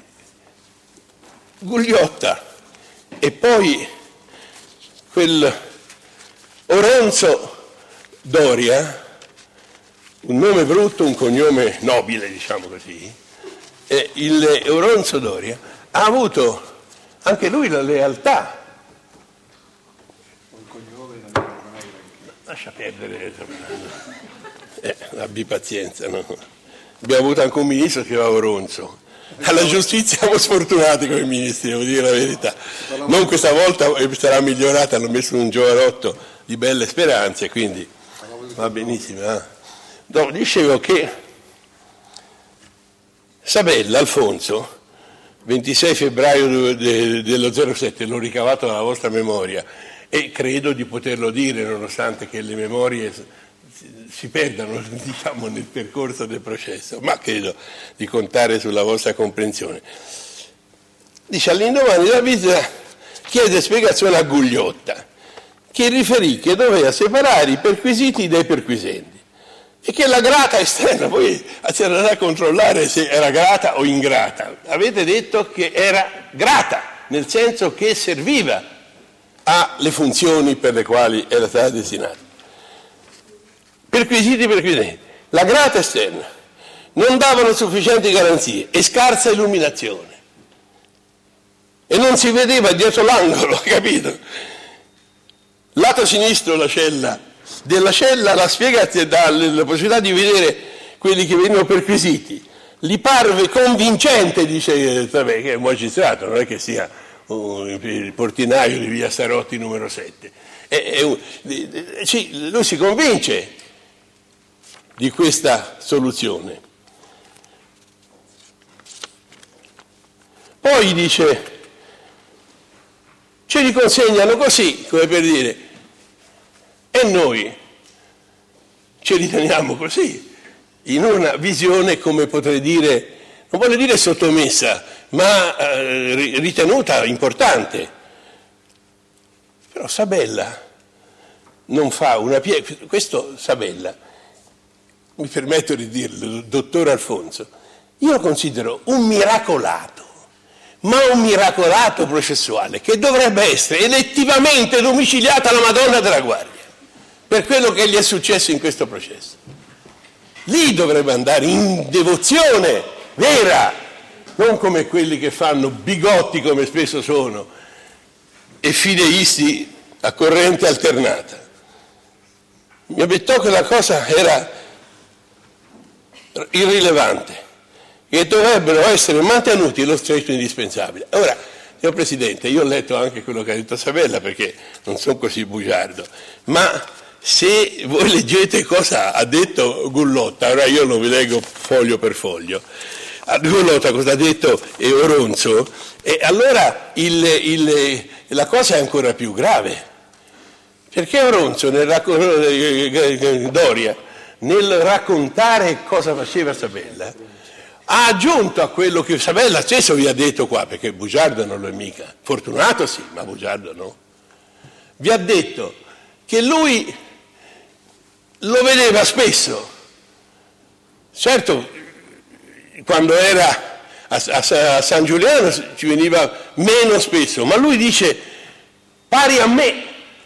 Gugliotta e poi quel Oronzo Doria, un nome brutto, un cognome nobile, diciamo così, il Oronzo Doria ha avuto anche lui la lealtà. Un cognome non è. Lascia perdere. Abbi pazienza, no? Abbiamo avuto anche un ministro che si chiamava Oronzo. Alla giustizia siamo sfortunati come ministri, devo dire la verità. Non questa volta sarà migliorata, hanno messo un giovanotto di belle speranze, quindi va benissimo. No, dicevo che Sabella, Alfonso, 26 febbraio dello 07, l'ho ricavato dalla vostra memoria e credo di poterlo dire, nonostante che le memorie si perdano, diciamo, nel percorso del processo, ma credo di contare sulla vostra comprensione. Dice: all'indomani della visita chiede spiegazione a Gugliotta, che riferì che doveva separare i perquisiti dai perquisenti e che la grata esterna, poi si andrà a controllare se era grata o ingrata. Avete detto che era grata, nel senso che serviva alle funzioni per le quali era stata destinata. Perquisiti. La grata esterna non davano sufficienti garanzie e scarsa illuminazione. E non si vedeva dietro l'angolo, capito? Lato sinistro della cella la spiegazione dà la possibilità di vedere quelli che venivano perquisiti. Gli parve convincente, dice, vabbè, che è un magistrato, non è che sia il portinaio di via Sarotti numero 7. Lui si convince di questa soluzione. Poi dice, ce li consegnano così, come per dire, e noi ce li teniamo così, in una visione, come potrei dire, non voglio dire sottomessa, ma ritenuta importante. Però Sabella non fa una questo Sabella, mi permetto di dirlo, dottor Alfonso, io lo considero un miracolato, ma un miracolato processuale che dovrebbe essere elettivamente domiciliato alla Madonna della Guardia per quello che gli è successo in questo processo. Lì dovrebbe andare in devozione vera, non come quelli che fanno bigotti come spesso sono e fideisti a corrente alternata. Mi abbettò che la cosa era irrilevante, che dovrebbero essere mantenuti lo stretto indispensabile. Ora, signor Presidente, io ho letto anche quello che ha detto Sabella, perché non sono così bugiardo, ma se voi leggete cosa ha detto Gullotta, ora io lo vi leggo foglio per foglio, Gullotta cosa ha detto Oronzo, e allora la cosa è ancora più grave, perché Oronzo Doria, nel raccontare cosa faceva Sabella, ha aggiunto a quello che Sabella stesso vi ha detto qua, perché bugiardo non lo è mica, Fortunato sì, ma bugiardo no, vi ha detto che lui lo vedeva spesso, certo quando era a San Giuliano ci veniva meno spesso, ma lui dice pari a me,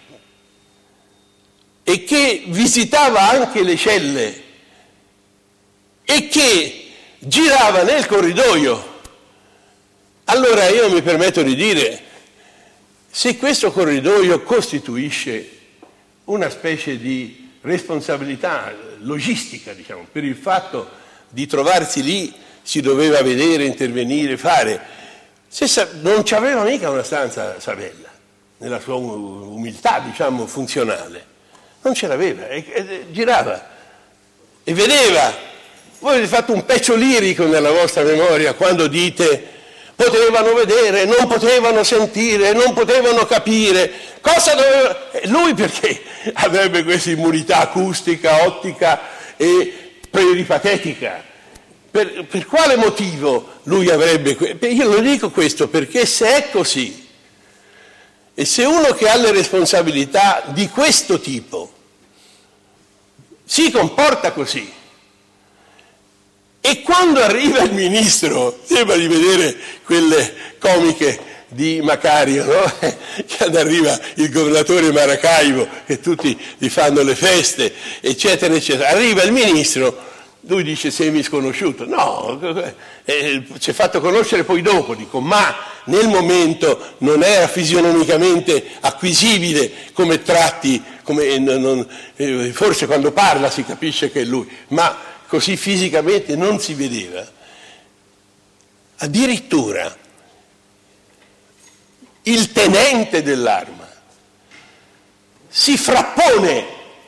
e che visitava anche le celle e che girava nel corridoio. Allora io mi permetto di dire, se questo corridoio costituisce una specie di responsabilità logistica, diciamo, per il fatto di trovarsi lì, si doveva vedere, intervenire, fare. Non c'aveva mica una stanza Sabella, nella sua umiltà, diciamo, funzionale. Non ce l'aveva, e girava e vedeva. Voi avete fatto un pezzo lirico nella vostra memoria quando dite potevano vedere, non potevano sentire, non potevano capire. Cosa doveva... Lui perché avrebbe questa immunità acustica, ottica e pluripatetica? Per quale motivo lui avrebbe... Io lo dico questo perché se è così, e se uno che ha le responsabilità di questo tipo si comporta così, e quando arriva il ministro, sembra di vedere quelle comiche di Macario, no? Quando arriva il governatore Maracaibo, che tutti gli fanno le feste, eccetera, eccetera. Arriva il ministro, lui dice semi sconosciuto, no, ci è fatto conoscere poi dopo, dico, ma nel momento non era fisionomicamente acquisibile come tratti, forse quando parla si capisce che è lui, ma così fisicamente non si vedeva. Addirittura il tenente dell'arma si frappone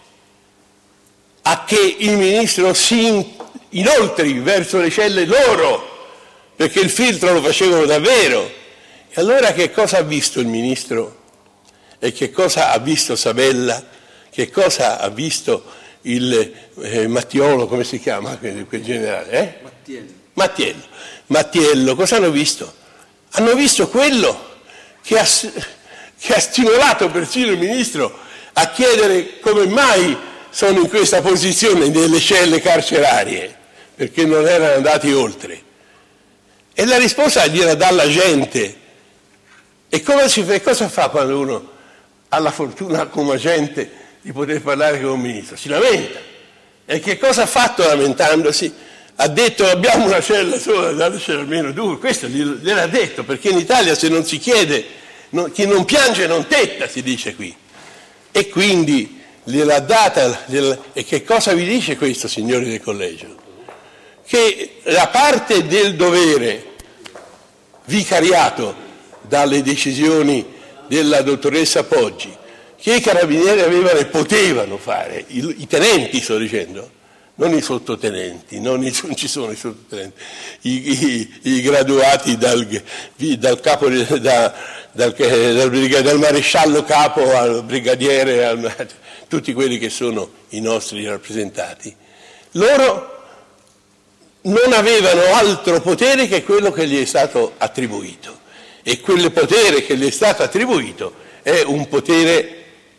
a che il ministro si inoltri verso le celle loro, perché il filtro lo facevano davvero. E allora che cosa ha visto il ministro? E che cosa ha visto Sabella? Che cosa ha visto il Mattiolo, come si chiama quel generale? Mattiello, cosa hanno visto? Hanno visto quello che ha stimolato persino il ministro a chiedere come mai sono in questa posizione nelle celle carcerarie, perché non erano andati oltre. E la risposta gliela dà la gente. E cosa fa quando uno ha la fortuna come agente di poter parlare con un ministro? Si lamenta. E che cosa ha fatto lamentandosi? Ha detto abbiamo una cella sola, datecela almeno due. Questo gliel'ha detto, perché in Italia se non si chiede, chi non piange non tetta, si dice qui. E quindi gliel'ha data. E che cosa vi dice questo, signori del collegio? che la parte del dovere vicariato dalle decisioni della dottoressa Poggi, che i carabinieri avevano e potevano fare, i tenenti sto dicendo, non i sottotenenti, non ci sono i sottotenenti, i graduati dal maresciallo capo al brigadiere, tutti quelli che sono i nostri rappresentati, loro non avevano altro potere che quello che gli è stato attribuito, e quel potere che gli è stato attribuito è un potere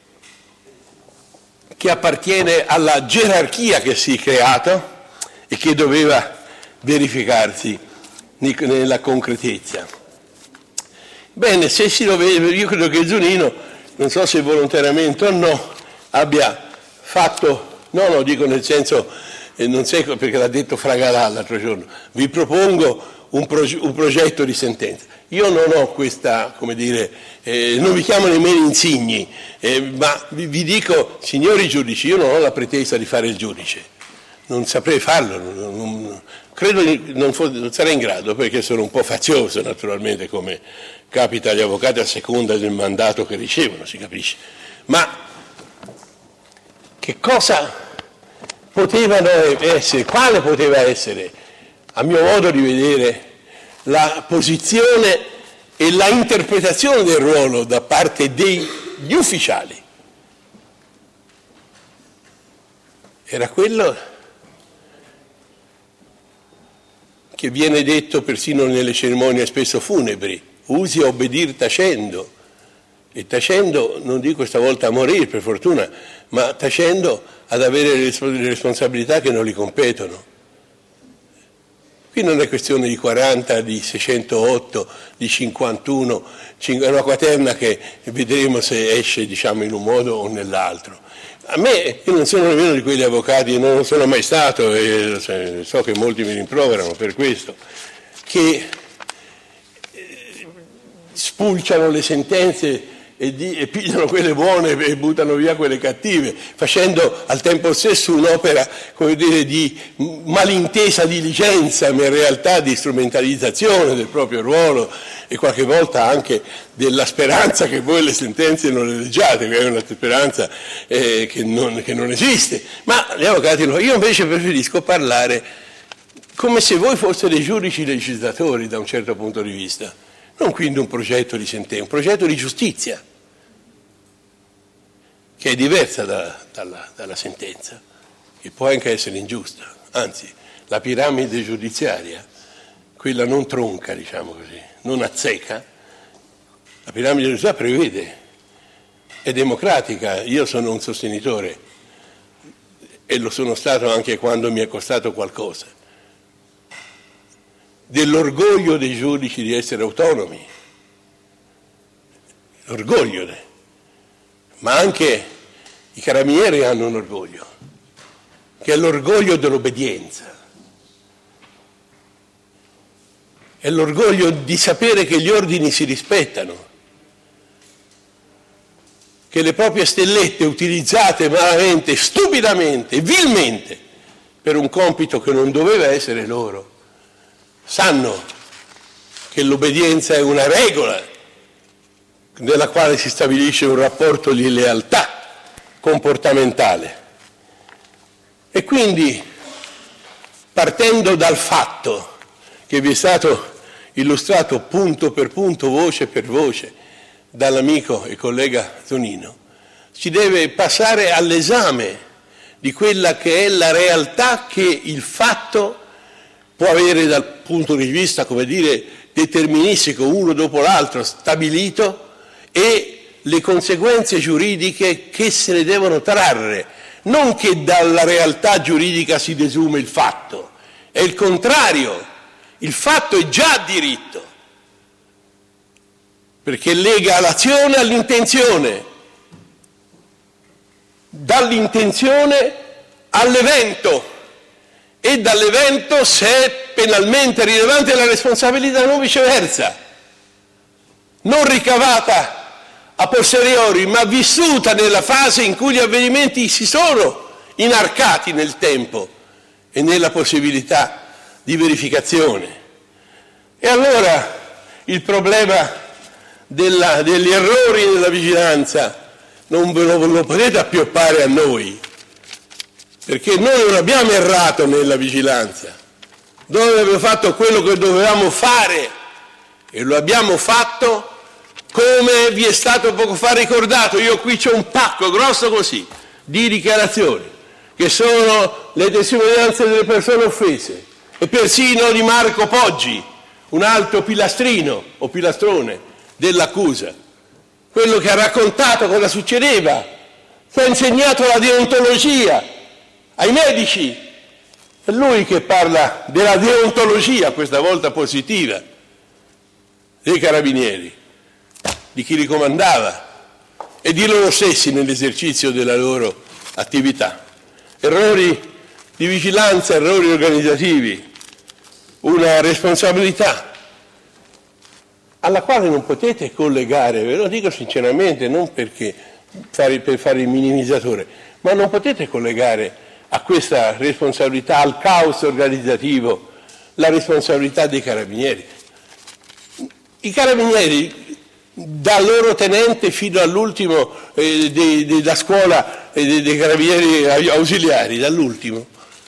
che appartiene alla gerarchia che si è creata e che doveva verificarsi nella concretezza. Bene, se si lo vede, io credo che Zunino, non so se volontariamente o no, abbia fatto, no, dico nel senso, non sei perché l'ha detto Fragarà l'altro giorno, vi propongo un progetto di sentenza. Io non ho questa, come dire, non vi chiamo nemmeno insigni, ma vi dico, signori giudici, io non ho la pretesa di fare il giudice, non saprei farlo, credo non sarei in grado, perché sono un po' fazioso naturalmente, come capita agli avvocati a seconda del mandato che ricevono, si capisce. Ma che cosa potevano essere, quale poteva essere, a mio modo di vedere, la posizione e la interpretazione del ruolo da parte degli ufficiali? Era quello che viene detto persino nelle cerimonie spesso funebri: usi a obbedir tacendo, e tacendo non dico stavolta a morire per fortuna, ma tacendo ad avere le responsabilità che non gli competono. Qui non è questione di 40, di 608, di 51, è una quaterna che vedremo se esce, diciamo, in un modo o nell'altro. A me, io non sono nemmeno di quegli avvocati, non lo sono mai stato, e so che molti mi rimproverano per questo, che spulciano le sentenze e pigliano quelle buone e buttano via quelle cattive, facendo al tempo stesso un'opera, come dire, di malintesa diligenza, ma in realtà di strumentalizzazione del proprio ruolo, e qualche volta anche della speranza che voi le sentenze non le leggiate, che è una speranza che non esiste. Ma gli avvocati no. Io invece preferisco parlare come se voi foste dei giudici legislatori da un certo punto di vista, non quindi un progetto di sentenza, un progetto di giustizia, che è diversa dalla sentenza, che può anche essere ingiusta. Anzi, la piramide giudiziaria, quella non tronca, diciamo così, non azzeca, la piramide giudiziaria prevede, è democratica. Io sono un sostenitore, e lo sono stato anche quando mi è costato qualcosa, dell'orgoglio dei giudici di essere autonomi, l'orgoglio, ma anche i carabinieri hanno un orgoglio, che è l'orgoglio dell'obbedienza, è l'orgoglio di sapere che gli ordini si rispettano, che le proprie stellette utilizzate malamente, stupidamente, vilmente, per un compito che non doveva essere loro, sanno che l'obbedienza è una regola nella quale si stabilisce un rapporto di lealtà comportamentale. E quindi, partendo dal fatto che vi è stato illustrato punto per punto, voce per voce, dall'amico e collega Zunino, si deve passare all'esame di quella che è la realtà che il fatto può avere dal punto di vista, come dire, deterministico, uno dopo l'altro, stabilito, e le conseguenze giuridiche che se ne devono trarre, non che dalla realtà giuridica si desume il fatto, è il contrario, il fatto è già diritto, perché lega l'azione all'intenzione, dall'intenzione all'evento, e dall'evento, se è penalmente rilevante, la responsabilità, non viceversa, non ricavata a posteriori, ma vissuta nella fase in cui gli avvenimenti si sono inarcati nel tempo e nella possibilità di verificazione. E allora il problema degli errori nella vigilanza non ve lo potete appioppare a noi, perché noi non abbiamo errato nella vigilanza. Noi abbiamo fatto quello che dovevamo fare e lo abbiamo fatto come vi è stato poco fa ricordato. Io qui c'ho un pacco grosso così di dichiarazioni che sono le testimonianze delle persone offese e persino di Marco Poggi, un altro pilastrino o pilastrone dell'accusa, quello che ha raccontato cosa succedeva, che ha insegnato la deontologia ai medici. È lui che parla della deontologia, questa volta positiva, dei carabinieri, di chi li comandava e di loro stessi nell'esercizio della loro attività. Errori di vigilanza, errori organizzativi, una responsabilità alla quale non potete collegare, ve lo dico sinceramente, non per fare il minimizzatore, ma non potete collegare a questa responsabilità, al caos organizzativo, la responsabilità dei carabinieri. I carabinieri, dal loro tenente fino all'ultimo della scuola dei carabinieri ausiliari, dall'ultimo,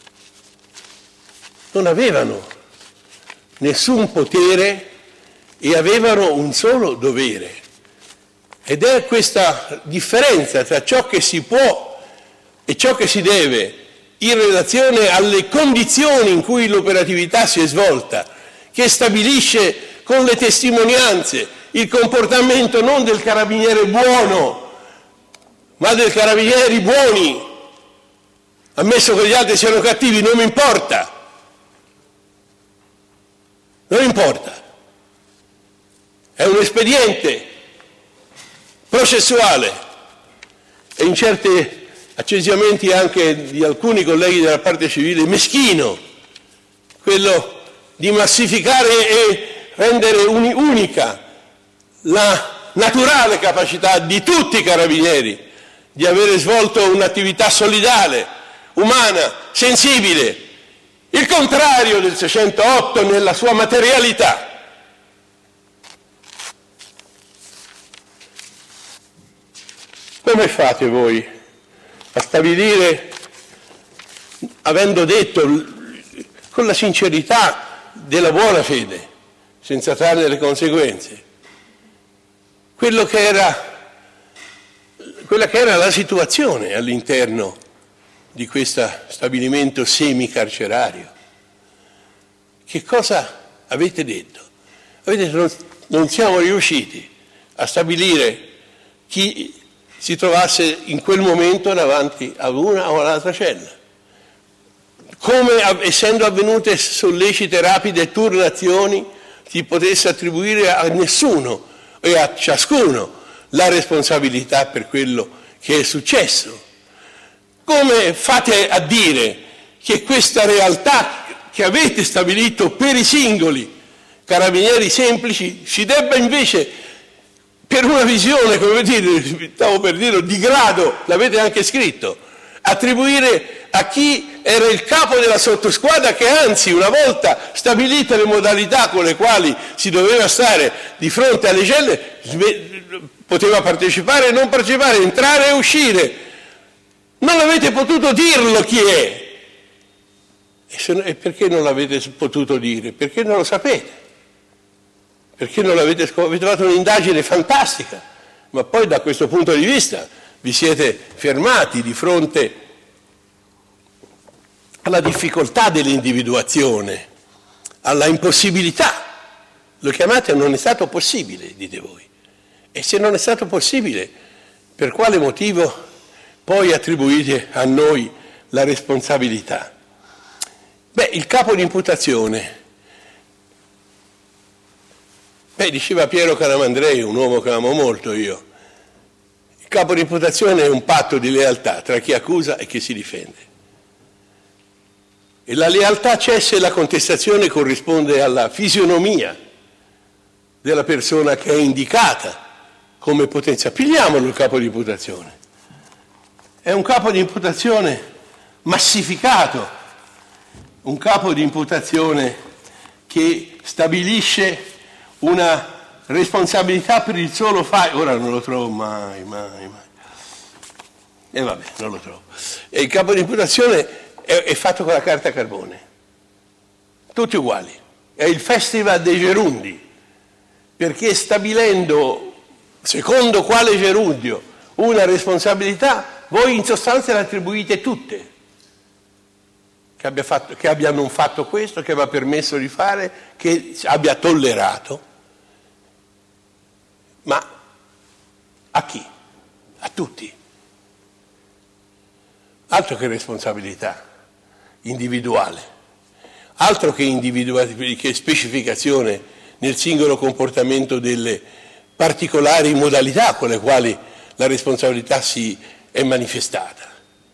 non avevano nessun potere e avevano un solo dovere. Ed è questa differenza tra ciò che si può e ciò che si deve in relazione alle condizioni in cui l'operatività si è svolta, che stabilisce con le testimonianze il comportamento non del carabiniere buono, ma del carabinieri buoni, ammesso che gli altri siano cattivi, non mi importa. Non importa. È un espediente processuale e in certi accentramenti anche di alcuni colleghi della parte civile meschino, quello di massificare e rendere unica la naturale capacità di tutti i carabinieri di avere svolto un'attività solidale, umana, sensibile, il contrario del 608 nella sua materialità. Come fate voi a stabilire, avendo detto con la sincerità della buona fede, senza trarne le conseguenze, quella che era la situazione all'interno di questo stabilimento semicarcerario? Che cosa avete detto? Avete detto non siamo riusciti a stabilire chi si trovasse in quel momento davanti a una o all'altra cella. Come essendo avvenute sollecite rapide turnazioni si potesse attribuire a nessuno e a ciascuno la responsabilità per quello che è successo. Come fate a dire che questa realtà che avete stabilito per i singoli carabinieri semplici si debba invece, per una visione, come dire, stavo per dire, di grado, l'avete anche scritto, attribuire a chi era il capo della sottosquadra che anzi, una volta stabilite le modalità con le quali si doveva stare di fronte alle celle, poteva partecipare e non partecipare, entrare e uscire. Non avete potuto dirlo chi è. E perché non l'avete potuto dire? Perché non lo sapete. Perché non avete fatto un'indagine fantastica, ma poi da questo punto di vista vi siete fermati di fronte alla difficoltà dell'individuazione, alla impossibilità. Lo chiamate non è stato possibile, dite voi. E se non è stato possibile, per quale motivo poi attribuite a noi la responsabilità? Il capo di imputazione. Diceva Piero Calamandrei, un uomo che amo molto io, il capo di imputazione è un patto di lealtà tra chi accusa e chi si difende. E la lealtà c'è se la contestazione corrisponde alla fisionomia della persona che è indicata come potenza. Pigliamolo il capo di imputazione. È un capo di imputazione massificato, un capo di imputazione che stabilisce una responsabilità per il solo fatto, ora non lo trovo mai, e vabbè, non lo trovo. E il capo di imputazione è fatto con la carta carbone, tutti uguali, è il Festival dei Gerundi, perché stabilendo, secondo quale gerundio, una responsabilità, voi in sostanza le attribuite tutte. Che abbia non fatto questo, che abbia permesso di fare, che abbia tollerato. Ma a chi? A tutti. Altro che responsabilità individuale, altro che specificazione nel singolo comportamento delle particolari modalità con le quali la responsabilità si è manifestata.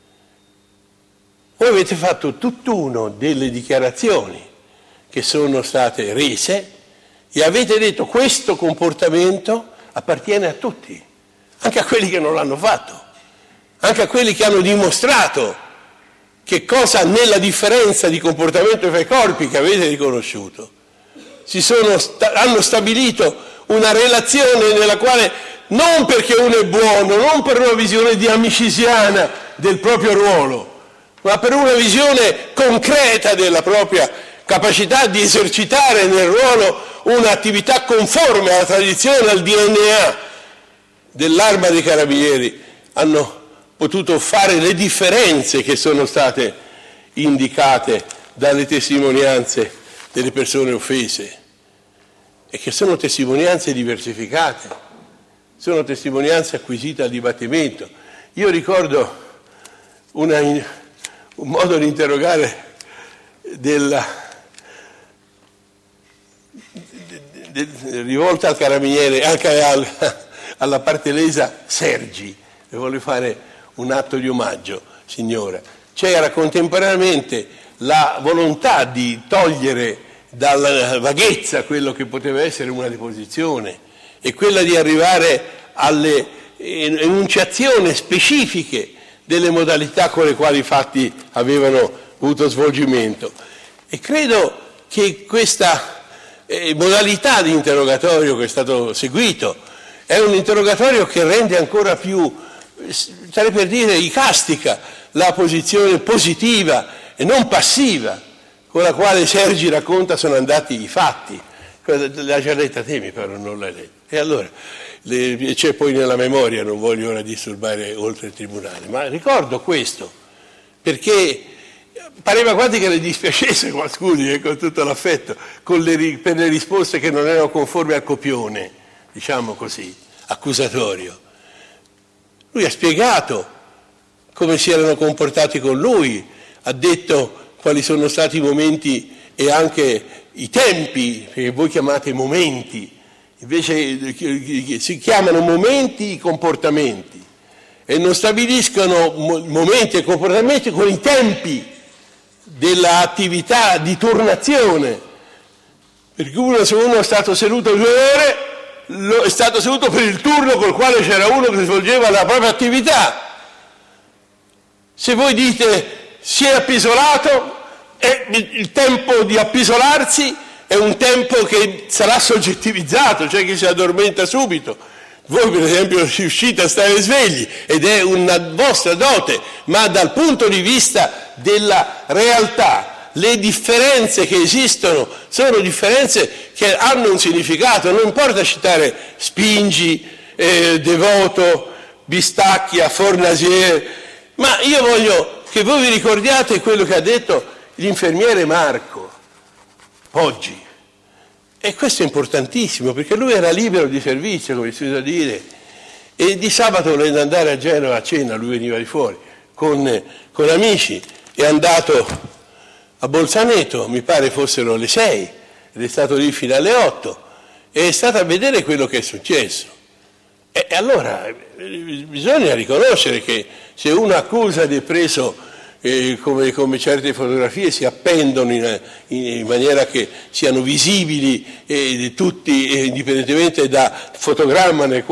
Voi avete fatto tutt'uno delle dichiarazioni che sono state rese e avete detto questo comportamento appartiene a tutti, anche a quelli che non l'hanno fatto, anche a quelli che hanno dimostrato che cosa nella differenza di comportamento fra i corpi che avete riconosciuto. Hanno stabilito una relazione nella quale, non perché uno è buono, non per una visione di amicisiana del proprio ruolo, ma per una visione concreta della propria capacità di esercitare nel ruolo un'attività conforme alla tradizione, al DNA dell'Arma dei Carabinieri, hanno potuto fare le differenze che sono state indicate dalle testimonianze delle persone offese e che sono testimonianze diversificate, sono testimonianze acquisite al dibattimento. Io ricordo un modo di interrogare rivolta al carabiniere, anche alla parte lesa Sergi, le voglio fare un atto di omaggio, signora. C'era contemporaneamente la volontà di togliere dalla vaghezza quello che poteva essere una deposizione e quella di arrivare alle enunciazioni specifiche delle modalità con le quali i fatti avevano avuto svolgimento. E credo che questa modalità di interrogatorio che è stato seguito è un interrogatorio che rende ancora più, sarei per dire, icastica la posizione positiva e non passiva con la quale Sergi racconta sono andati i fatti. L'ha già letta te, mi pare, non l'hai letta. E allora, c'è poi nella memoria, non voglio ora disturbare oltre il tribunale, ma ricordo questo, perché pareva quasi che le dispiacesse qualcuno, con tutto l'affetto, per le risposte che non erano conformi al copione, diciamo così, accusatorio. Lui ha spiegato come si erano comportati con lui, ha detto quali sono stati i momenti e anche i tempi, che voi chiamate momenti, invece si chiamano momenti i comportamenti, e non stabiliscono momenti e comportamenti con i tempi dell'attività di turnazione, perché se uno è stato seduto 2 ore, è stato seduto per il turno col quale c'era uno che svolgeva la propria attività. Se voi dite si è appisolato, il tempo di appisolarsi è un tempo che sarà soggettivizzato, cioè che si addormenta subito. Voi per esempio riuscite a stare svegli ed è una vostra dote, ma dal punto di vista della realtà le differenze che esistono sono differenze che hanno un significato. Non importa citare Spingi, Devoto, Bistacchia, Fornasier, ma io voglio che voi vi ricordiate quello che ha detto l'infermiere Marco oggi. E questo è importantissimo, perché lui era libero di servizio, come si usa dire, e di sabato volendo andare a Genova a cena, lui veniva di fuori, con amici, è andato a Bolzaneto, mi pare fossero le 6, ed è stato lì fino alle 8, e è stato a vedere quello che è successo. E allora bisogna riconoscere che se uno accusa di preso come certe fotografie si appendono in maniera che siano visibili tutti, indipendentemente dai fotogrammi nei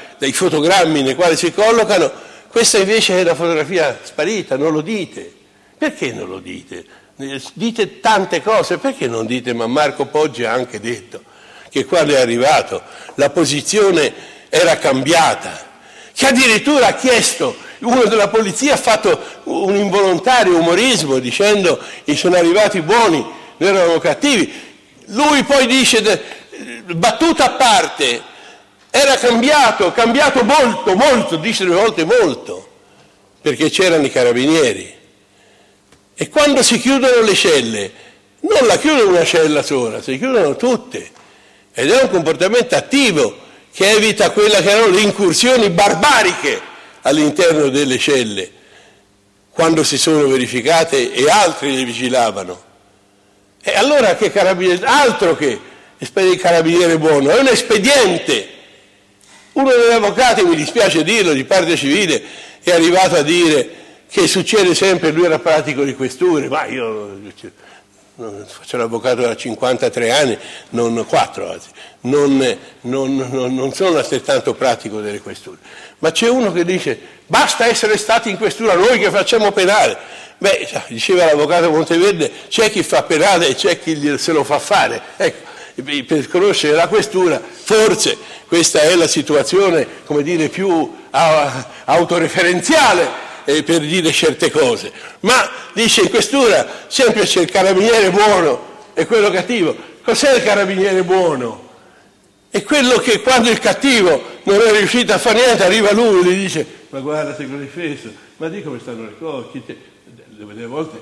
quali si collocano, questa invece è una fotografia sparita, non lo dite. Perché non lo dite? Dite tante cose, perché non dite, ma Marco Poggi ha anche detto che quando è arrivato la posizione era cambiata, che addirittura ha chiesto, uno della polizia ha fatto un involontario umorismo dicendo che sono arrivati buoni, noi eravamo cattivi. Lui poi dice, battuta a parte, era cambiato molto, dice 2 volte molto, perché c'erano i carabinieri. E quando si chiudono le celle, non la chiudono una cella sola, si chiudono tutte. Ed è un comportamento attivo che evita quelle che erano le incursioni barbariche all'interno delle celle, quando si sono verificate e altri le vigilavano. E allora che carabiniere, altro che il carabiniere buono, è un espediente. Uno degli avvocati, mi dispiace dirlo, di parte civile, è arrivato a dire che succede sempre, lui era pratico di questure, ma io faccio l'avvocato da 53 anni, non 4 anzi, non sono altrettanto pratico delle questure. Ma c'è uno che dice, basta essere stati in questura noi che facciamo penale. Beh, diceva l'avvocato Monteverde, c'è chi fa penale e c'è chi se lo fa fare. Ecco, per conoscere la questura, forse questa è la situazione, come dire, più autoreferenziale per dire certe cose. Ma dice in questura sempre c'è il carabiniere buono e quello cattivo. Cos'è il carabiniere buono? È quello che quando il cattivo non è riuscito a fare niente arriva lui e gli dice, ma guarda se così fesso, ma di come stanno le cose, delle volte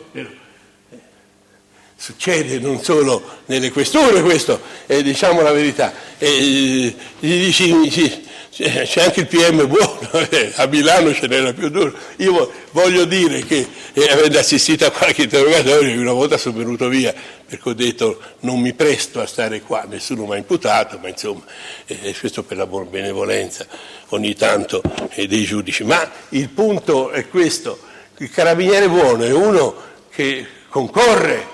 succede non solo nelle questure questo, diciamo la verità, gli dici c'è anche il PM buono, a Milano ce n'era più duro. Io voglio dire che avendo assistito a qualche interrogatorio una volta sono venuto via perché ho detto non mi presto a stare qua, nessuno mi ha imputato, ma insomma questo per la benevolenza ogni tanto dei giudici. Ma il punto è questo, il carabiniere buono è uno che concorre,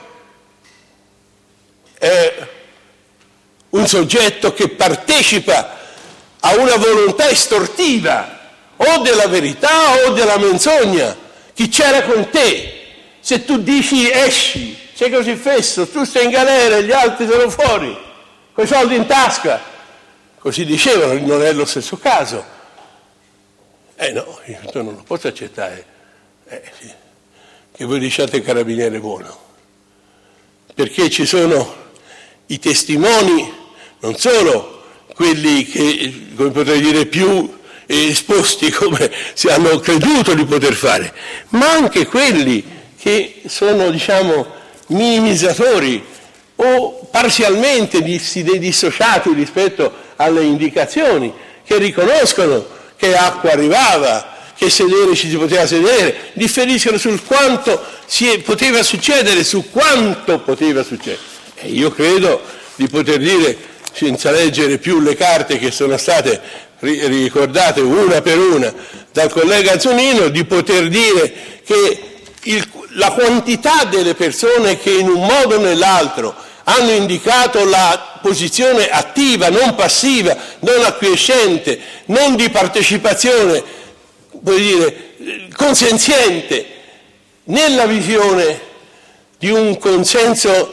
è un soggetto che partecipa a una volontà estortiva o della verità o della menzogna. Chi c'era con te, se tu dici esci, sei così fesso, tu stai in galera e gli altri sono fuori con i soldi in tasca, così dicevano, non è lo stesso caso. No, io non lo posso accettare che voi diciate il carabiniere buono, perché ci sono i testimoni, non solo quelli che, come potrei dire, più esposti come si hanno creduto di poter fare, ma anche quelli che sono, diciamo, minimizzatori o parzialmente dissociati rispetto alle indicazioni, che riconoscono che acqua arrivava, che sedere ci si poteva sedere, differiscono sul quanto poteva succedere, su quanto poteva succedere. E io credo di poter dire, senza leggere più le carte che sono state ricordate una per una dal collega Zunino, di poter dire che la quantità delle persone che in un modo o nell'altro hanno indicato la posizione attiva, non passiva, non acquiescente, non di partecipazione, vuol dire, consenziente, nella visione di un consenso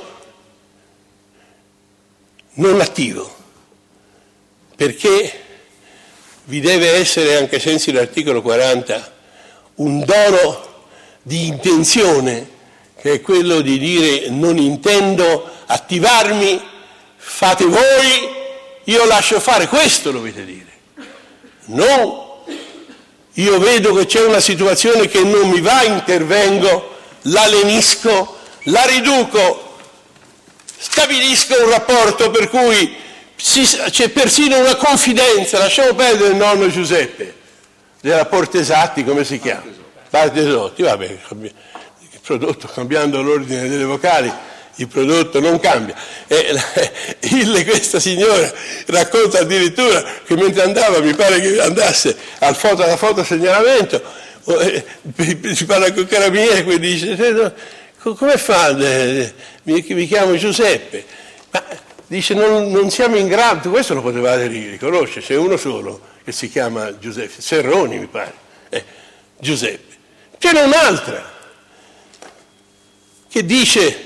non attivo, perché vi deve essere, anche sensi l'articolo 40, un dono di intenzione, che è quello di dire non intendo attivarmi, fate voi, io lascio fare, questo dovete dire. Non io vedo che c'è una situazione che non mi va, intervengo, la lenisco, la riduco, stabilisco un rapporto per cui c'è persino una confidenza, lasciamo perdere il nonno Giuseppe, dei rapporti esatti, come si chiama? Partesotti, vabbè, il prodotto, cambiando l'ordine delle vocali, il prodotto non cambia. Questa signora racconta addirittura che mentre andava, mi pare che andasse alla fotosegnalamento, si parla con il carabiniere e dice, come fa? Mi chiamo Giuseppe. Ma dice, non siamo in grado, questo lo potevate riconoscere, c'è uno solo che si chiama Giuseppe, Serroni mi pare, Giuseppe. C'è un'altra che dice,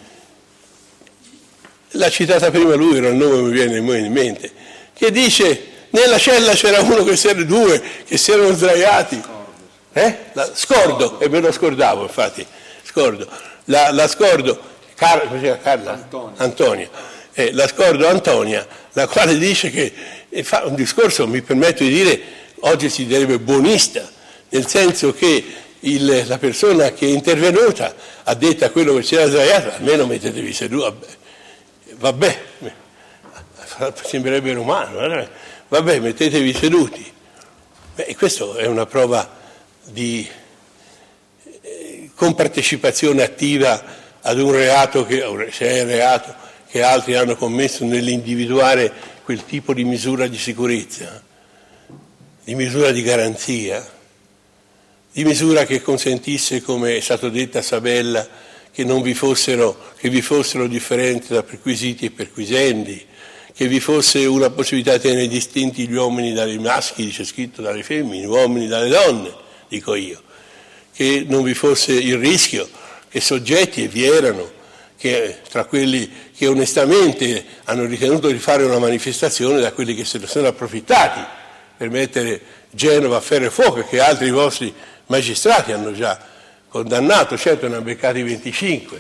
l'ha citata prima lui, era il nome che mi viene in mente, che dice nella cella c'era uno che si era due, che si erano sdraiati. Scordo, e me lo scordavo infatti, Scordo. La Scordo, Carla? Antonia. La Scordo Antonia, la quale dice che fa un discorso, mi permetto di dire, oggi si direbbe buonista, nel senso che la persona che è intervenuta ha detto a quello che si era sdraiato, almeno mettetevi seduti, vabbè, sembrerebbe umano, vabbè, mettetevi seduti. Beh, questo è una prova di compartecipazione attiva ad un reato se è un reato che altri hanno commesso, nell'individuare quel tipo di misura di sicurezza, di misura di garanzia, di misura che consentisse, come è stato detto a Sabella, che vi fossero differenze tra perquisiti e perquisendi, che vi fosse una possibilità di tenere distinti gli uomini dai maschi, c'è scritto dalle femmine, gli uomini dalle donne, dico io, che non vi fosse il rischio che soggetti, e vi erano, che tra quelli che onestamente hanno ritenuto di fare una manifestazione, da quelli che se ne sono approfittati per mettere Genova a ferro e fuoco, che altri vostri magistrati hanno già condannato, certo ne hanno beccati 25.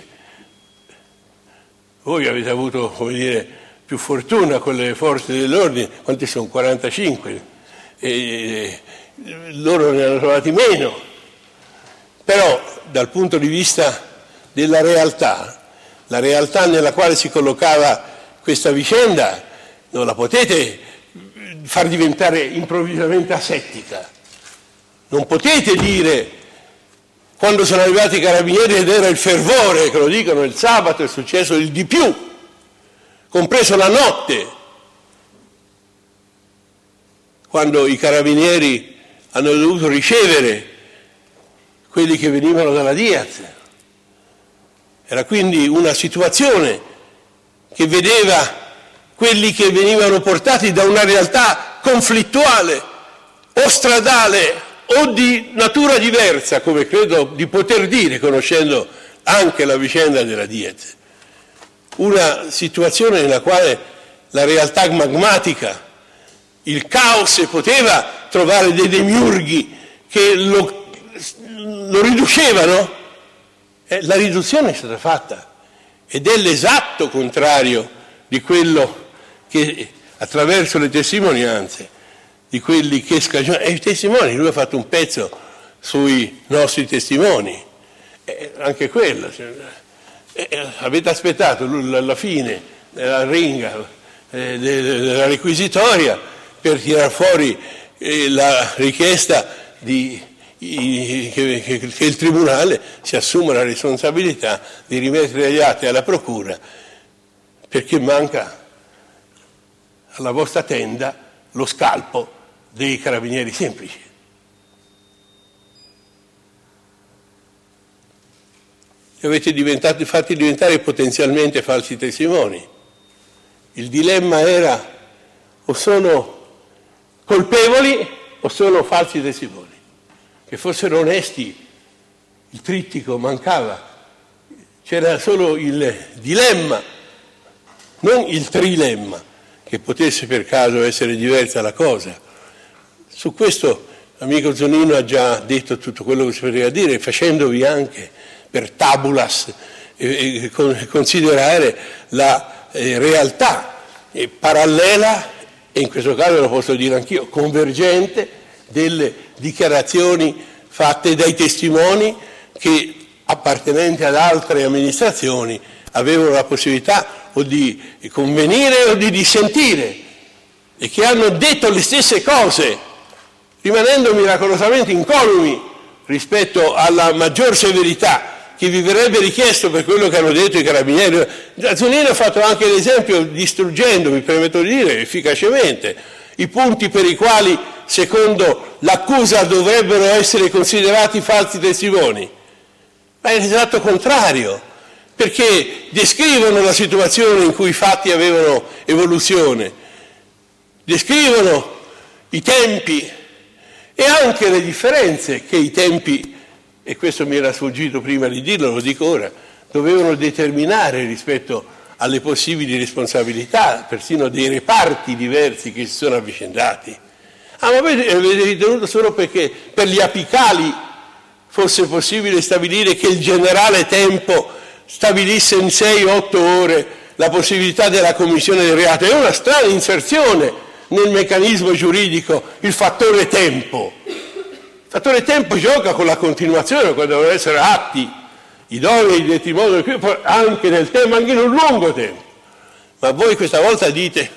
Voi avete avuto, come dire, più fortuna con le forze dell'ordine, quanti sono? 45, e loro ne hanno trovati meno. Però dal punto di vista della realtà, la realtà nella quale si collocava questa vicenda, non la potete far diventare improvvisamente asettica. Non potete dire, quando sono arrivati i carabinieri ed era il fervore, che lo dicono, il sabato è successo il di più, compreso la notte, quando i carabinieri hanno dovuto ricevere quelli che venivano dalla Diaz. Era quindi una situazione che vedeva quelli che venivano portati da una realtà conflittuale o stradale o di natura diversa, come credo di poter dire, conoscendo anche la vicenda della Diaz. Una situazione nella quale la realtà magmatica, il caos, poteva trovare dei demiurghi che lo riducevano. La riduzione è stata fatta ed è l'esatto contrario di quello che, attraverso le testimonianze di quelli che scagionano, e i testimoni, lui ha fatto un pezzo sui nostri testimoni, anche quello, avete aspettato alla fine della ringa della requisitoria per tirar fuori la richiesta che il Tribunale si assuma la responsabilità di rimettere gli atti alla Procura, perché manca alla vostra tenda lo scalpo dei carabinieri semplici. Li avete fatti diventare potenzialmente falsi testimoni. Il dilemma era: o sono colpevoli o sono falsi testimoni. Che fossero onesti, il trittico mancava, c'era solo il dilemma, non il trilemma, che potesse per caso essere diversa la cosa. Su questo l'amico Zonino ha già detto tutto quello che si poteva dire, facendovi anche per tabulas considerare la realtà parallela, e in questo caso lo posso dire anch'io, convergente, delle dichiarazioni fatte dai testimoni che, appartenenti ad altre amministrazioni, avevano la possibilità o di convenire o di dissentire, e che hanno detto le stesse cose, rimanendo miracolosamente incolumi rispetto alla maggior severità che vi verrebbe richiesto per quello che hanno detto i carabinieri. Zonino ha fatto anche l'esempio, distruggendo, mi permetto di dire, efficacemente, i punti per i quali, secondo l'accusa, dovrebbero essere considerati falsi testimoni. Ma è l'esatto contrario, perché descrivono la situazione in cui i fatti avevano evoluzione, descrivono i tempi e anche le differenze che i tempi, e questo mi era sfuggito prima di dirlo, lo dico ora, dovevano determinare rispetto alle possibili responsabilità, persino dei reparti diversi che si sono avvicendati. Ma avete ritenuto solo perché per gli apicali fosse possibile stabilire che il generale Tempo stabilisse in 6-8 ore la possibilità della commissione del reato? È una strana inserzione nel meccanismo giuridico il fattore tempo. Il fattore tempo gioca con la continuazione, quando devono essere atti idonei detti in modo anche nel tempo, anche in un lungo tempo. Ma voi questa volta dite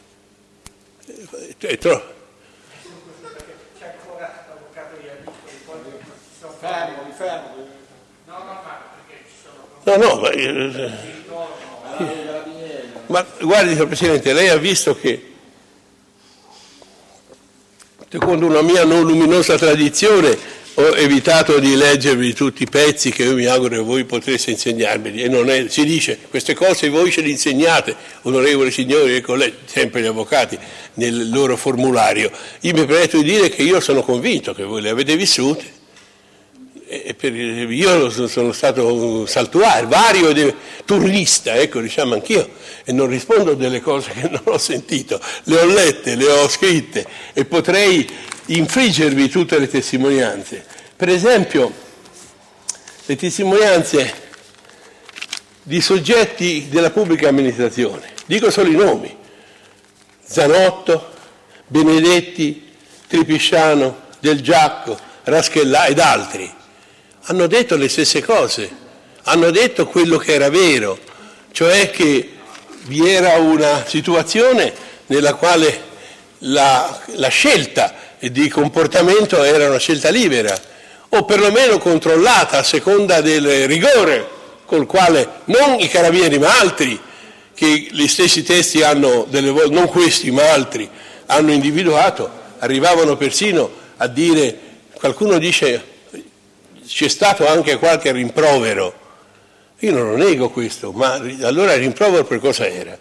è troppo. No, ma guardi, signor Presidente, lei ha visto che, secondo una mia non luminosa tradizione, ho evitato di leggervi tutti i pezzi che io mi auguro che voi potreste insegnarmi. E non è, si dice, queste cose voi ce le insegnate, onorevoli signori e colleghi, sempre gli avvocati, nel loro formulario. Io mi permetto di dire che io sono convinto che voi le avete vissute. Io sono stato saltuario, vario turnista, ecco, diciamo anch'io, e non rispondo delle cose che non ho sentito, le ho lette, le ho scritte e potrei infliggervi tutte le testimonianze. Per esempio, le testimonianze di soggetti della pubblica amministrazione, dico solo i nomi: Zanotto, Benedetti, Tripisciano, Del Giacco, Raschellà ed altri. Hanno detto le stesse cose, hanno detto quello che era vero, cioè che vi era una situazione nella quale la scelta di comportamento era una scelta libera, o perlomeno controllata a seconda del rigore col quale non i carabinieri ma altri, che gli stessi testi hanno, delle volte, non questi ma altri, hanno individuato, arrivavano persino a dire, qualcuno dice c'è stato anche qualche rimprovero. Io non lo nego questo, ma allora il rimprovero per cosa era?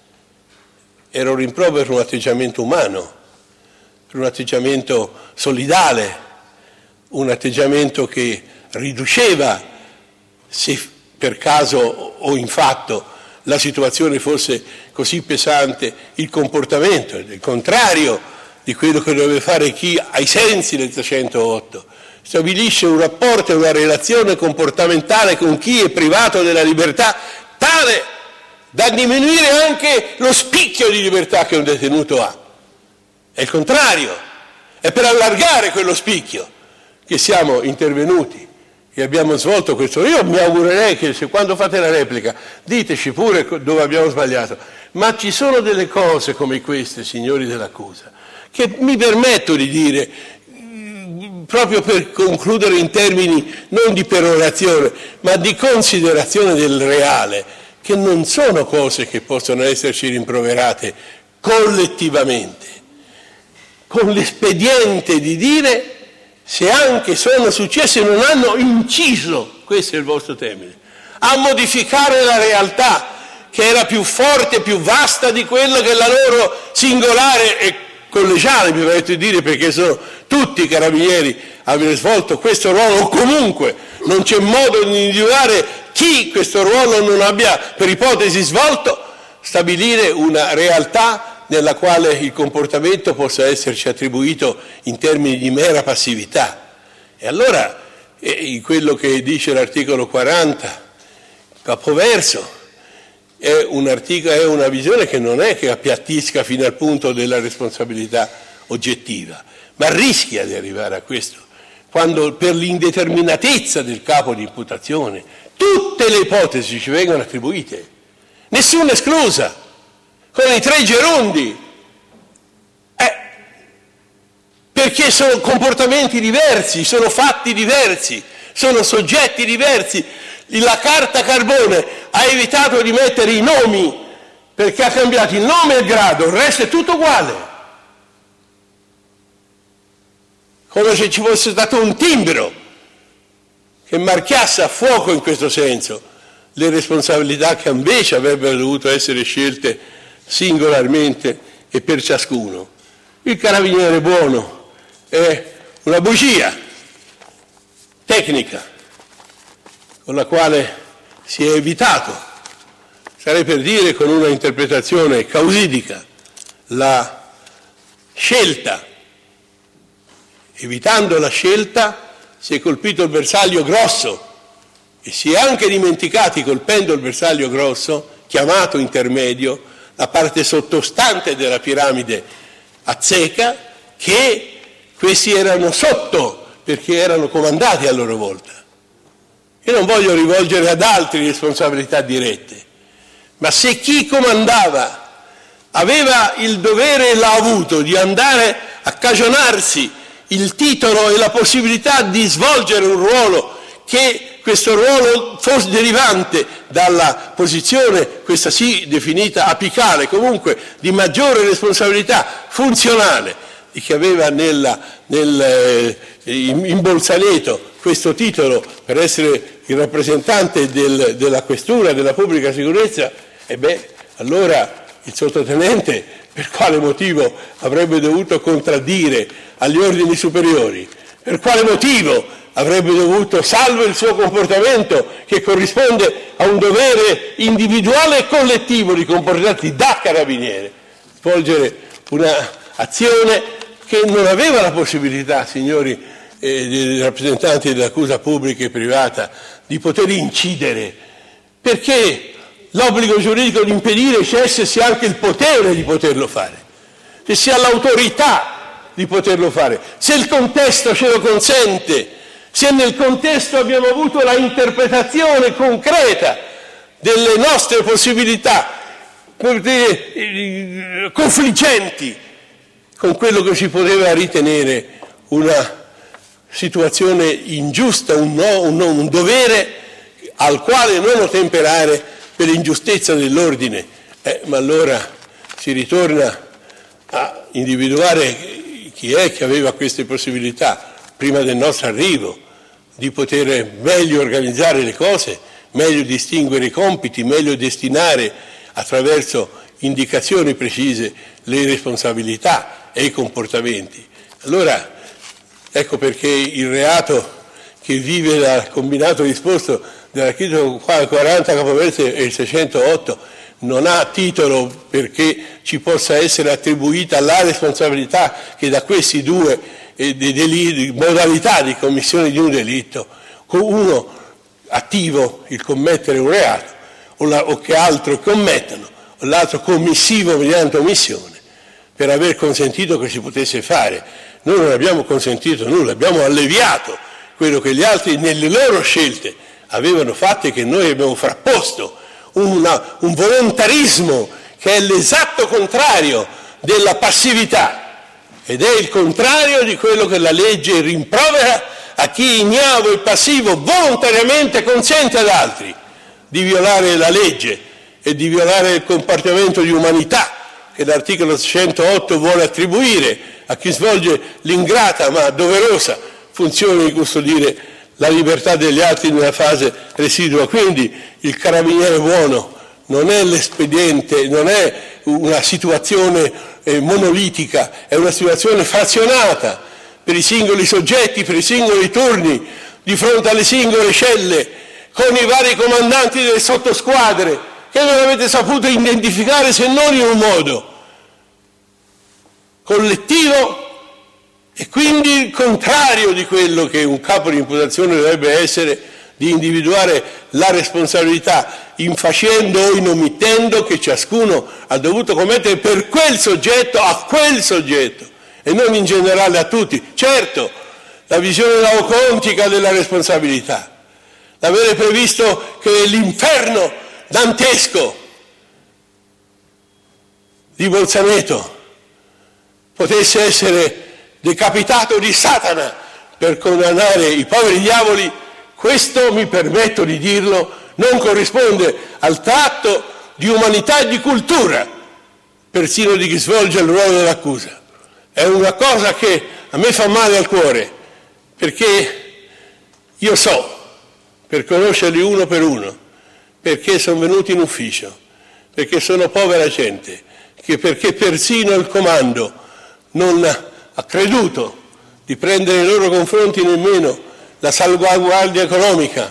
Era un rimprovero per un atteggiamento umano, per un atteggiamento solidale, un atteggiamento che riduceva, se per caso o in fatto la situazione fosse così pesante, il comportamento, il contrario di quello che doveva fare chi ai sensi del 308 stabilisce un rapporto e una relazione comportamentale con chi è privato della libertà tale da diminuire anche lo spicchio di libertà che un detenuto ha. È il contrario, è per allargare quello spicchio che siamo intervenuti e abbiamo svolto questo. Io mi augurerei che se quando fate la replica diteci pure dove abbiamo sbagliato, ma ci sono delle cose come queste, signori dell'accusa, che mi permetto di dire, proprio per concludere in termini non di perorazione, ma di considerazione del reale, che non sono cose che possono esserci rimproverate collettivamente, con l'espediente di dire se anche sono successe e non hanno inciso, questo è il vostro termine, a modificare la realtà che era più forte, più vasta di quella che è la loro singolare e collegiale, mi permetto di dire, perché sono tutti i carabinieri a aver svolto questo ruolo, o comunque non c'è modo di individuare chi questo ruolo non abbia per ipotesi svolto, stabilire una realtà nella quale il comportamento possa esserci attribuito in termini di mera passività. E allora quello che dice l'articolo 40, capoverso, è una visione che non è che appiattisca fino al punto della responsabilità oggettiva, ma rischia di arrivare a questo, quando per l'indeterminatezza del capo di imputazione tutte le ipotesi ci vengono attribuite, nessuna esclusa, con i 3 gerundi, perché sono comportamenti diversi, sono fatti diversi, sono soggetti diversi. La carta carbone ha evitato di mettere i nomi perché ha cambiato il nome e il grado, il resto è tutto uguale. Come se ci fosse stato un timbro che marchiasse a fuoco in questo senso le responsabilità che invece avrebbero dovuto essere scelte singolarmente e per ciascuno. Il carabiniere buono è una bugia tecnica con la quale si è evitato, sarei per dire con una interpretazione causidica, la scelta. Evitando la scelta si è colpito il bersaglio grosso e si è anche dimenticati, colpendo il bersaglio grosso, chiamato intermedio, la parte sottostante della piramide azteca, che questi erano sotto perché erano comandati a loro volta. Io non voglio rivolgere ad altri responsabilità dirette, ma se chi comandava aveva il dovere e l'ha avuto di andare a cagionarsi il titolo e la possibilità di svolgere un ruolo, che questo ruolo fosse derivante dalla posizione, questa sì definita apicale, comunque di maggiore responsabilità funzionale di chi aveva in Bolzaneto questo titolo per essere il rappresentante della questura, della pubblica sicurezza, allora il sottotenente per quale motivo avrebbe dovuto contraddire agli ordini superiori? Per quale motivo avrebbe dovuto, salvo il suo comportamento che corrisponde a un dovere individuale e collettivo di comportarsi da carabiniere, svolgere un'azione che non aveva la possibilità, signori rappresentanti dell'accusa pubblica e privata, di poter incidere, perché l'obbligo giuridico di impedire c'è se si ha anche il potere di poterlo fare, se si ha l'autorità di poterlo fare, se il contesto ce lo consente, se nel contesto abbiamo avuto la interpretazione concreta delle nostre possibilità confliggenti con quello che si poteva ritenere una situazione ingiusta, un dovere al quale non ottemperare per l'ingiustezza dell'ordine, ma allora si ritorna a individuare chi è che aveva queste possibilità prima del nostro arrivo, di poter meglio organizzare le cose, meglio distinguere i compiti, meglio destinare attraverso indicazioni precise le responsabilità e i comportamenti. Allora, ecco perché il reato che vive dal combinato disposto dell'articolo 40 capoverso e il 608 non ha titolo perché ci possa essere attribuita la responsabilità che da questi due modalità di commissione di un delitto, uno attivo, il commettere un reato, o che altro commettano, o l'altro commissivo mediante omissione, per aver consentito che si potesse fare. Noi non abbiamo consentito nulla, abbiamo alleviato quello che gli altri nelle loro scelte avevano fatto e che noi abbiamo frapposto, un volontarismo che è l'esatto contrario della passività ed è il contrario di quello che la legge rimprovera a chi ignavo e passivo volontariamente consente ad altri di violare la legge e di violare il comportamento di umanità che l'articolo 108 vuole attribuire a chi svolge l'ingrata ma doverosa funzione di custodire la libertà degli altri nella fase residua. Quindi il carabiniere buono non è l'espediente, non è una situazione monolitica, è una situazione frazionata per i singoli soggetti, per i singoli turni, di fronte alle singole celle, con i vari comandanti delle sottosquadre che non avete saputo identificare se non in un modo collettivo e quindi il contrario di quello che un capo di imputazione dovrebbe essere, di individuare la responsabilità in facendo o in omettendo che ciascuno ha dovuto commettere per quel soggetto, a quel soggetto e non in generale a tutti. Certo, la visione laocontica della responsabilità, l'avere previsto che l'inferno dantesco di Bolzaneto potesse essere decapitato di Satana per condannare i poveri diavoli, questo, mi permetto di dirlo, non corrisponde al tratto di umanità e di cultura, persino di chi svolge il ruolo dell'accusa. È una cosa che a me fa male al cuore, perché io so, per conoscerli uno per uno, perché sono venuti in ufficio, perché sono povera gente, perché persino il comando non ha creduto di prendere nei loro confronti nemmeno la salvaguardia economica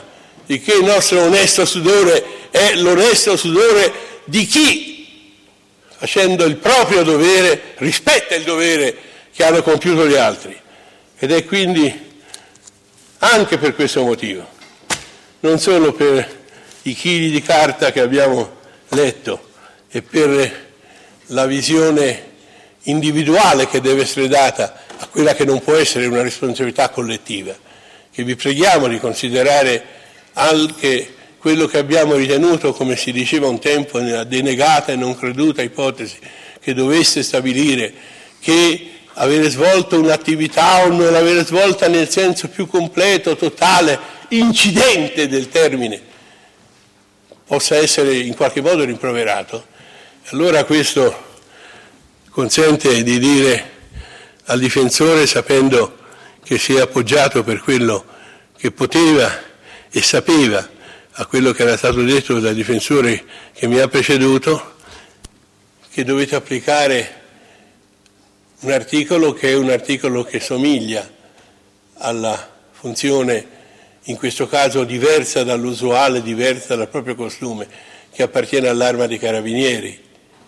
di che il nostro onesto sudore è l'onesto sudore di chi, facendo il proprio dovere, rispetta il dovere che hanno compiuto gli altri. Ed è quindi anche per questo motivo, non solo per i chili di carta che abbiamo letto e per la visione individuale che deve essere data a quella che non può essere una responsabilità collettiva, che vi preghiamo di considerare anche quello che abbiamo ritenuto, come si diceva un tempo, nella denegata e non creduta ipotesi che dovesse stabilire che avere svolto un'attività o non avere svolta nel senso più completo, totale, incidente del termine, possa essere in qualche modo rimproverato. Allora questo consente di dire al difensore, sapendo che si è appoggiato per quello che poteva e sapeva a quello che era stato detto dal difensore che mi ha preceduto, che dovete applicare un articolo che è un articolo che somiglia alla funzione, in questo caso diversa dall'usuale, diversa dal proprio costume, che appartiene all'Arma dei Carabinieri.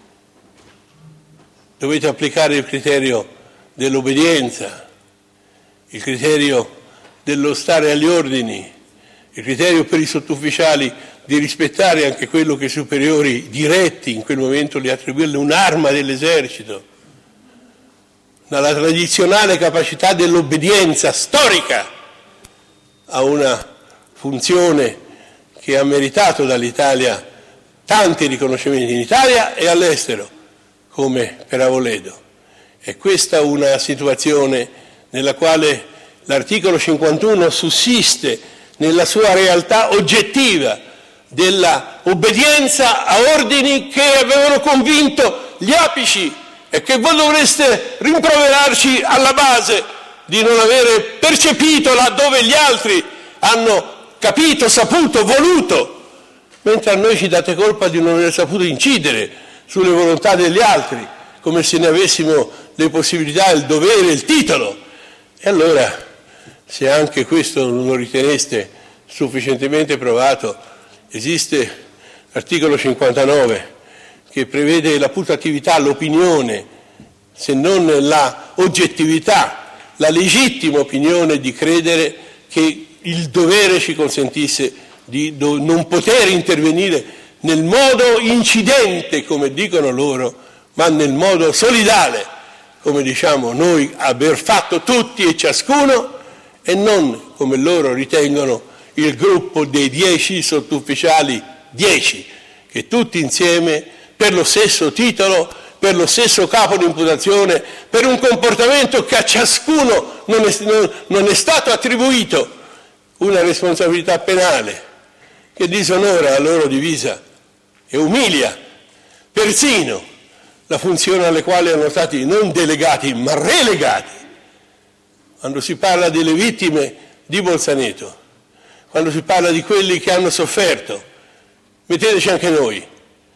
Dovete applicare il criterio dell'obbedienza, il criterio dello stare agli ordini, il criterio per i sottufficiali di rispettare anche quello che i superiori diretti in quel momento gli attribuirono, un'arma dell'esercito, dalla tradizionale capacità dell'obbedienza storica a una funzione che ha meritato dall'Italia tanti riconoscimenti in Italia e all'estero, come per Avoledo. È questa una situazione nella quale l'articolo 51 sussiste nella sua realtà oggettiva della obbedienza a ordini che avevano convinto gli apici e che voi dovreste rimproverarci alla base di non avere percepito laddove gli altri hanno capito, saputo, voluto, mentre a noi ci date colpa di non aver saputo incidere sulle volontà degli altri, come se ne avessimo le possibilità, il dovere, il titolo. E allora, se anche questo non lo riteneste sufficientemente provato, esiste l'articolo 59 che prevede la putatività, l'opinione, se non la oggettività, la legittima opinione di credere che il dovere ci consentisse di non poter intervenire nel modo incidente, come dicono loro, ma nel modo solidale, come diciamo noi aver fatto tutti e ciascuno, e non come loro ritengono il gruppo dei 10 sottufficiali, 10, che tutti insieme, per lo stesso titolo, per lo stesso capo di imputazione, per un comportamento che a ciascuno non è stato attribuito una responsabilità penale, che disonora la loro divisa e umilia persino la funzione alle quali erano stati non delegati ma relegati. Quando si parla delle vittime di Bolzaneto, quando si parla di quelli che hanno sofferto, metteteci anche noi,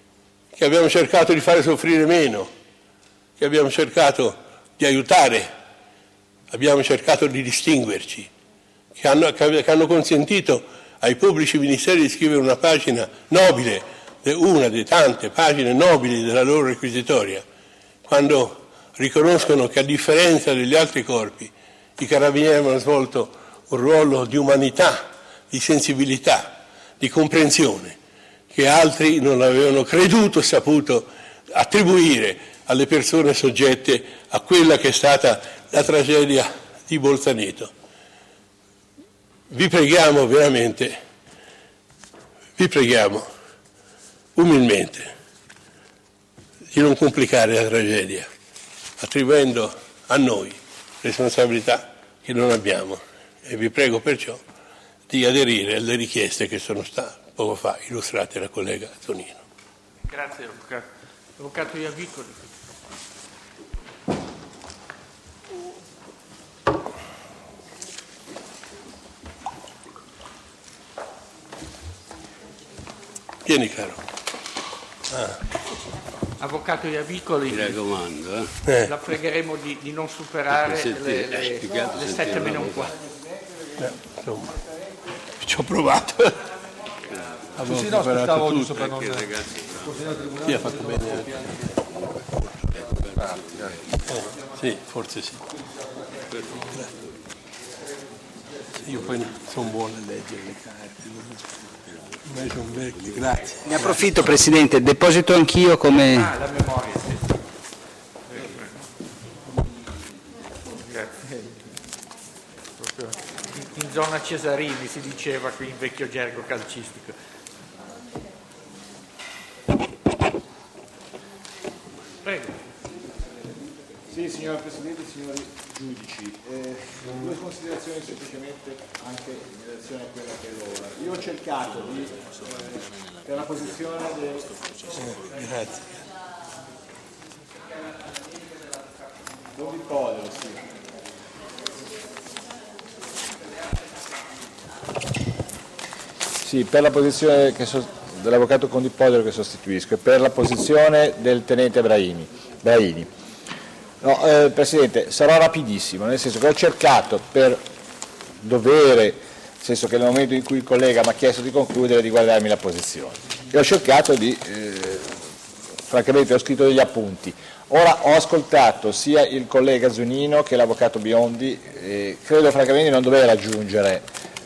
che abbiamo cercato di fare soffrire meno, che abbiamo cercato di aiutare, abbiamo cercato di distinguerci, che hanno consentito ai pubblici ministeri di scrivere una pagina nobile, una delle tante pagine nobili della loro requisitoria, quando riconoscono che a differenza degli altri corpi i carabinieri hanno svolto un ruolo di umanità, di sensibilità, di comprensione, che altri non avevano creduto e saputo attribuire alle persone soggette a quella che è stata la tragedia di Bolzaneto. Vi preghiamo veramente, vi preghiamo umilmente di non complicare la tragedia, attribuendo a noi responsabilità che non abbiamo, e vi prego perciò di aderire alle richieste che sono state poco fa illustrate dalla collega Tonino. Grazie Avvocato. Avvocato Iavicoli. Vieni caro. Avvocato Iavicoli, mi raccomando, la pregheremo di non superare le 7 meno un quarto. Insomma, ci ho provato. Avevo sì, no, preparato aspettavo tutto, giusto per non... Perché ragazzi, Sì, ha fatto bene anche. Sì, forse sì. Io poi sono buono a leggere le carte. Ormai sono vecchio, grazie. Ne approfitto, Presidente, deposito anch'io come... la memoria, sì. Grazie. Proprio in zona Cesarini si diceva qui in vecchio gergo calcistico. Prego. Sì, signora Presidente, signori giudici, due considerazioni semplicemente anche in relazione a quella che è l'ora. Io ho cercato di, per la posizione del... Grazie. Don Di Podero, sì. Sì, per la posizione dell'avvocato Con Di Podero che sostituisco e per la posizione del tenente Braini. No, Presidente, sarò rapidissimo, nel senso che ho cercato per dovere, nel senso che nel momento in cui il collega mi ha chiesto di concludere, di guardarmi la posizione. E ho cercato di, francamente ho scritto degli appunti. Ora ho ascoltato sia il collega Zunino che l'avvocato Biondi, credo francamente di non dover aggiungere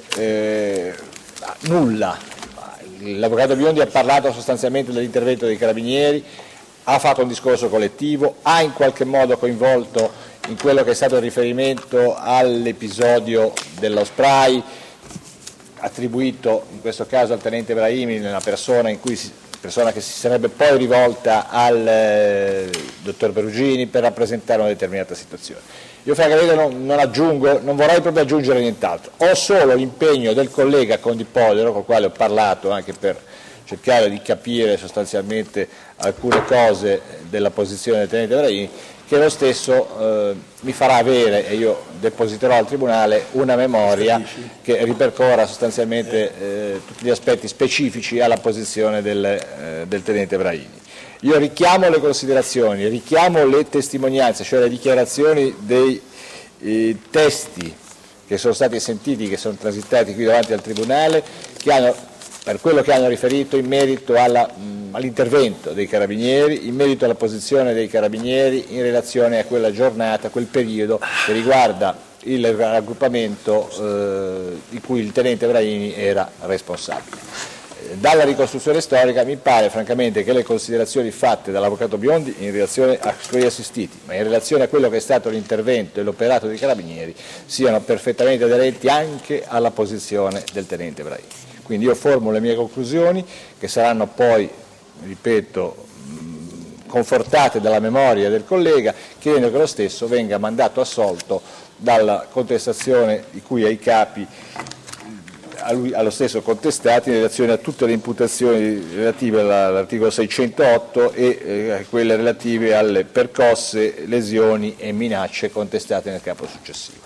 nulla. L'avvocato Biondi ha parlato sostanzialmente dell'intervento dei Carabinieri, ha fatto un discorso collettivo, ha in qualche modo coinvolto in quello che è stato il riferimento all'episodio dello spray attribuito in questo caso al tenente Brahimi, nella persona che si sarebbe poi rivolta al dottor Perugini per rappresentare una determinata situazione. Io francamente non vorrei proprio aggiungere nient'altro, ho solo l'impegno del collega Con Di Podero, con il quale ho parlato anche per cercare di capire sostanzialmente alcune cose della posizione del tenente Brahimi, che lo stesso mi farà avere, e io depositerò al Tribunale, una memoria che ripercorra sostanzialmente tutti gli aspetti specifici alla posizione del tenente Brahimi. Io richiamo le considerazioni, richiamo le testimonianze, cioè le dichiarazioni dei testi che sono stati sentiti, che sono transitati qui davanti al Tribunale, che hanno, per quello che hanno riferito in merito all'intervento dei Carabinieri, in merito alla posizione dei Carabinieri in relazione a quella giornata, a quel periodo che riguarda il raggruppamento di cui il tenente Brahimi era responsabile. Dalla ricostruzione storica mi pare francamente che le considerazioni fatte dall'avvocato Biondi in relazione a suoi assistiti, ma in relazione a quello che è stato l'intervento e l'operato dei Carabinieri, siano perfettamente aderenti anche alla posizione del tenente Brahimi. Quindi io formulo le mie conclusioni, che saranno poi, ripeto, confortate dalla memoria del collega, chiedendo che lo stesso venga mandato assolto dalla contestazione di cui ai capi allo stesso contestati in relazione a tutte le imputazioni relative all'articolo 608 e quelle relative alle percosse, lesioni e minacce contestate nel capo successivo.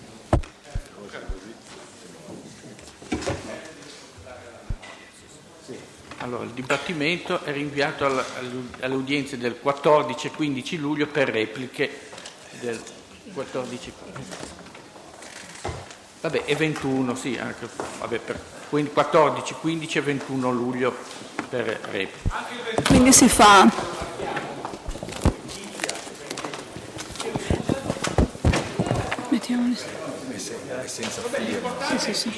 Allora, il dibattimento è rinviato alle udienze del 14 e 15 luglio per repliche del 14. Vabbè, e 21, sì, anche, vabbè, quindi 14, 15 e 21 luglio per repliche. Quindi si fa... Mettiamoli. Sì.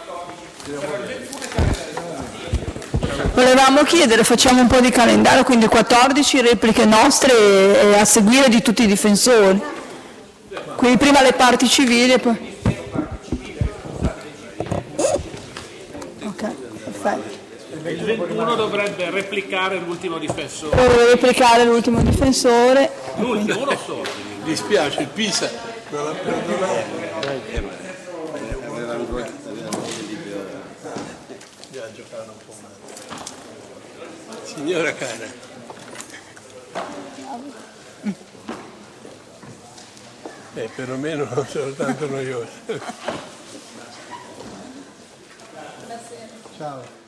Volevamo chiedere, facciamo un po' di calendario, quindi 14 repliche nostre e a seguire di tutti i difensori. Quindi prima le parti civili e poi... Ok, perfetto. Il 21 dovrebbe replicare l'ultimo difensore. Dovrebbe replicare l'ultimo difensore. L'ultimo, uno solo. Mi dispiace, il Pisa non l'ha perdonato. Già giocare un po' male. Signora cara. Perlomeno non sono tanto noioso. Ciao.